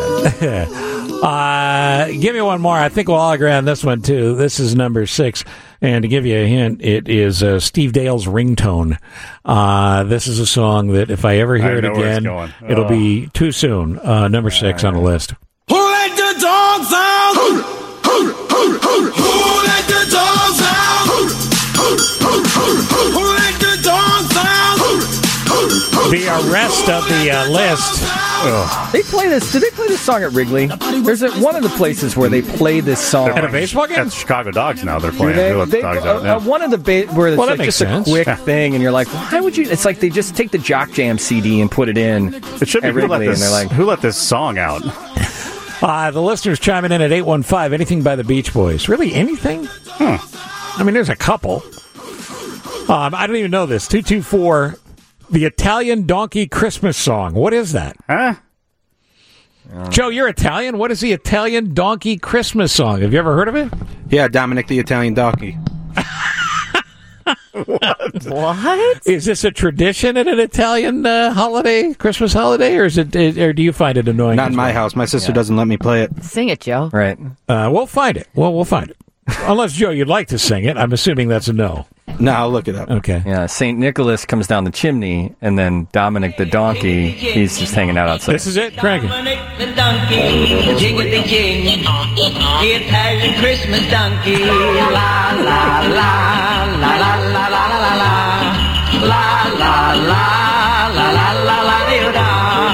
mad. Give me one more. I think we'll all agree on this one, too. This is number 6. And to give you a hint, it is Steve Dale's Ringtone. This is a song that if I ever hear it again, it'll be too soon. Number 6 on the list. Who let the dogs out? Who let the dogs out? Who let the dogs out? The rest of the list. They play this. Did they play this song at Wrigley? There's one of the places where they play this song at a baseball game. At Chicago Dogs now they're playing. They, Who Let the Dogs Out, yeah. One of the where it's Well, that like makes just sense. a quick thing, and you're like, why would you? It's like they just take the Jock Jam CD and put it in. It should be at who let, Wrigley, this, and they're like, who let this song out? The listeners chiming in at 815. Anything by the Beach Boys? Really, anything? I mean, there's a couple. I don't even know this. 224. The Italian Donkey Christmas song. What is that? Huh? Joe, you're Italian. What is the Italian Donkey Christmas song? Have you ever heard of it? Yeah, Dominic the Italian Donkey. What? Is this a tradition at an Italian holiday, Christmas holiday, or is it? Or do you find it annoying? Not in my house. My sister doesn't let me play it. Sing it, Joe. Right. We'll find it. Well, we'll find it. Unless, Joe, you'd like to sing it. I'm assuming that's a no. No, I'll look it up. Okay. Yeah, St. Nicholas comes down the chimney, and then Dominic the donkey, he's just hanging out outside. This is it, crank it. The donkey, jiggity jing, the Italian Christmas donkey, la la la la la la la la la la la la la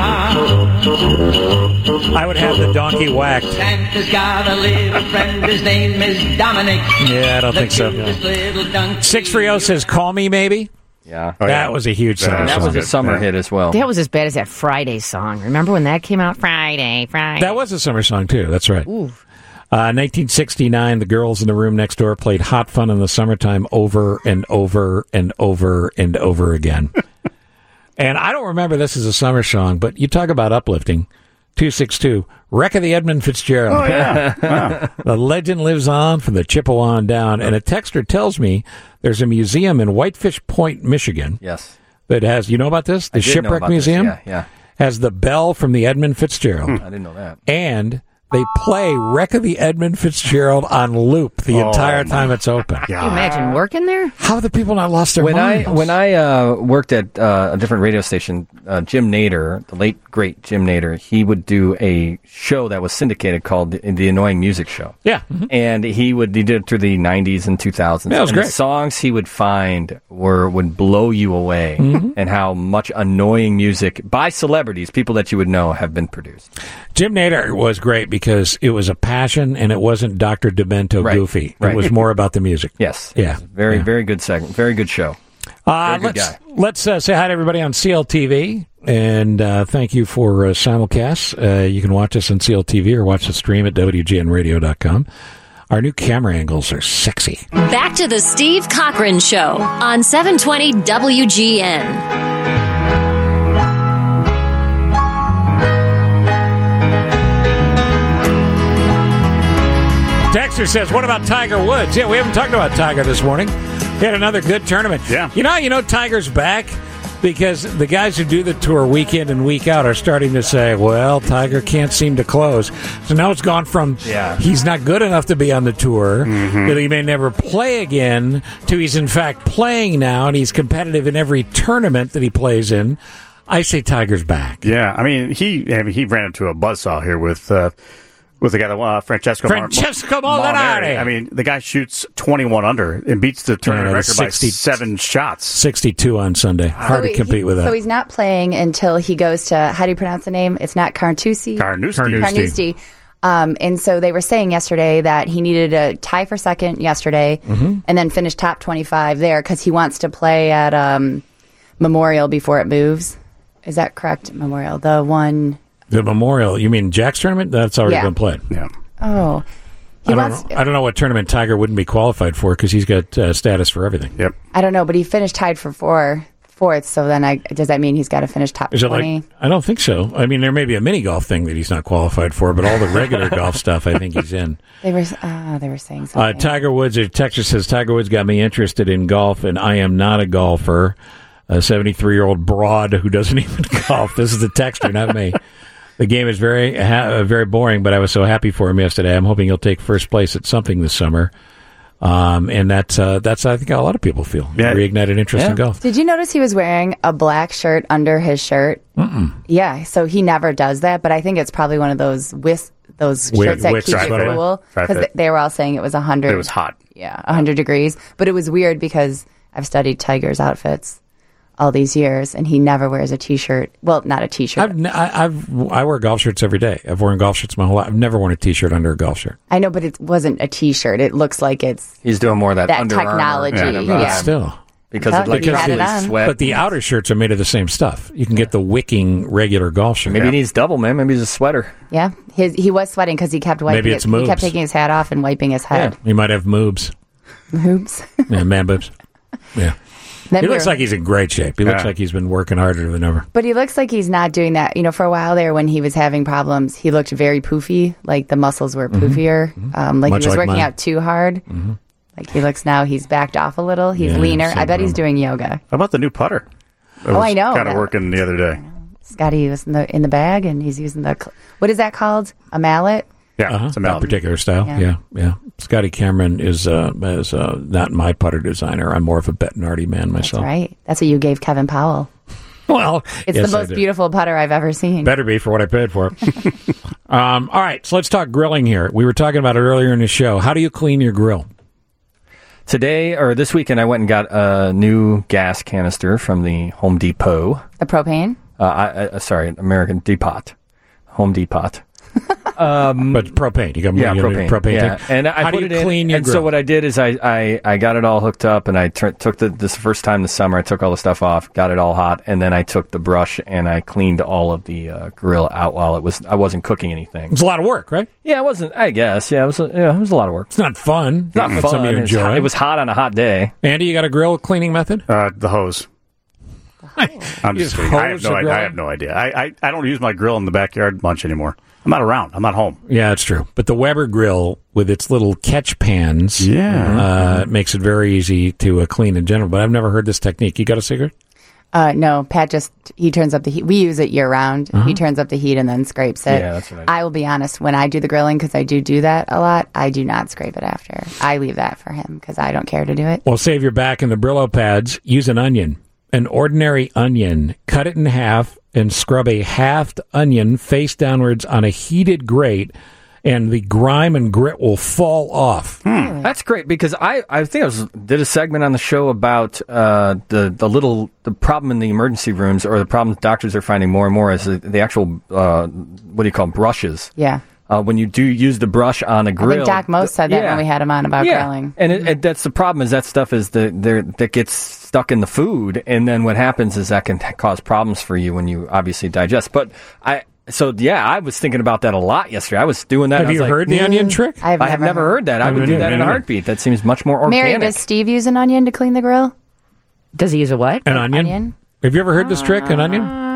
I would have the donkey whacked. Santa's got a little friend, his name is Dominic. Yeah, I don't think so. 630 says, "Call me, maybe." Yeah, that was a huge song. That was a summer hit as well. That was as bad as that Friday song. Remember when that came out? Friday. That was a summer song too. That's right. 1969, the girls in the room next door played "Hot Fun in the Summertime" over and over and over and over again. And I don't remember this as a summer song, but you talk about uplifting. 262, Wreck of the Edmund Fitzgerald. Oh, yeah. Wow. The legend lives on from the Chippewa on down. And a texter tells me there's a museum in Whitefish Point, Michigan. Yes. That has, you know about this? The I did know Shipwreck about this. Museum? Yeah. Has the bell from the Edmund Fitzgerald. I didn't know that. And they play Wreck of the Edmund Fitzgerald on loop the entire time it's open. Can you imagine working there? How have the people not lost their When minds? I worked at a different radio station, Jim Nader, the late great Jim Nader, he would do a show that was syndicated called the Annoying Music Show. Yeah, and he did it through the 90s and 2000s. Yeah, it was and great. The songs he would find would blow you away, and how much annoying music by celebrities, people that you would know, have been produced. Jim Nader was great because it was a passion and it wasn't Dr. Demento goofy. Right. It was more about the music. Yes. Yeah. Very, very good segment. Very good show. Very good guy. Let's say hi to everybody on CLTV, and thank you for simulcasts. You can watch us on CLTV or watch the stream at WGNradio.com. Our new camera angles are sexy. Back to the Steve Cochran Show on 720 WGN. Dexter says, what about Tiger Woods? Yeah, we haven't talked about Tiger this morning. He had another good tournament. Yeah. You know Tiger's back because the guys who do the tour week in and week out are starting to say, well, Tiger can't seem to close. So now it's gone from he's not good enough to be on the tour, that he may never play again, to he's in fact playing now and he's competitive in every tournament that he plays in. I say Tiger's back. Yeah, I mean, he ran into a buzzsaw here with the guy that Francesco Molinari. I mean, the guy shoots 21 under and beats the tournament record by 7 shots. 62 on Sunday. Hard to compete with that. So he's not playing until he goes to, how do you pronounce the name? It's not Carnoustie? Carnoustie. And so they were saying yesterday that he needed a tie for second yesterday and then finish top 25 there because he wants to play at Memorial before it moves. Is that correct? Memorial. The Memorial, you mean Jack's tournament? That's already been played. Yeah. Oh. I don't know what tournament Tiger wouldn't be qualified for because he's got status for everything. Yep. I don't know, but he finished tied for 4th. So then, does that mean he's got to finish top 20? I don't think so. I mean, there may be a mini golf thing that he's not qualified for, but all the regular golf stuff, I think he's in. They were saying something. Tiger Woods, Texas says, Tiger Woods got me interested in golf, and I am not a golfer. A 73-year-old broad who doesn't even golf. This is the texter, not me. The game is very very boring, but I was so happy for him yesterday. I'm hoping he'll take first place at something this summer. And that's I think how a lot of people feel. Yeah. Reignited interest in golf. Did you notice he was wearing a black shirt under his shirt? Mm-mm. Yeah, so he never does that, but I think it's probably one of those shirts that keep you cool. Because they were all saying it was 100. It was hot. Yeah, 100 degrees. But it was weird because I've studied Tiger's outfits all these years, and he never wears a T-shirt. Well, not a T-shirt. I wear golf shirts every day. I've worn golf shirts my whole life. I've never worn a T-shirt under a golf shirt. I know, but it wasn't a T-shirt. It looks like he's doing more of that Under technology. Armour. Yeah. Still. Because it's sweat. But the outer shirts are made of the same stuff. You can get the wicking regular golf shirt. Maybe he needs double, man. Maybe he's a sweater. Yeah, he was sweating because he kept wiping. Maybe it's he kept taking his hat off and wiping his head. Yeah. He might have moobs. Moobs? Yeah, man boobs. Yeah. He looks like he's in great shape. He looks like he's been working harder than ever. But he looks like he's not doing that. You know, for a while there when he was having problems, he looked very poofy, like the muscles were poofier, like Much he was like working mine. out too hard. Like he looks now, he's backed off a little. He's leaner. I bet he's doing yoga. How about the new putter? I know. Kind of working the other day. Scotty was in the bag, and he's using what is that called? A mallet? Yeah, it's a mallet. That particular style. Yeah. Scotty Cameron is not my putter designer. I'm more of a Bettinardi man myself. That's right. That's what you gave Kevin Powell. Well, it's the most beautiful putter I've ever seen. Better be for what I paid for. All right, so let's talk grilling here. We were talking about it earlier in the show. How do you clean your grill? This weekend, I went and got a new gas canister from the Home Depot. The propane? American Depot. Home Depot. But propane. You got propane. Yeah. And I put it in. Clean your and grill? so what I did is I got it all hooked up, and I took this first time this summer. I took all the stuff off, got it all hot, and then I took the brush and I cleaned all of the grill out while I wasn't cooking anything. It's a lot of work, right? Yeah, it wasn't. I guess. Yeah, it was a lot of work. It's not fun. It's not fun. Something you enjoy. It was hot on a hot day. Andy, you got a grill cleaning method? The hose. I'm just kidding. I have no idea. I don't use my grill in the backyard much anymore. I'm not around. I'm not home. Yeah, it's true. But the Weber grill with its little catch pans makes it very easy to clean in general. But I've never heard this technique. You got a secret? No, Pat he turns up the heat. We use it year round. He turns up the heat and then scrapes it. Yeah, that's what I do. I will be honest, when I do the grilling, because I do that a lot, I do not scrape it after. I leave that for him because I don't care to do it. Well, save your back in the Brillo pads. Use an onion. An ordinary onion. Cut it in half and scrub a halved onion face downwards on a heated grate, and the grime and grit will fall off. That's great because I think I did a segment on the show about the problem in the emergency rooms, or the problem doctors are finding more and more is the actual what do you call brushes? Yeah. When you do use the brush on a grill. I think Doc Most said that when we had him on about grilling. And that's the problem is that stuff is that gets stuck in the food, and then what happens is that can cause problems for you when you obviously digest. But I was thinking about that a lot yesterday. I was doing that. Have you heard the onion trick? I have never heard that. I would do that in a heartbeat. That seems much more organic. Mary, does Steve use an onion to clean the grill? Does he use a what? An onion? Have you ever heard this trick, an onion?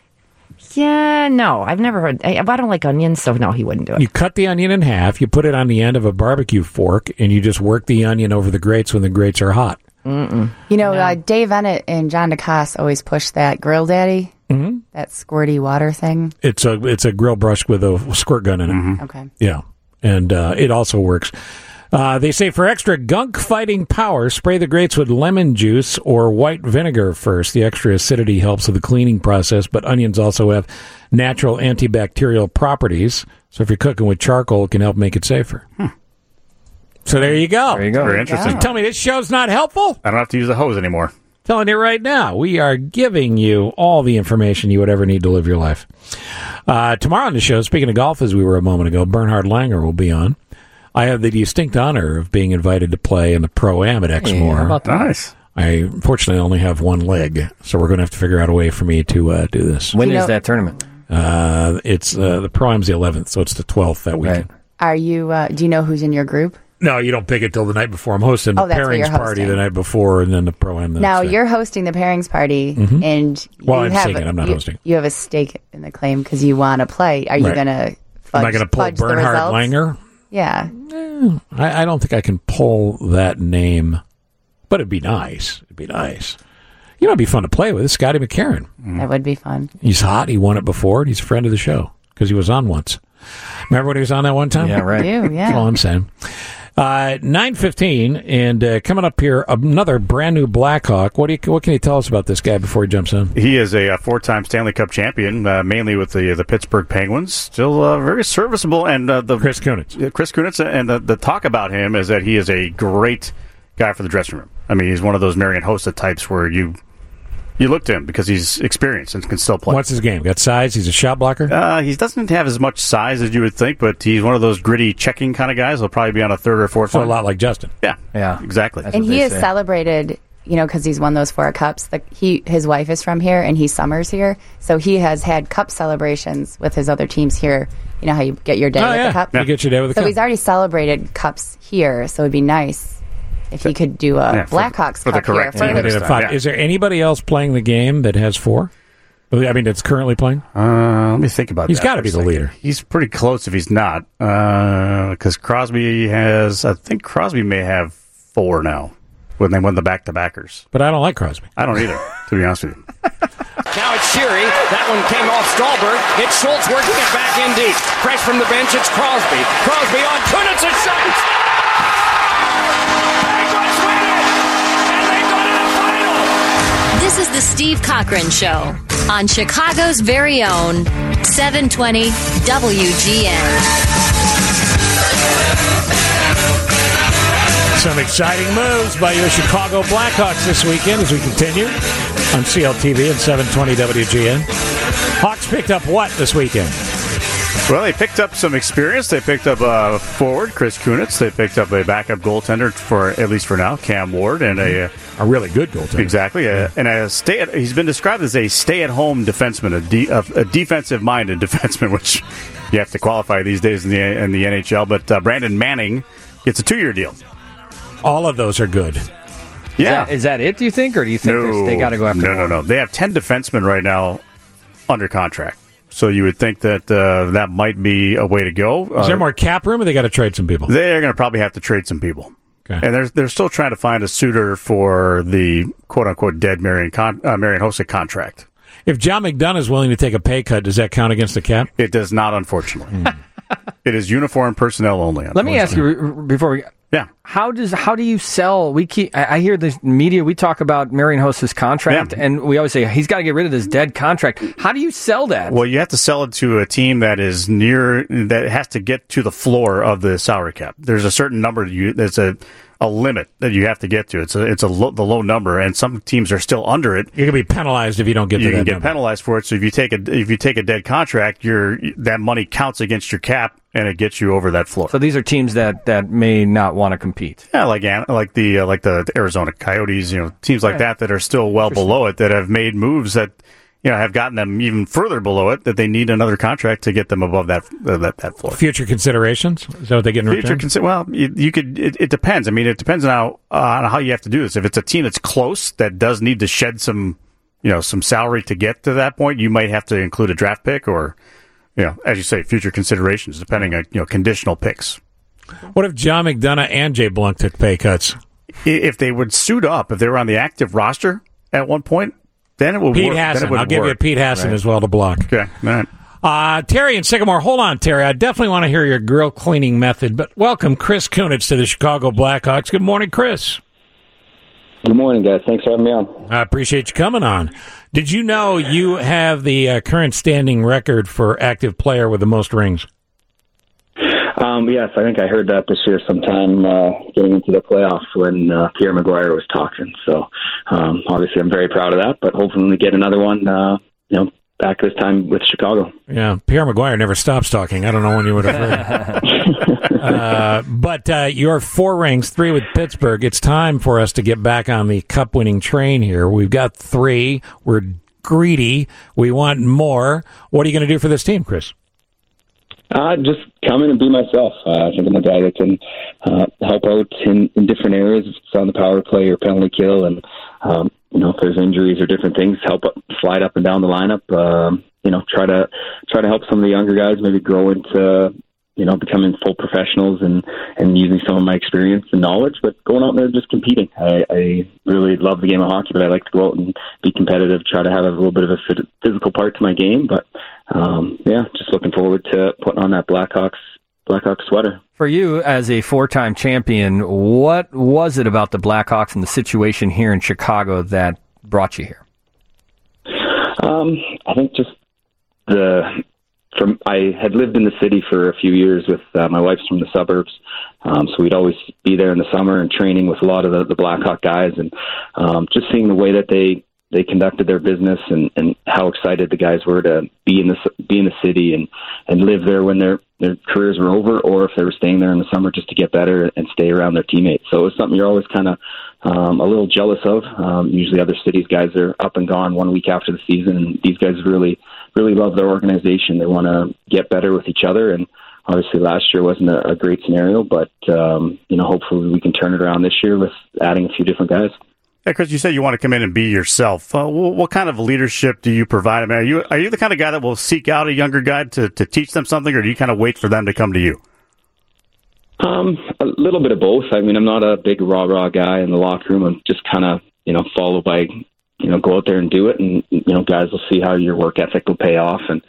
Yeah, no, I've never heard. I don't like onions, so no, he wouldn't do it. You cut the onion in half, you put it on the end of a barbecue fork, and you just work the onion over the grates when the grates are hot. You know, Dave Ennett and John DeCoste always push that Grill Daddy, that squirty water thing. It's a grill brush with a squirt gun in it. Okay. Yeah, and it also works. They say for extra gunk-fighting power, spray the grates with lemon juice or white vinegar first. The extra acidity helps with the cleaning process, but onions also have natural antibacterial properties. So if you're cooking with charcoal, it can help make it safer. So there you go. There you go. Very interesting. Tell me this show's not helpful? I don't have to use the hose anymore. Telling you right now, we are giving you all the information you would ever need to live your life. Tomorrow on the show, speaking of golf, as we were a moment ago, Bernhard Langer will be on. I have the distinct honor of being invited to play in the Pro-Am at Exmoor. How about that? Nice. I unfortunately only have one leg, so we're going to have to figure out a way for me to do this. When is that tournament? It's the Pro-Am's the 11th, so it's the 12th that weekend. Are you? Do you know who's in your group? No, you don't pick it till the night before. I'm hosting the Oh, that's what pairings you're party hosting. the night before, and then the pro-am the Now next day. you're hosting the pairings party, Mhm. and Well, you I'm have singing. I'm not hosting. You have a stake in the claim because you want to play. Are you Right. going to? Am I going to pull Bernhard Langer? Yeah. I don't think I can pull that name, but it'd be nice. It'd be nice. You know, it'd be fun to play with. Scotty McCarron. That would be fun. He's hot. He won it before. And he's a friend of the show because he was on once. Remember when he was on that one time? Yeah, right. I do, yeah. That's all I'm saying. 9:15, and coming up here, another brand new Blackhawk. What can you tell us about this guy before he jumps in? He is a four-time Stanley Cup champion, mainly with the Pittsburgh Penguins. Still very serviceable, and the Chris Kunitz. Chris Kunitz, and the talk about him is that he is a great guy for the dressing room. I mean, he's one of those Marian Hossa types where you look to him because he's experienced and can still play. What's his game? Got size? He's a shot blocker? He doesn't have as much size as you would think, but he's one of those gritty checking kind of guys. He'll probably be on a third or fourth So a line. lot like Justin. Yeah, exactly. And he is celebrated, because he's won those 4 cups. His wife is from here, and he summers here, so he has had cup celebrations with his other teams here. You know how you get your day with the cup? You get your day with the So cup. he's already celebrated cups here, so it'd be nice if he could do a Blackhawks cup here. Is there anybody else playing the game that has 4? I mean, that's currently playing? Let me think about that. He's got to for be a the second. leader. He's pretty close if he's not, because Crosby has. I think Crosby may have 4 now when they won the back-to-backers. But I don't like Crosby. I don't either, to be honest with you. Now it's Sheary. That one came off Stallberg. It's Schultz working it back in deep. Fresh from the bench, it's Crosby. Crosby on Kunitz, it's shot! This is the Steve Cochran Show on Chicago's very own 720 WGN. Some exciting moves by your Chicago Blackhawks this weekend as we continue on CLTV and 720 WGN. Hawks picked up what this weekend? Well, they picked up some experience. They picked up a forward, Chris Kunitz. They picked up a backup goaltender for at least for now, Cam Ward, and a really good goaltender. Exactly, and he's been described as a stay-at-home defenseman, a defensive-minded defenseman, which you have to qualify these days in the NHL. But Brandon Manning gets a 2-year deal. All of those are good. Yeah, Is that it? Do you think, or do you think they got to go after? No. They have 10 defensemen right now under contract. So you would think that that might be a way to go. Is there more cap room, or they got to trade some people? They're going to probably have to trade some people. Okay. And they're still trying to find a suitor for the quote-unquote dead Marian Hossa contract. If John McDonough is willing to take a pay cut, does that count against the cap? It does not, unfortunately. It is uniform personnel only. Let me ask you before we. Yeah. How do you sell? I hear the media. We talk about Marian Hossa's contract, and we always say he's got to get rid of this dead contract. How do you sell that? Well, you have to sell it to a team that is that has to get to the floor of the salary cap. There's a certain number there's a limit that you have to get to. It's the low number, and some teams are still under it. You can be penalized if you don't get to that You can get number. penalized for it. So if you take a dead contract, that money counts against your cap, and it gets you over that floor. So these are teams that may not want to compete. Yeah, like the Arizona Coyotes, teams like that are still well below it, that have made moves that have gotten them even further below it, that they need another contract to get them above that floor. Future considerations? Is that what they get in return? Well, you could. It depends. I mean, it depends on how you have to do this. If it's a team that's close that does need to shed some salary to get to that point, you might have to include a draft pick or, as you say, future considerations depending on conditional picks. What if John McDonough and Jay Blunk took pay cuts? If they would suit up, if they were on the active roster at one point, then it would Pete work. Hassan. I'll give you a Pete Hassan as well to block. Okay. All right. Terry in Sycamore. Hold on, Terry. I definitely want to hear your grill cleaning method, but welcome Chris Kunitz to the Chicago Blackhawks. Good morning, Chris. Good morning, guys. Thanks for having me on. I appreciate you coming on. Did you know you have the current standing record for active player with the most rings? Yes, I think I heard that this year sometime getting into the playoffs when Pierre Maguire was talking. So obviously I'm very proud of that, but hopefully we get another one, back this time with Chicago. Yeah, Pierre Maguire never stops talking. I don't know when you would have heard. But your 4 rings, 3 with Pittsburgh. It's time for us to get back on the cup-winning train here. We've got 3. We're greedy. We want more. What are you going to do for this team, Chris? Just come in and be myself. I think I'm a guy that can help out in different areas, if it's on the power play or penalty kill, and if there's injuries or different things, slide up and down the lineup. Try to help some of the younger guys maybe grow into becoming full professionals and using some of my experience and knowledge, but going out there just competing. I really love the game of hockey, but I like to go out and be competitive, try to have a little bit of a physical part to my game. But just looking forward to putting on that Blackhawks sweater. For you, as a 4-time champion, what was it about the Blackhawks and the situation here in Chicago that brought you here? I think just I had lived in the city for a few years with my wife's from the suburbs, so we'd always be there in the summer and training with a lot of the Blackhawk guys, and just seeing the way that they conducted their business and how excited the guys were to be in the city and live there when their careers were over, or if they were staying there in the summer just to get better and stay around their teammates. So it was something you're always kind of a little jealous of. Usually other cities guys are up and gone 1 week after the season, and these guys really love their organization. They want to get better with each other, and obviously last year wasn't a great scenario, but hopefully we can turn it around this year with adding a few different guys. Yeah, Chris, you said you want to come in and be yourself. What kind of leadership do you provide? I mean, are you the kind of guy that will seek out a younger guy to teach them something, or do you kind of wait for them to come to you? A little bit of both. I mean, I'm not a big rah-rah guy in the locker room. I'm just kind of, followed by, go out there and do it, and, guys will see how your work ethic will pay off. And,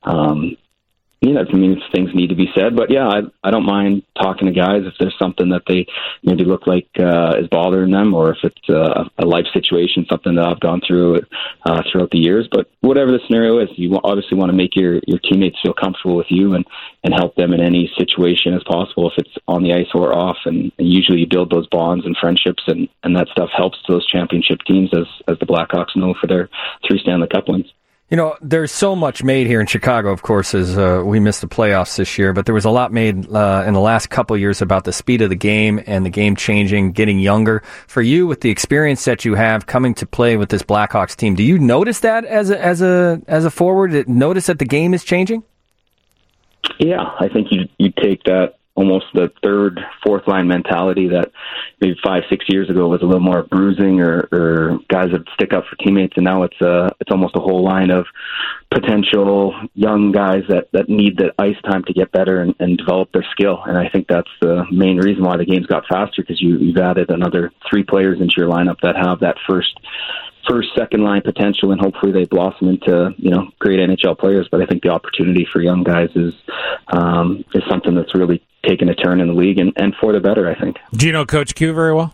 things need to be said. But, yeah, I don't mind talking to guys if there's something that they maybe look like is bothering them, or if it's a life situation, something that I've gone through throughout the years. But whatever the scenario is, you obviously want to make your teammates feel comfortable with you and help them in any situation as possible, if it's on the ice or off. And usually you build those bonds and friendships, and that stuff helps those championship teams, as the Blackhawks know for their 3 Stanley Cup wins. There's so much made here in Chicago, of course, as we missed the playoffs this year, but there was a lot made in the last couple of years about the speed of the game and the game changing, getting younger. For you, with the experience that you have coming to play with this Blackhawks team, do you notice that as a forward? Notice that the game is changing? Yeah, I think you take that almost the third, fourth line mentality that maybe 5-6 years ago was a little more bruising or guys that stick up for teammates, and now it's almost a whole line of potential young guys that need the ice time to get better and develop their skill. And I think that's the main reason why the game's got faster, because you've added another 3 players into your lineup that have that first, second line potential, and hopefully they blossom into, great NHL players. But I think the opportunity for young guys is something that's really taken a turn in the league, and for the better, I think. Do you know Coach Q very well?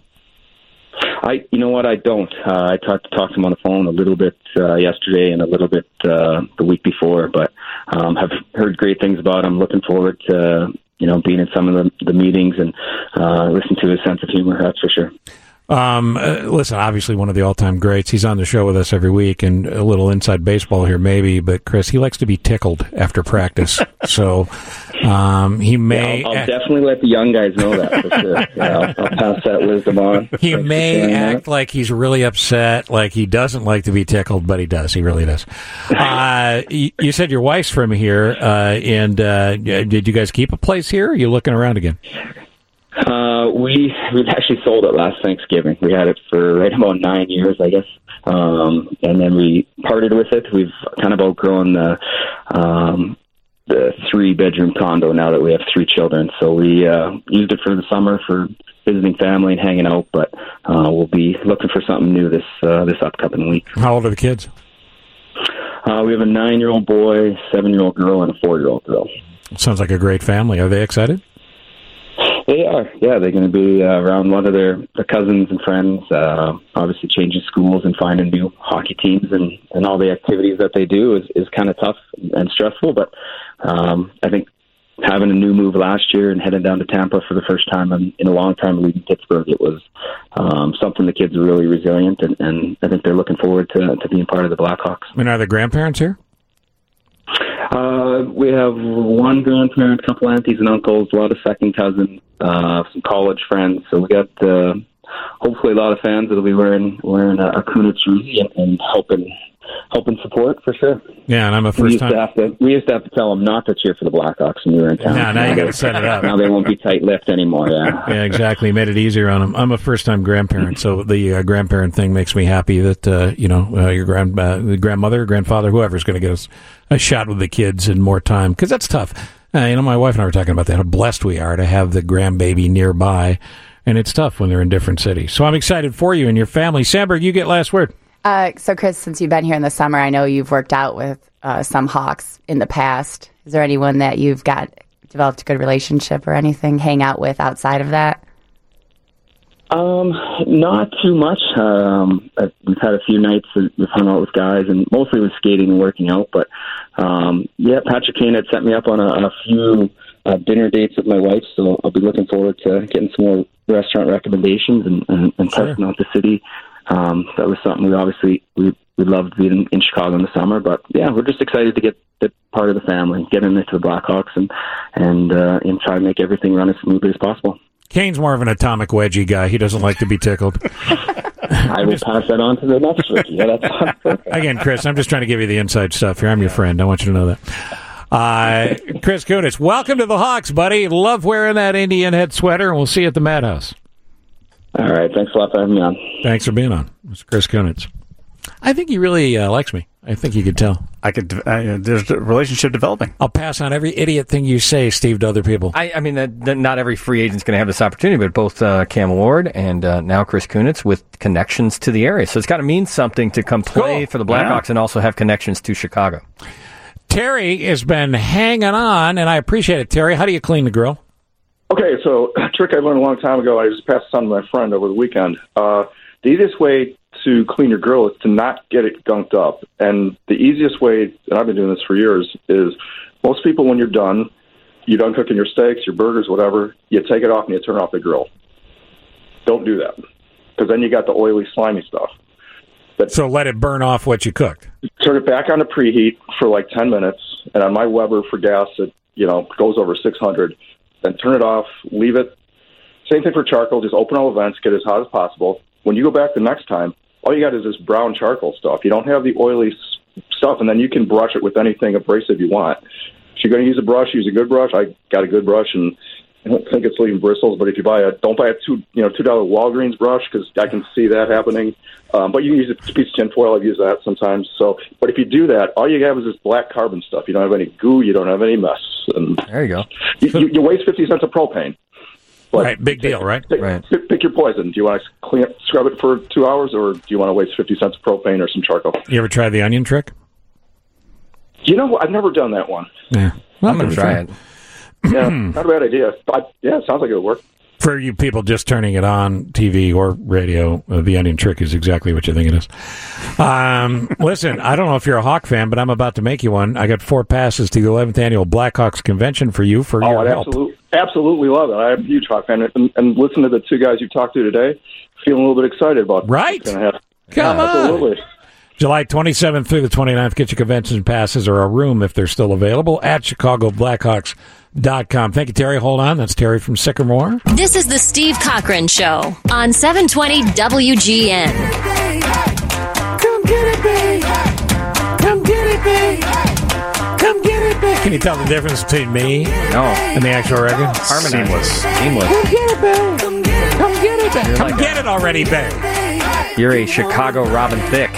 You know what? I don't. I tried to talk to him on the phone a little bit yesterday and a little bit the week before, but have heard great things about him. Looking forward to being in some of the meetings and listen to his sense of humor. That's for sure. Listen, obviously one of the all-time greats. He's on the show with us every week, and a little inside baseball here maybe, but Chris, he likes to be tickled after practice. So he may... I'll definitely let the young guys know that for sure. I'll pass that wisdom on. He may act like he's really upset, like he doesn't like to be tickled, but he does. He really does. You said your wife's from here, and did you guys keep a place here, or are you looking around again? We've actually sold it last Thanksgiving. We had it for right about 9 years, I guess. And then we parted with it. We've kind of outgrown the 3-bedroom condo now that we have 3 children. So we used it for the summer for visiting family and hanging out, but we'll be looking for something new this upcoming week. How old are the kids? We have a 9-year-old boy, 7-year-old girl, and a 4-year-old girl. Sounds like a great family. Are they excited? They are, yeah. They're going to be around one of their cousins and friends, obviously changing schools and finding new hockey teams, and all the activities that they do is kind of tough and stressful. But I think having a new move last year and heading down to Tampa for the first time in a long time leaving Pittsburgh, it was something the kids are really resilient, and I think they're looking forward to being part of the Blackhawks. And are the grandparents here? We have one grandparent, a couple aunties and uncles, a lot of second cousins, some college friends. So we got hopefully a lot of fans that'll be wearing a Kunitz jersey and helping help and support for sure. Yeah, and I'm a We first time. We used to have to tell them not to cheer for the Blackhawks when we were in town. Now you got to set it up. Now they won't be tight-lipped anymore. Yeah. Yeah, exactly. Made it easier on them. I'm a first-time grandparent, so the grandparent thing makes me happy that your grandmother, grandfather, whoever's going to get us a shot with the kids and more time, because that's tough. My wife and I were talking about that. How blessed we are to have the grandbaby nearby, and it's tough when they're in different cities. So I'm excited for you and your family. Sandberg, you get last word. So, Chris, since you've been here in the summer, I know you've worked out with some Hawks in the past. Is there anyone that you've developed a good relationship or anything, hang out with outside of that? Not too much. We've had a few nights that we've hung out with guys, and mostly with skating and working out. But Patrick Kane had set me up on a few dinner dates with my wife, so I'll be looking forward to getting some more restaurant recommendations and testing out the city. That was something we loved being in Chicago in the summer. But yeah, we're just excited to get part of the family, get into the Blackhawks, and try to make everything run as smoothly as possible. Kane's more of an atomic wedgie guy. He doesn't like to be tickled. I will pass that on to the next rookie. Yeah, that's perfect. Again, Chris, I'm just trying to give you the inside stuff here. I'm your friend. I want you to know that. Chris Kunitz, welcome to the Hawks, buddy. Love wearing that Indian head sweater, and we'll see you at the Madhouse. All right. Thanks a lot for having me on. Thanks for being on. It's Chris Kunitz. I think he really likes me. I think you could tell. There's a relationship developing. I'll pass on every idiot thing you say, Steve, to other people. I mean, not every free agent's going to have this opportunity, but both Cam Ward and now Chris Kunitz with connections to the area. So it's got to mean something to come play for the Blackhawks and also have connections to Chicago. Terry has been hanging on, and I appreciate it. Terry, how do you clean the grill? Okay, so a trick I learned a long time ago, I just passed this on to my friend over the weekend. The easiest way to clean your grill is to not get it gunked up. And the easiest way, and I've been doing this for years, is most people when you're done cooking your steaks, your burgers, whatever, you take it off and you turn off the grill. Don't do that, because then you got the oily, slimy stuff. So let it burn off what you cooked. Turn it back on to preheat for like 10 minutes, and on my Weber for gas, it goes over 600. Then turn it off, leave it. Same thing for charcoal. Just open all the vents, get it as hot as possible. When you go back the next time, all you got is this brown charcoal stuff. You don't have the oily stuff, and then you can brush it with anything abrasive you want. If you're going to use a brush, use a good brush. I got a good brush, and I don't think it's leaving bristles. But if you don't buy a $2 Walgreens brush, because I can see that happening. But you can use a piece of tinfoil. I've used that sometimes. But if you do that, all you have is this black carbon stuff. You don't have any goo. You don't have any mess. And there you go. You waste 50 cents of propane. But right, big deal, right? Pick your poison. Do you want to scrub it for 2 hours, or do you want to waste 50 cents of propane or some charcoal? You ever try the onion trick? I've never done that one. Yeah, I'm going to try it. Yeah, not a bad idea. It sounds like it would work. For you people just turning it on TV or radio, the onion trick is exactly what you think it is. Listen, I don't know if you're a Hawk fan, but I'm about to make you one. I got 4 passes to the 11th annual Blackhawks convention for you for your help. Absolutely love it. I'm a huge Hawk fan, and listen to the 2 guys you talked to today, feeling a little bit excited about right. What's going to happen. Come on. Absolutely. July 27th through the 29th. Get your convention passes or a room if they're still available at ChicagoBlackhawks.com. Thank you, Terry. Hold on. That's Terry from Sycamore. This is the Steve Cochran Show on 720 WGN. Come get it, babe. Come get it, babe. Come get it, babe. Can you tell the difference between me and the actual record? Seamless. Come get it, babe. Come get it, babe. Come get it already, babe. You're a Chicago Robin Thicke.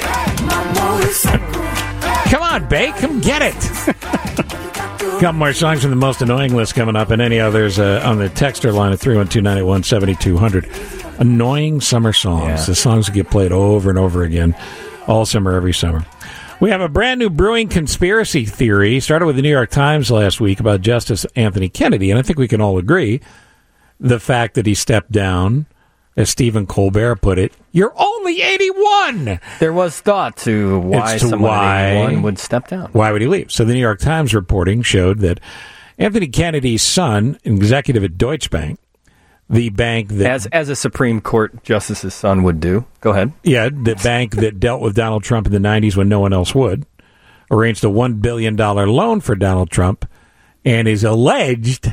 Come on, babe. Come get it. Couple more songs from the most annoying list coming up, and any others on the texter line at 312-981-7200. Annoying summer songs. Yeah. The songs that get played over and over again all summer, every summer. We have a brand new brewing conspiracy theory. Started with the New York Times last week about Justice Anthony Kennedy, and I think we can all agree the fact that he stepped down, as Stephen Colbert put it, you're only 81. There was thought to why someone at 81 would step down. Why would he leave? So the New York Times reporting showed that Anthony Kennedy's son, an executive at Deutsche Bank, the bank that... As a Supreme Court justice's son would do. Go ahead. Yeah, the bank that dealt with Donald Trump in the 90s when no one else would, arranged a $1 billion loan for Donald Trump and is alleged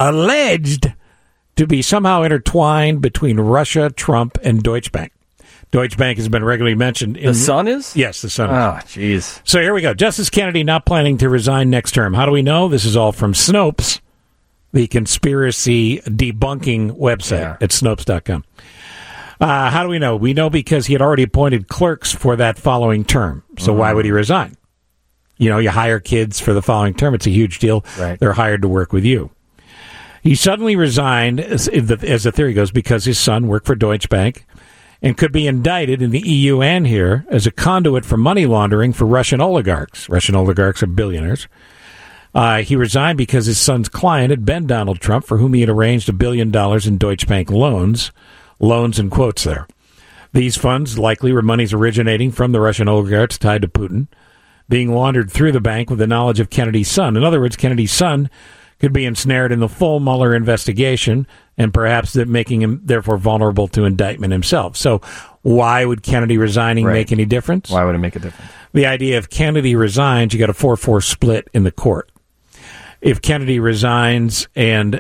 to be somehow intertwined between Russia, Trump, and Deutsche Bank. Deutsche Bank has been regularly mentioned. The Sun is? Yes, the Sun is. Oh, jeez. So here we go. Justice Kennedy not planning to resign next term. How do we know? This is all from Snopes, the conspiracy debunking website at Snopes.com. How do we know? We know because he had already appointed clerks for that following term. So why would he resign? You know, you hire kids for the following term. It's a huge deal. Right. They're hired to work with you. He suddenly resigned, as the theory goes, because his son worked for Deutsche Bank and could be indicted in the EU and here as a conduit for money laundering for Russian oligarchs. Russian oligarchs are billionaires. He resigned because his son's client had been Donald Trump, for whom he had arranged $1 billion in Deutsche Bank loans in quotes there. These funds likely were monies originating from the Russian oligarchs tied to Putin, being laundered through the bank with the knowledge of Kennedy's son. In other words, Kennedy's son could be ensnared in the full Mueller investigation and perhaps that making him therefore vulnerable to indictment himself. So why would Kennedy resigning make any difference? Why would it make a difference? The idea if Kennedy resigns, you got a 4-4 split in the court. If Kennedy resigns and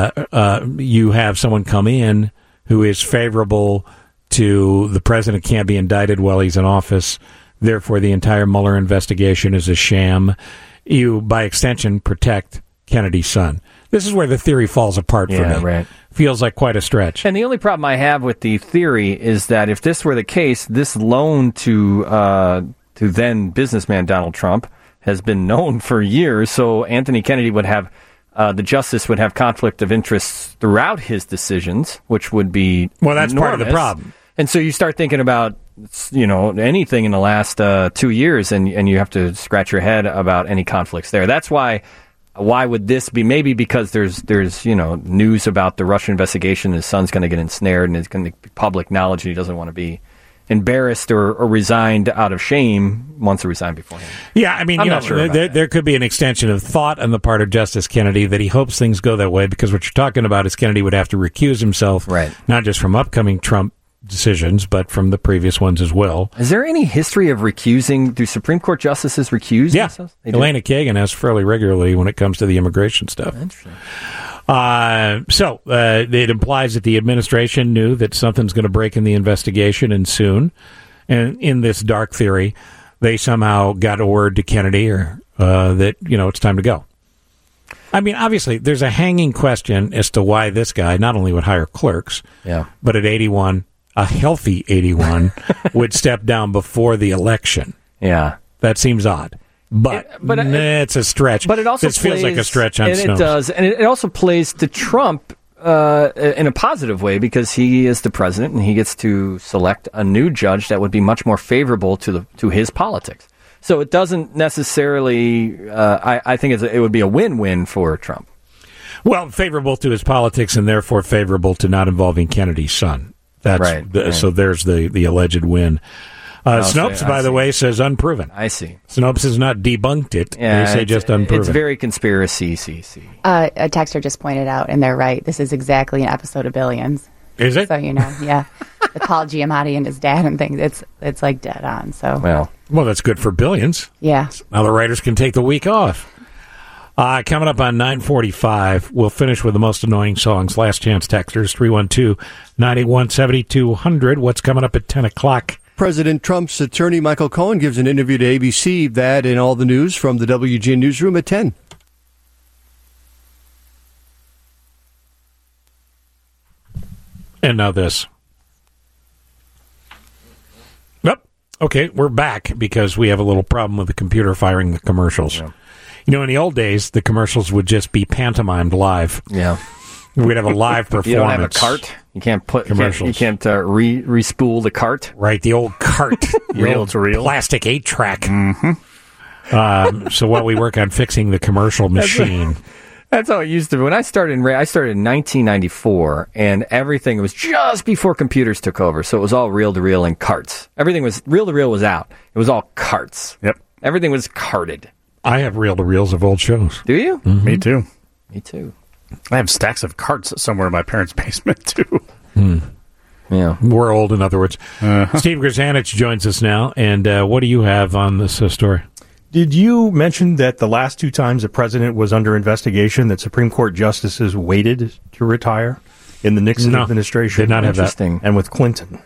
you have someone come in who is favorable to the president can't be indicted while he's in office, therefore the entire Mueller investigation is a sham, you, by extension, protect Kennedy's son. This is where the theory falls apart for me. Right. Feels like quite a stretch. And the only problem I have with the theory is that if this were the case, this loan to then businessman Donald Trump has been known for years, so Anthony Kennedy would have, the justice would have conflict of interest throughout his decisions, which would be well, that's enormous. part of the problem. And so you start thinking about, anything in the last 2 years, and you have to scratch your head about any conflicts there. That's why would this be? Maybe because there's news about the Russian investigation, his son's going to get ensnared, and it's going to be public knowledge, and he doesn't want to be embarrassed or resigned out of shame, wants to resign beforehand. Yeah, I mean, there could be an extension of thought on the part of Justice Kennedy that he hopes things go that way, because what you're talking about is Kennedy would have to recuse himself, not just from upcoming Trump decisions, but from the previous ones as well. Is there any history of recusing? Do Supreme Court justices recuse themselves? Elena Kagan has fairly regularly when it comes to the immigration stuff. Interesting. So it implies that the administration knew that something's going to break in the investigation, and soon. And in this dark theory, they somehow got a word to Kennedy that it's time to go. I mean, obviously, there's a hanging question as to why this guy not only would hire clerks, but at 81, a healthy 81, would step down before the election. Yeah. That seems odd. But it's a stretch. But it also feels like a stretch on Snopes. It does. And it also plays to Trump in a positive way, because he is the president and he gets to select a new judge that would be much more favorable to his politics. So it doesn't necessarily, I think it would be a win-win for Trump. Well, favorable to his politics and therefore favorable to not involving Kennedy's son. That's right. So there's the alleged win. Snopes, by the way, says unproven. I see. Snopes has not debunked it. They say just unproven. It's very conspiracy CC. A texter just pointed out, and they're right. This is exactly an episode of Billions. Is it? So yeah. With Paul Giamatti and his dad and things. It's like dead on. So well, that's good for Billions. Yeah. Now the writers can take the week off. Coming up on 9:45, we'll finish with the most annoying songs. Last chance texters, 312-981-7200. What's coming up at 10 o'clock? President Trump's attorney, Michael Cohen, gives an interview to ABC. That and all the news from the WGN Newsroom at 10. And now this. Yep. Okay, we're back because we have a little problem with the computer firing the commercials. Yeah. In the old days, the commercials would just be pantomimed live. Yeah. We'd have a live performance. You don't have a cart? You can't put commercials. You can't re-spool the cart? Right, the old cart. Reel to reel. Plastic 8-track. Mm-hmm. So while we work on fixing the commercial machine. That's how it used to be. When I started in 1994, and everything was just before computers took over, so it was all reel-to-reel and carts. Everything was, reel-to-reel was out. It was all carts. Yep. Everything was carted. I have reel-to-reels of old shows. Do you? Mm-hmm. Me too. Me too. I have stacks of carts somewhere in my parents' basement, too. Yeah. We're old, in other words. Steve Grzanich joins us now, and what do you have on this story? Did you mention that the last two times the president was under investigation, that Supreme Court justices waited to retire in the Nixon administration? Did not have that. And with Clinton.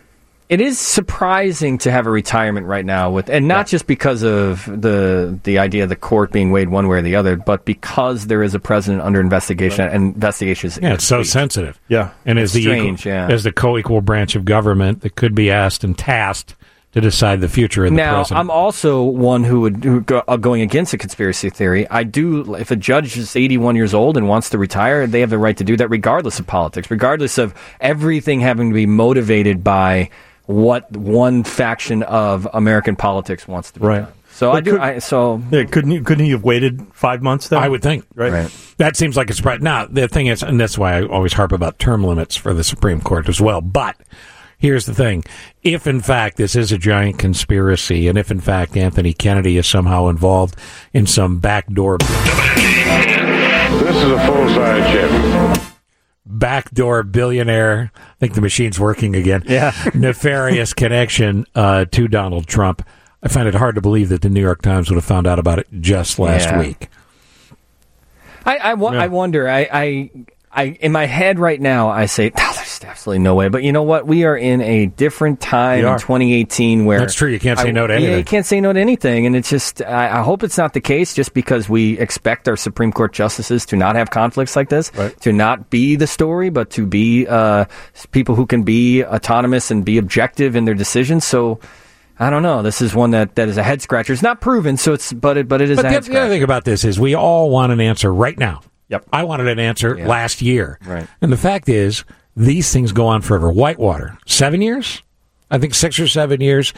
It is surprising to have a retirement right now, and not just because of the idea of the court being weighed one way or the other, but because there is a president under investigation and investigations. Yeah, it's so sensitive. Yeah, and it's strange. As the co-equal branch of government that could be asked and tasked to decide the future of the president. Now, I'm also one who going against a conspiracy theory. I do. If a judge is 81 years old and wants to retire, they have the right to do that, regardless of politics, regardless of everything having to be motivated by what one faction of American politics wants to be done. So couldn't he have waited 5 months then? I would think. Right. That seems like it's right. Now, the thing is, and that's why I always harp about term limits for the Supreme Court as well. But here's the thing. If, in fact, this is a giant conspiracy, and if, in fact, Anthony Kennedy is somehow involved in some backdoor... This is a full-size chip. Backdoor billionaire, I think the machine's working again. Yeah. Nefarious connection to Donald Trump. I find it hard to believe that the New York Times would have found out about it just last week. I wonder. I in my head right now, I say, there's absolutely no way. But you know what? We are in a different time in 2018 where... That's true. You can't say no to anything. Yeah, you can't say no to anything. And it's just, I hope it's not the case just because we expect our Supreme Court justices to not have conflicts like this, to not be the story, but to be people who can be autonomous and be objective in their decisions. So... I don't know. This is one that is a head scratcher. It's not proven, so but it is a head scratcher. The other thing about this is we all want an answer right now. Yep. I wanted an answer last year. Right. And the fact is, these things go on forever. Whitewater, 7 years? I think 6 or 7 years.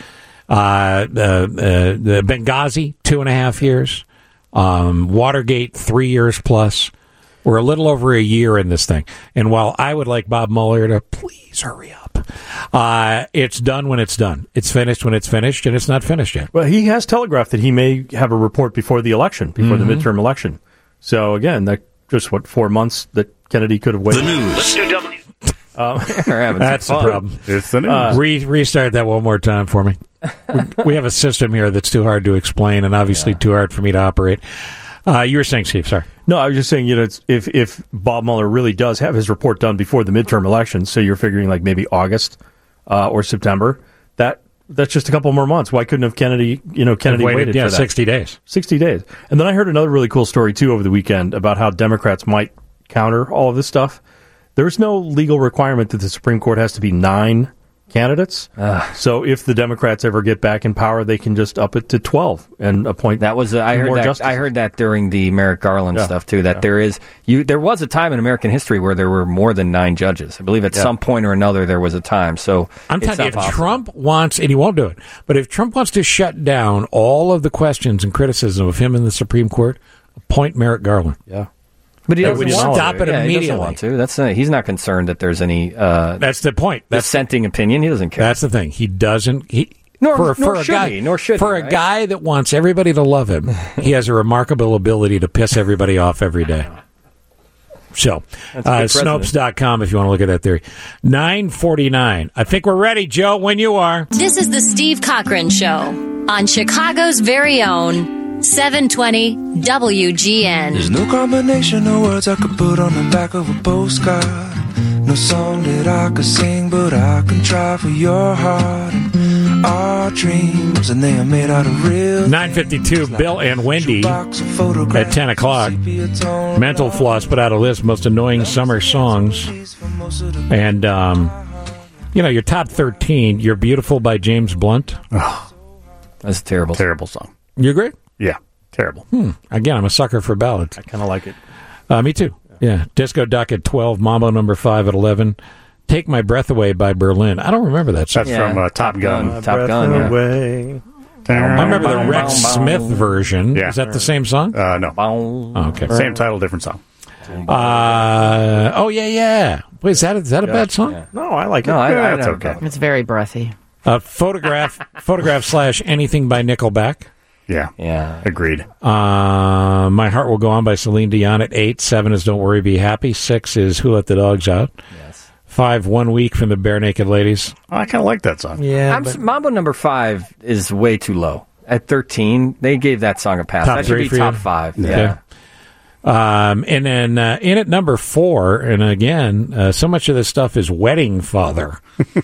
The Benghazi, 2.5 years. Watergate, 3 years plus. We're a little over a year in this thing. And while I would like Bob Mueller to please hurry up, it's done when it's done. It's finished when it's finished, and it's not finished yet. Well, he has telegraphed that he may have a report before the election, before the midterm election. So, again, that just, 4 months that Kennedy could have waited. The news. Let's do W. That's the problem. It's the news. Restart that one more time for me. We have a system here that's too hard to explain and obviously too hard for me to operate. You were saying, Steve, sorry. No, I was just saying, if Bob Mueller really does have his report done before the midterm elections, so you're figuring like maybe August or September, that's just a couple more months. Why couldn't have Kennedy waited for that? 60 days. 60 days. And then I heard another really cool story, too, over the weekend about how Democrats might counter all of this stuff. There's no legal requirement that the Supreme Court has to be 9 candidates. So if the Democrats ever get back in power, they can just up it to 12 and appoint I heard that during the Merrick Garland stuff too, that there was a time in American history where there were more than 9 judges. I believe at some point or another there was a time. So I'm telling you, if Trump wants, and he won't do it, but if Trump wants to shut down all of the questions and criticism of him in the Supreme Court, appoint Merrick Garland. Yeah. But he doesn't stop it immediately. He doesn't want to. He's not concerned that there's any. That's the point. Dissenting opinion. He doesn't care. That's the thing. He doesn't. Nor should he. A guy that wants everybody to love him, he has a remarkable ability to piss everybody off every day. So, Snopes.com if you want to look at that theory. 9:49. I think we're ready, Joe. When you are. This is the Steve Cochran Show on Chicago's very own 720 WGN. There's no combination of words I could put on the back of a postcard. No song that I could sing, but I can try for your heart. And our dreams, and they are made out of real. 9:52. Bill and Wendy at 10 o'clock. Mental Floss put out a list most annoying summer songs, and your top 13. "You're Beautiful" by James Blunt. Oh, that's a terrible song. You agree? Yeah, terrible. Again, I'm a sucker for ballads. I kind of like it. Me too. Yeah. Disco Duck at 12, Mambo number 5 at 11. "Take My Breath Away" by Berlin. I don't remember that song. That's from Top Gun. Top Gun. Away. I remember the Rex Smith version. Yeah. Is that the same song? No. Oh, okay. Same title, different song. Yeah. Wait, is that a bad song? Yeah. No, I like it. No, it's okay. It's very breathy. Photograph / Anything by Nickelback. Yeah. Agreed. My Heart Will Go On by Celine Dion at 8. 7 is Don't Worry, Be Happy. 6 is Who Let the Dogs Out. Yes. 5, 1 Week from the Bare Naked Ladies. I kind of like that song. Yeah. Mambo number 5 is way too low. At 13, they gave that song a pass. Top that should be top 5. Okay. Yeah. And then in at number 4, and again, so much of this stuff is Wedding Father.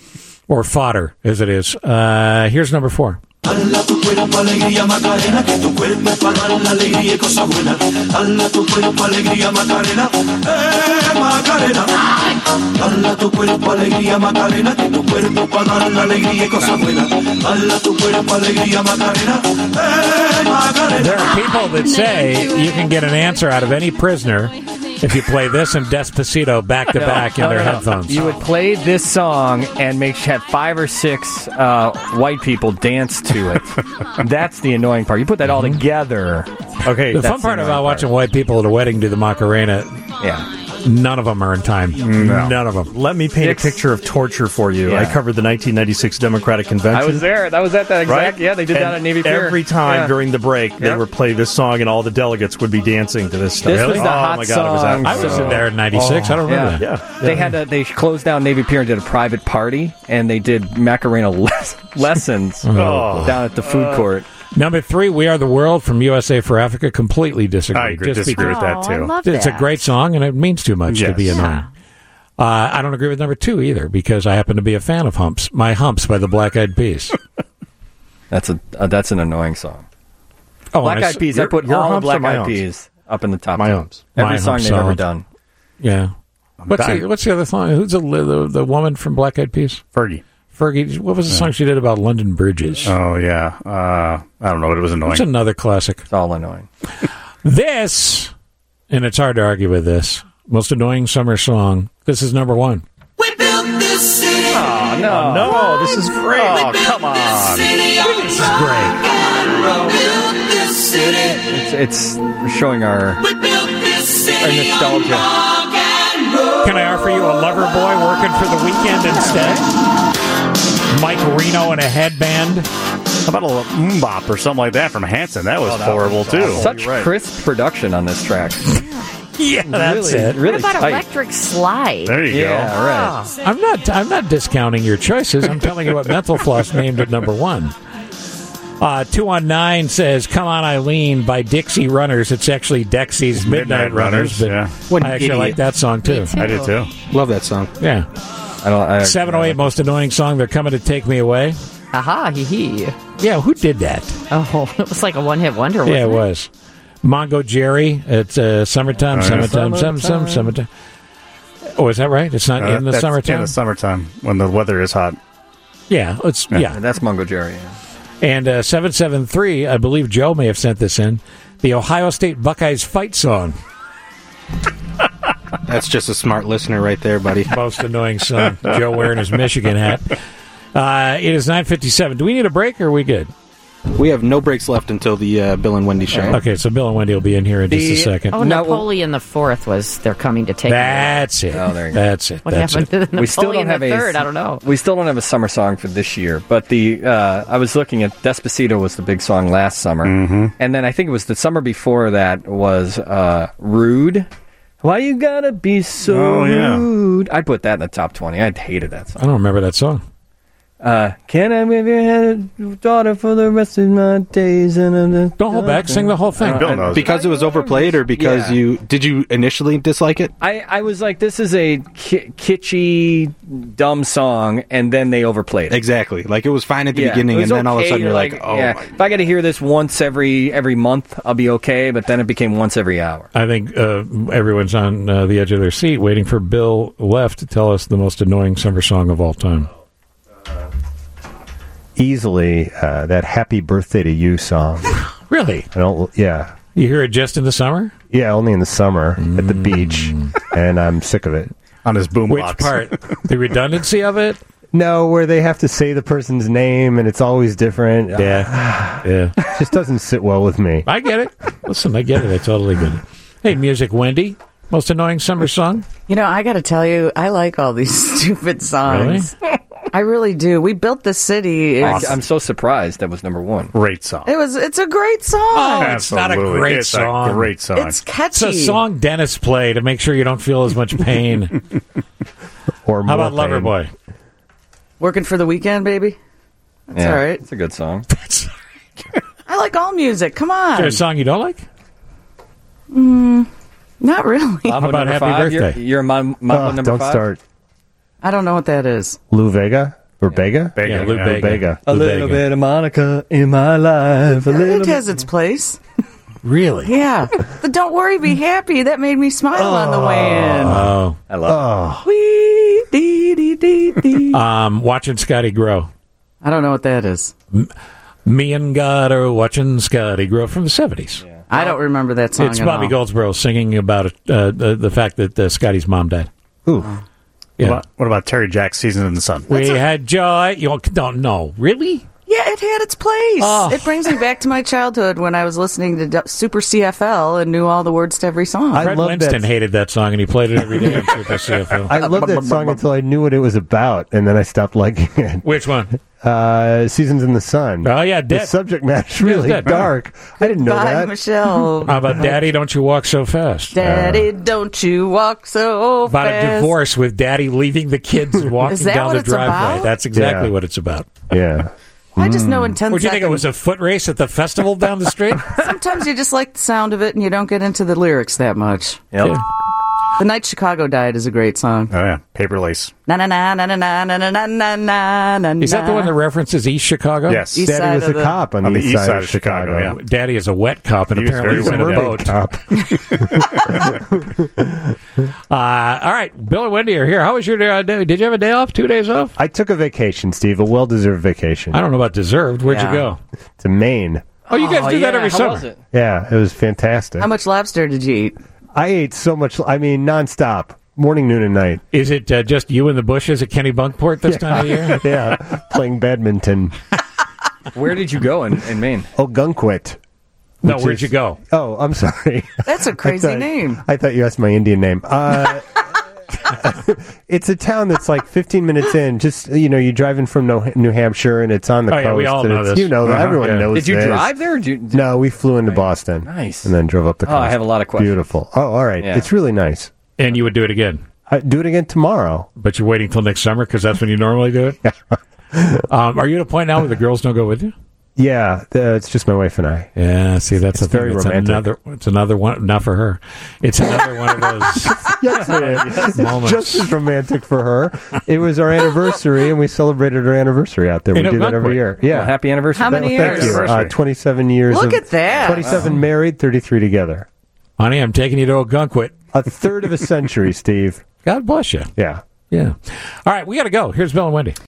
or fodder, as it is. Here's number 4. Hala tu cuerpo alegría Macarena, que tu cuerpo es para dar la alegría y cosas buenas. Hala tu cuerpo alegría Macarena, Macarena. Hala tu cuerpo alegría Macarena, que tu cuerpo para dar la alegría y cosas buenas. Hala tu cuerpo alegría Macarena, Macarena. There are people that say you can get an answer out of any prisoner if you play this and Despacito back to back in their headphones. You would play this song and have 5 or 6 white people dance to it. That's the annoying part. You put that all together. Okay, the fun part about watching white people at a wedding do the Macarena, none of them are in time. No. None of them. Let me paint a picture of torture for you. Yeah. I covered the 1996 Democratic Convention. I was there. That was at that exact. Right? Yeah, they did that at Navy Pier. Every time during the break, they would play this song, and all the delegates would be dancing to this stuff. This was the hot my God, song. I was there in 96. I don't remember that. Yeah. They closed down Navy Pier and did a private party, and they did Macarena lessons down at the food court. Number 3, We Are the World from USA for Africa. Completely disagree. I disagree with that, too. I love It's that. a great song, and it means too much to be annoying. I don't agree with number 2 either, because I happen to be a fan of Humps. My Humps by the Black Eyed Peas. That's an annoying song. Oh, Black Eyed Peas. I put all Humps or Black my Eyed Humps? Peas up in the top. My 10. Humps. Every My song Humps they've ever solid. done. Yeah. What's the other song? Who's the woman from Black Eyed Peas? Fergie. What was the song she did about London bridges? Oh, yeah. I don't know, but it was annoying. It's another classic. It's all annoying. This, and it's hard to argue with this, most annoying summer song. This is number 1. We built this city. Oh, No, this is great. Oh, come on. This is great. It's showing our nostalgia. Can I offer you a lover boy working for the weekend instead? Mike Reno in a headband. How about a little MMMBop or something like that from Hanson? That was horrible, too. Such crisp production on this track. Yeah, that's it. Really What about tight. Electric Slide? There you Yeah, go. right. I'm not discounting your choices. I'm telling you what Mental Floss named at number 1. 219 says, Come On Eileen by Dixie Runners. It's actually Dexy's Midnight Runners, but I actually like that song, too. I did, too. Love that song. Yeah. 708, most annoying song, They're Coming to Take Me Away. Aha, hee hee. Yeah, who did that? Oh, it was like a one-hit wonder, wasn't Yeah, it was. Mongo Jerry, it's summertime. Oh, is that right? It's not in the that's summertime? in the summertime, when the weather is hot. Yeah, That's Mungo Jerry. Yeah. And 773, I believe Joe may have sent this in, the Ohio State Buckeyes fight song. That's just a smart listener right there, buddy. Most annoying song. Joe wearing his Michigan hat. It is 9:57. Do we need a break, or are we good? We have no breaks left until the Bill and Wendy show. Okay, so Bill and Wendy will be in here in just a second. Oh, Napoleon the Fourth was they're coming to take. That's it. Oh, there you go. That's it. What That's happened it. to Napoleon the Third? I don't know. We still don't have a summer song for this year, but I was looking at Despacito was the big song last summer, and then I think it was the summer before that was Rude. Why you gotta be so rude? I'd put that in the top 20. I'd hated that song. I don't remember that song. Can I have your head, daughter, for the rest of my days? Don't hold back. Sing the whole thing. Bill knows. Because it was overplayed, or because did you initially dislike it? I was like, this is a kitschy, dumb song, and then they overplayed it. Exactly. Like, it was fine at the beginning, and then all of a sudden you're like, oh. Yeah. If I got to hear this once every month, I'll be okay, but then it became once every hour. I think everyone's on the edge of their seat waiting for Bill Left to tell us the most annoying summer song of all time. Easily, that Happy Birthday to You song. Really? Yeah. You hear it just in the summer? Yeah, only in the summer at the beach, and I'm sick of it. On his boombox. Which part? The redundancy of it? No, where they have to say the person's name, and it's always different. Yeah. Yeah. It just doesn't sit well with me. I get it. Listen, I get it. I totally get it. Hey, Music Wendy, most annoying summer song? You know, I got to tell you, I like all these stupid songs. Really? I really do. We built the city. I'm so surprised that was number 1. Great song. It's a great song. Oh, it's not a great song. A great song. It's catchy. It's a song Dennis play to make sure you don't feel as much pain. Or more How about pain. Loverboy? Working for the weekend, baby. That's all right. It's a good song. I like all music. Come on. Is there a song you don't like? Not really. How about Happy Birthday? You're Mambo number Don't 5? start. I don't know what that is. Lou Vega? Or Bega? Yeah, Lou Bega. A little bit of Monica in my life. It has its place. Really? Yeah. But don't worry, be happy. That made me smile on the way in. Oh, I love it. Wee, dee, dee, dee, dee. Watching Scotty grow. I don't know what that is. Me and God are watching Scotty grow from the 70s. Yeah. I don't remember that song It's at Bobby all. Goldsboro singing about the fact that Scotty's mom died. Ooh. Yeah. What about Terry Jack's Season in the Sun? We had joy. You don't know. Really? Yeah, it had its place. Oh. It brings me back to my childhood when I was listening to Super CFL and knew all the words to every song. Fred Winston hated that song, and he played it every day on Super CFL. I loved that song until I knew what it was about, and then I stopped liking it. Which one? Seasons in the Sun. Oh, yeah, the subject matter's really dark. I didn't know Bye, that. Michelle. How about Daddy, Don't You Walk So Fast? Daddy, don't you walk so About fast. a divorce with Daddy leaving the kids and walking Is that down what the it's driveway. about? That's exactly Yeah. what it's about. Yeah. I just know in 10 Would you think it seconds. was a foot race at the festival down the street? Sometimes you just like the sound of it and you don't get into the lyrics that much. Yep. The Night Chicago Died is a great song. Oh, yeah. Paper Lace. Na na na na na na na na na na na. Is that the one that references East Chicago? Yes. East Daddy side was of a cop on the east side of Chicago. yeah. Daddy is a wet cop, and He was apparently he's in very a wet. boat. All right, Bill and Wendy are here. How was your day? Did you have a day off? 2 days off? I took a vacation, Steve, a well-deserved vacation. I don't know about deserved. Where'd you Yeah. go? To Maine. Oh, you guys do that every How summer. was it? Yeah, it was fantastic. How much lobster did you eat? I ate so much, nonstop. Morning, noon, and night. Is it just you in the bushes at Kenny Bunkport this time of year? Yeah, playing badminton. Where did you go in Maine? Ogunquit. No, which where'd is- you go? Oh, I'm sorry. That's a crazy name. I thought you asked my Indian name. It's a town that's like 15 minutes in. Just, you drive in from New Hampshire, and it's on the Oh, coast. yeah, we all and know it's- this. You know that. Uh-huh, Everyone yeah. knows Did you this. drive there? Or did you... No, we flew into Boston. Nice. And then drove up the coast. Oh, I have a lot of questions. Beautiful. Oh, all right. Yeah. It's really nice. And you would do it again. I'd do it again tomorrow. But you're waiting till next summer because that's when you normally do it? Are you at a point now where the girls don't go with you? Yeah, it's just my wife and I. Yeah, see, that's It's very romantic. It's another one, not for her. It's another one of those Yes, it is. moments. Just as romantic for her. It was our anniversary, and we celebrated our anniversary out there. We In do that every Ogunquit. year. Yeah. Well, happy anniversary. How many Thank years? you. 27 years. Look of- at that. 27 married, 33 together. Honey, I'm taking you to Ogunquit. A third of a century, Steve. God bless you. Yeah. Yeah. All right, we got to go. Here's Bill and Wendy.